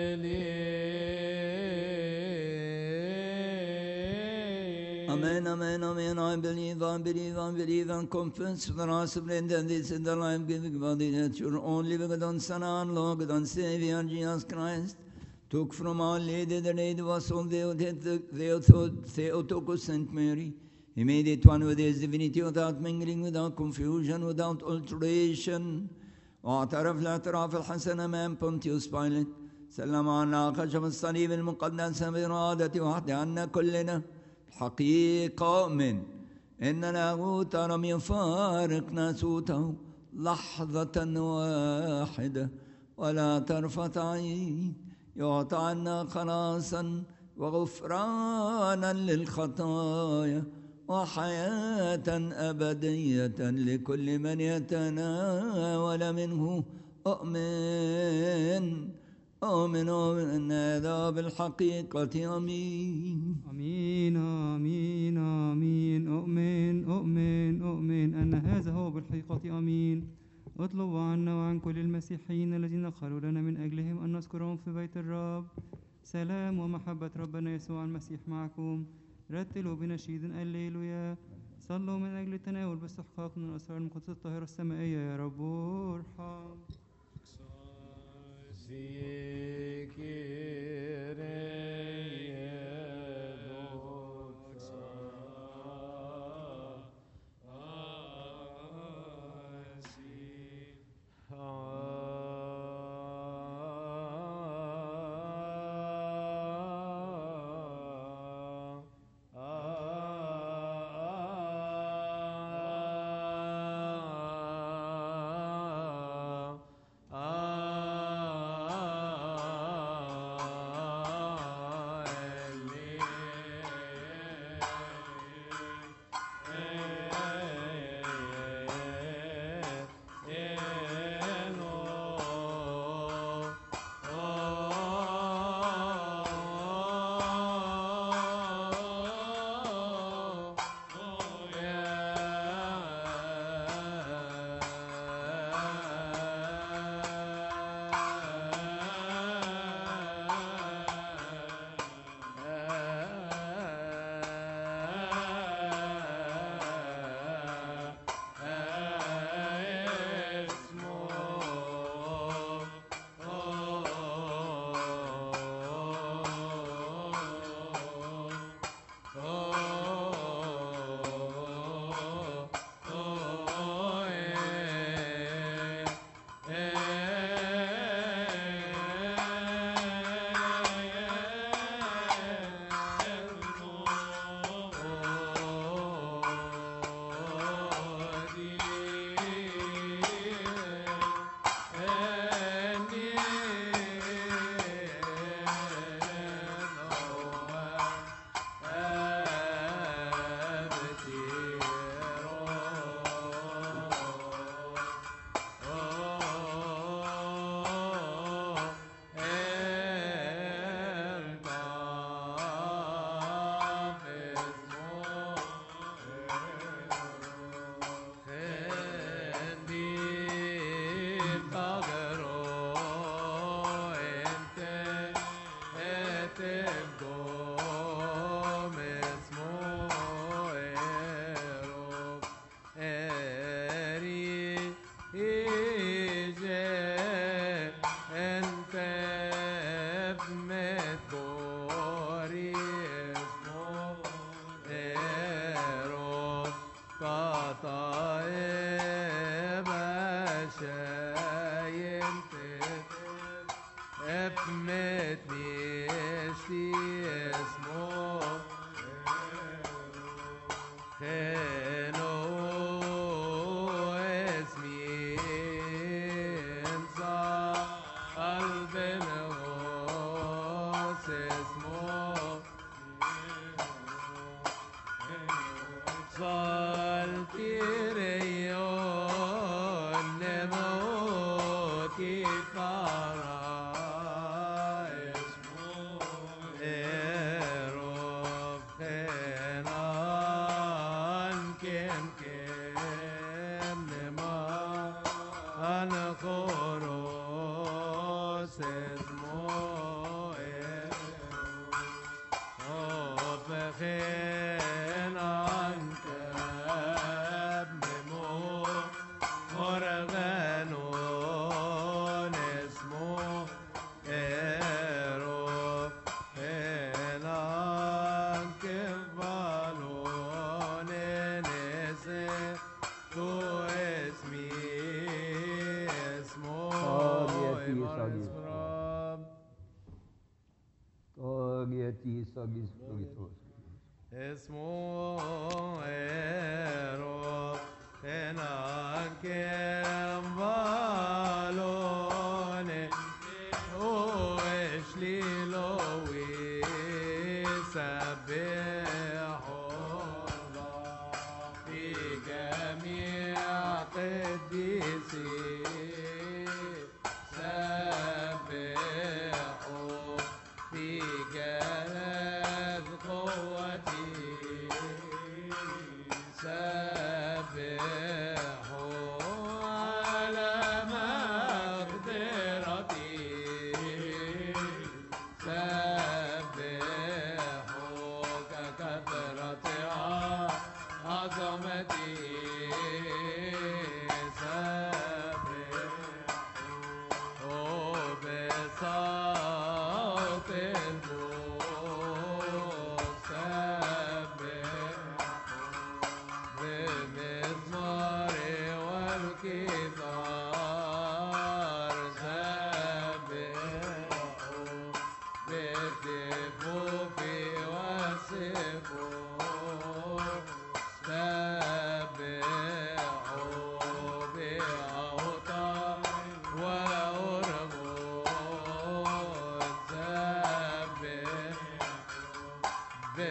believe. Amen, amen, amen. I believe, I believe, I believe, and confess with our supreme that this is the life-giving body that your only begotten Son, our Lord and Savior, Jesus Christ, took from our Lady, the Lady was of the Theotokos Saint Mary. He made it one with his divinity without mingling, without confusion, without alteration. واعترف الاعتراف الحسن أمام بونتيوس بايلت. سلم عنا خشب الصليب المقدس بإرادة واحدة عنا كلنا. الحقيقة من إن لاهوت لم يفارق ناسوته لحظة واحدة ولا طرفة عين. يعطى عنا خلاصا وغفرانا للخطايا وحياة أبدية لكل من يتناول منه. أؤمن أؤمن أؤمن هذا بالحقيقة. آمين. آمين آمين آمين. أؤمن أؤمن أؤمن أن هذا هو بالحقيقة. آمين. اطلب عنا وعن كل المسيحيين الذين خلوا لنا من أجلهم أن نذكرهم في بيت الرب. سلام ومحبة ربنا يسوع المسيح معكم. رتلوا بنشيد الليلويا. صلوا من أجل التناول باستحقاق من الأسرار المقدسة الطاهرة السمائية. يا رب ارحم.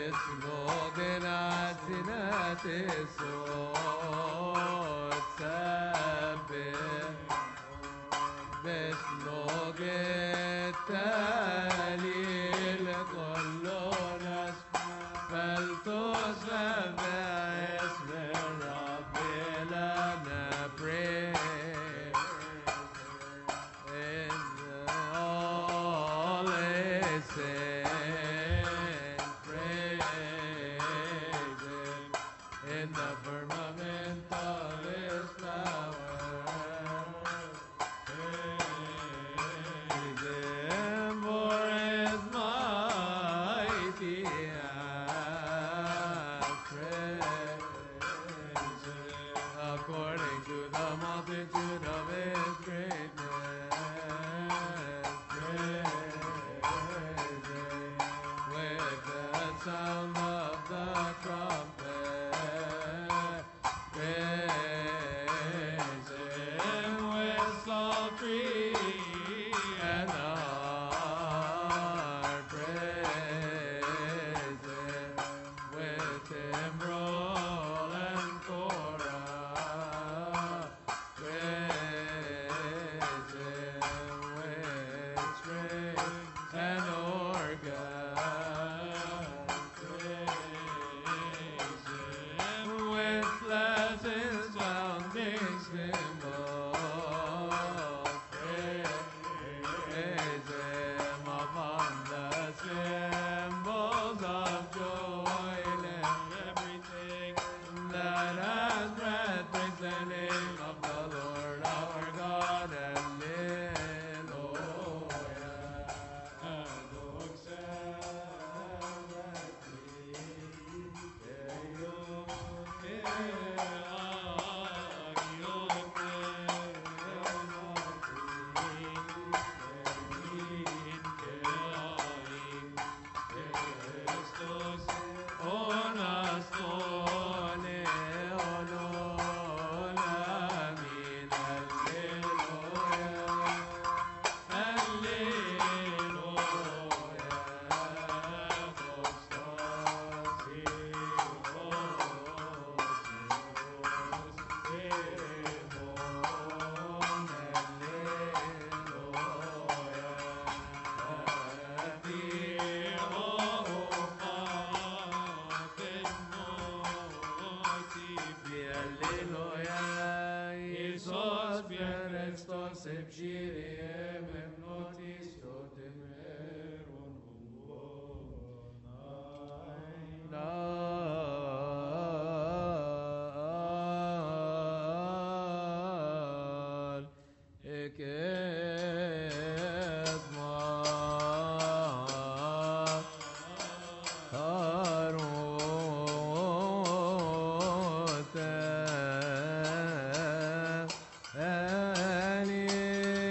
Ani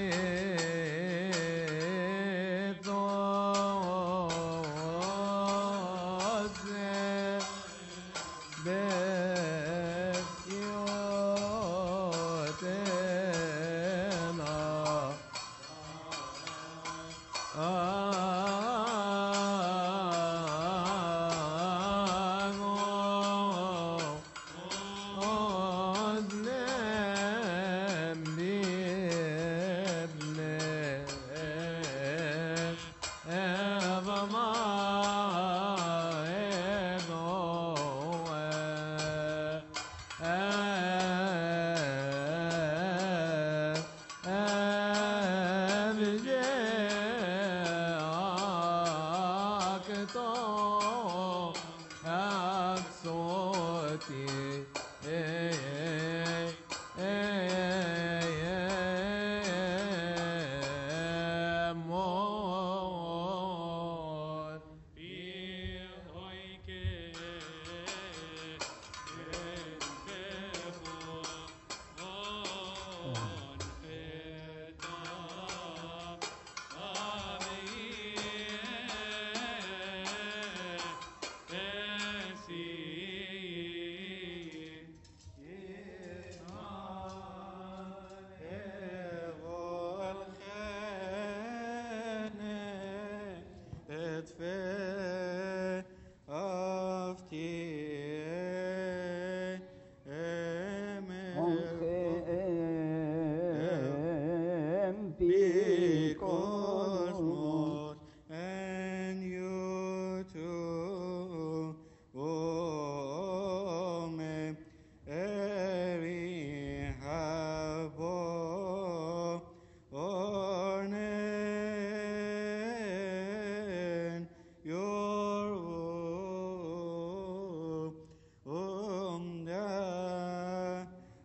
Cosmos, and you too, O me, eri habo, ornen, your um da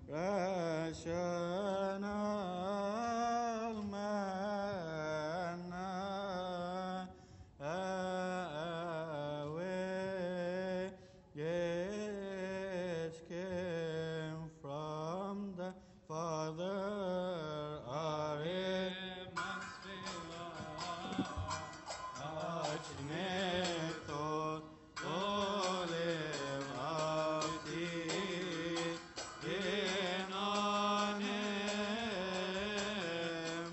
rational manna away yes came from the Father are Achneto Olev Avdi Enanem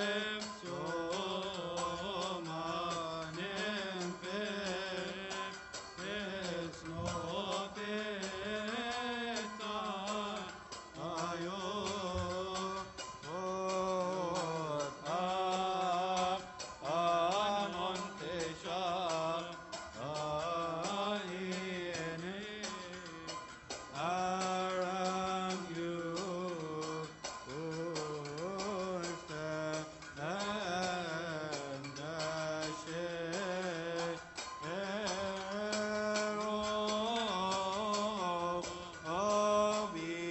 Pepsomanem Pepesnopetan Ayo Ot Ab Anon Tesha Aine Aram you Usta and Ashe Ero Obi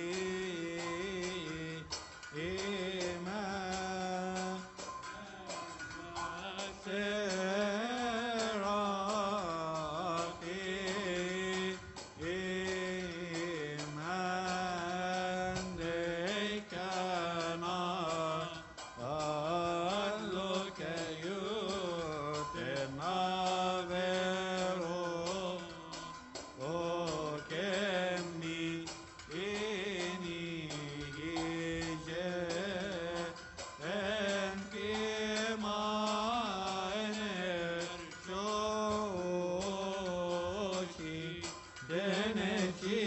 Ima Serachi Iman Dekana look at you Tenavero O Kemi Ini Gije En Kima Ener Shoshi Denechi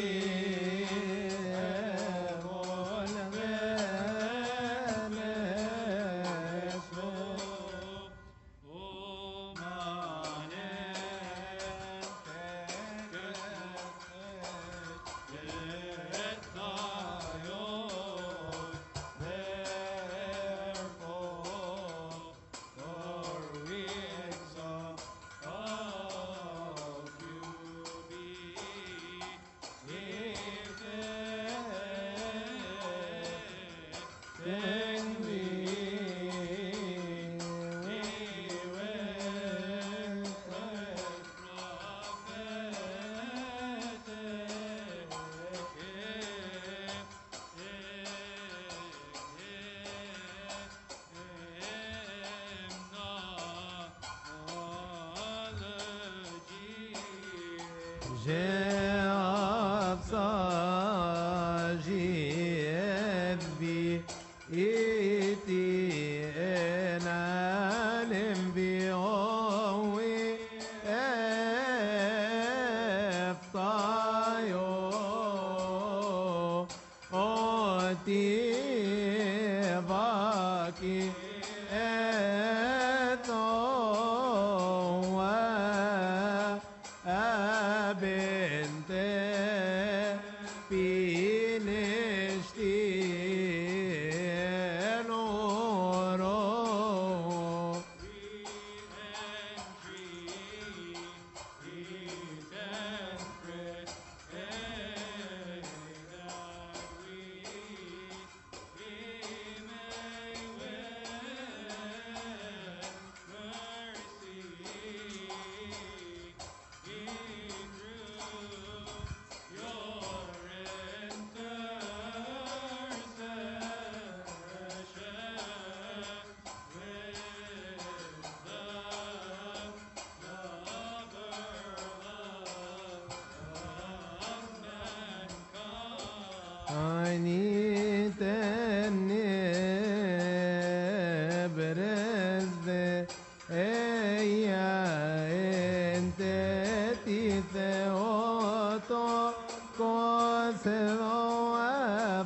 to koseno ab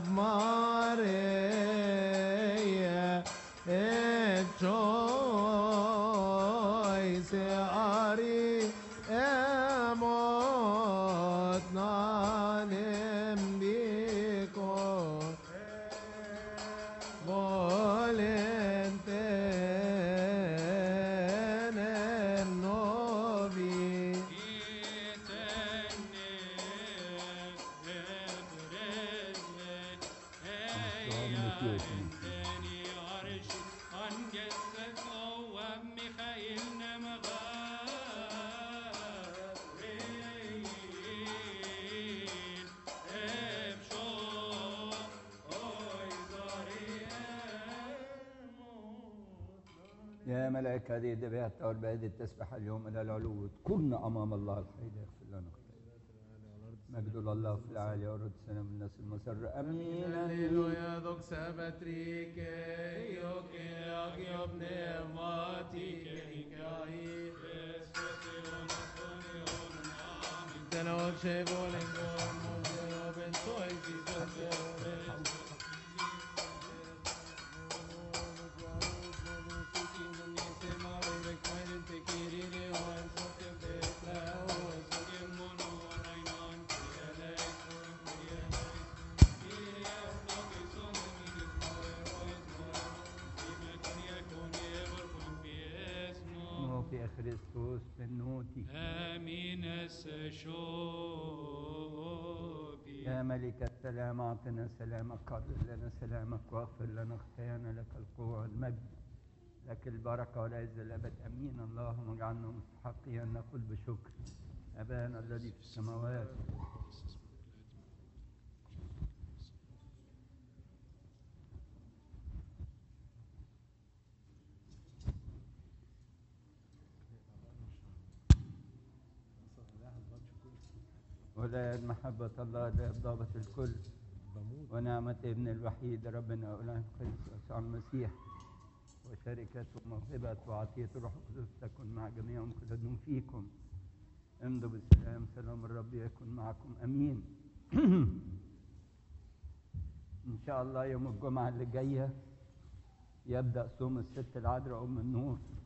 Maria et choice ari emot nanem biko volenten novi يا ملائكة هذه الذبيحة والبعيد التسبح اليوم إلى العلو اذكرنا أمام الله الحي يغفر لنا مجد الله في العالي ورد سلام الناس المسر أمين هللويا دوك سبتريك يوكي أغيب نعماتك نكاهي تنوك شيبون انقوم مبزيو بنتو ايزي في كريستوس بنوتي آمين السشوبي يا ملك السلام أعطنا سلامك قرر لنا سلامك واغفر لنا خطايانا لك القوة والمجد لك البركة والعز الأبد أمين اللهم اجعلنا مستحقين أن نقول بشكر أبانا الذي في السماوات ولا محبة الله لا ضابط الكل ونعمة ابن الوحيد ربنا أولاد يسوع المسيح وشركة وموهبة وعطية الروح القدس تكن مع جميعهم كلهم فيكم امضوا بالسلام سلام الرب يكن معكم أمين إن شاء الله يوم الجمعة اللي جاية يبدأ صوم الست العذراء أم النور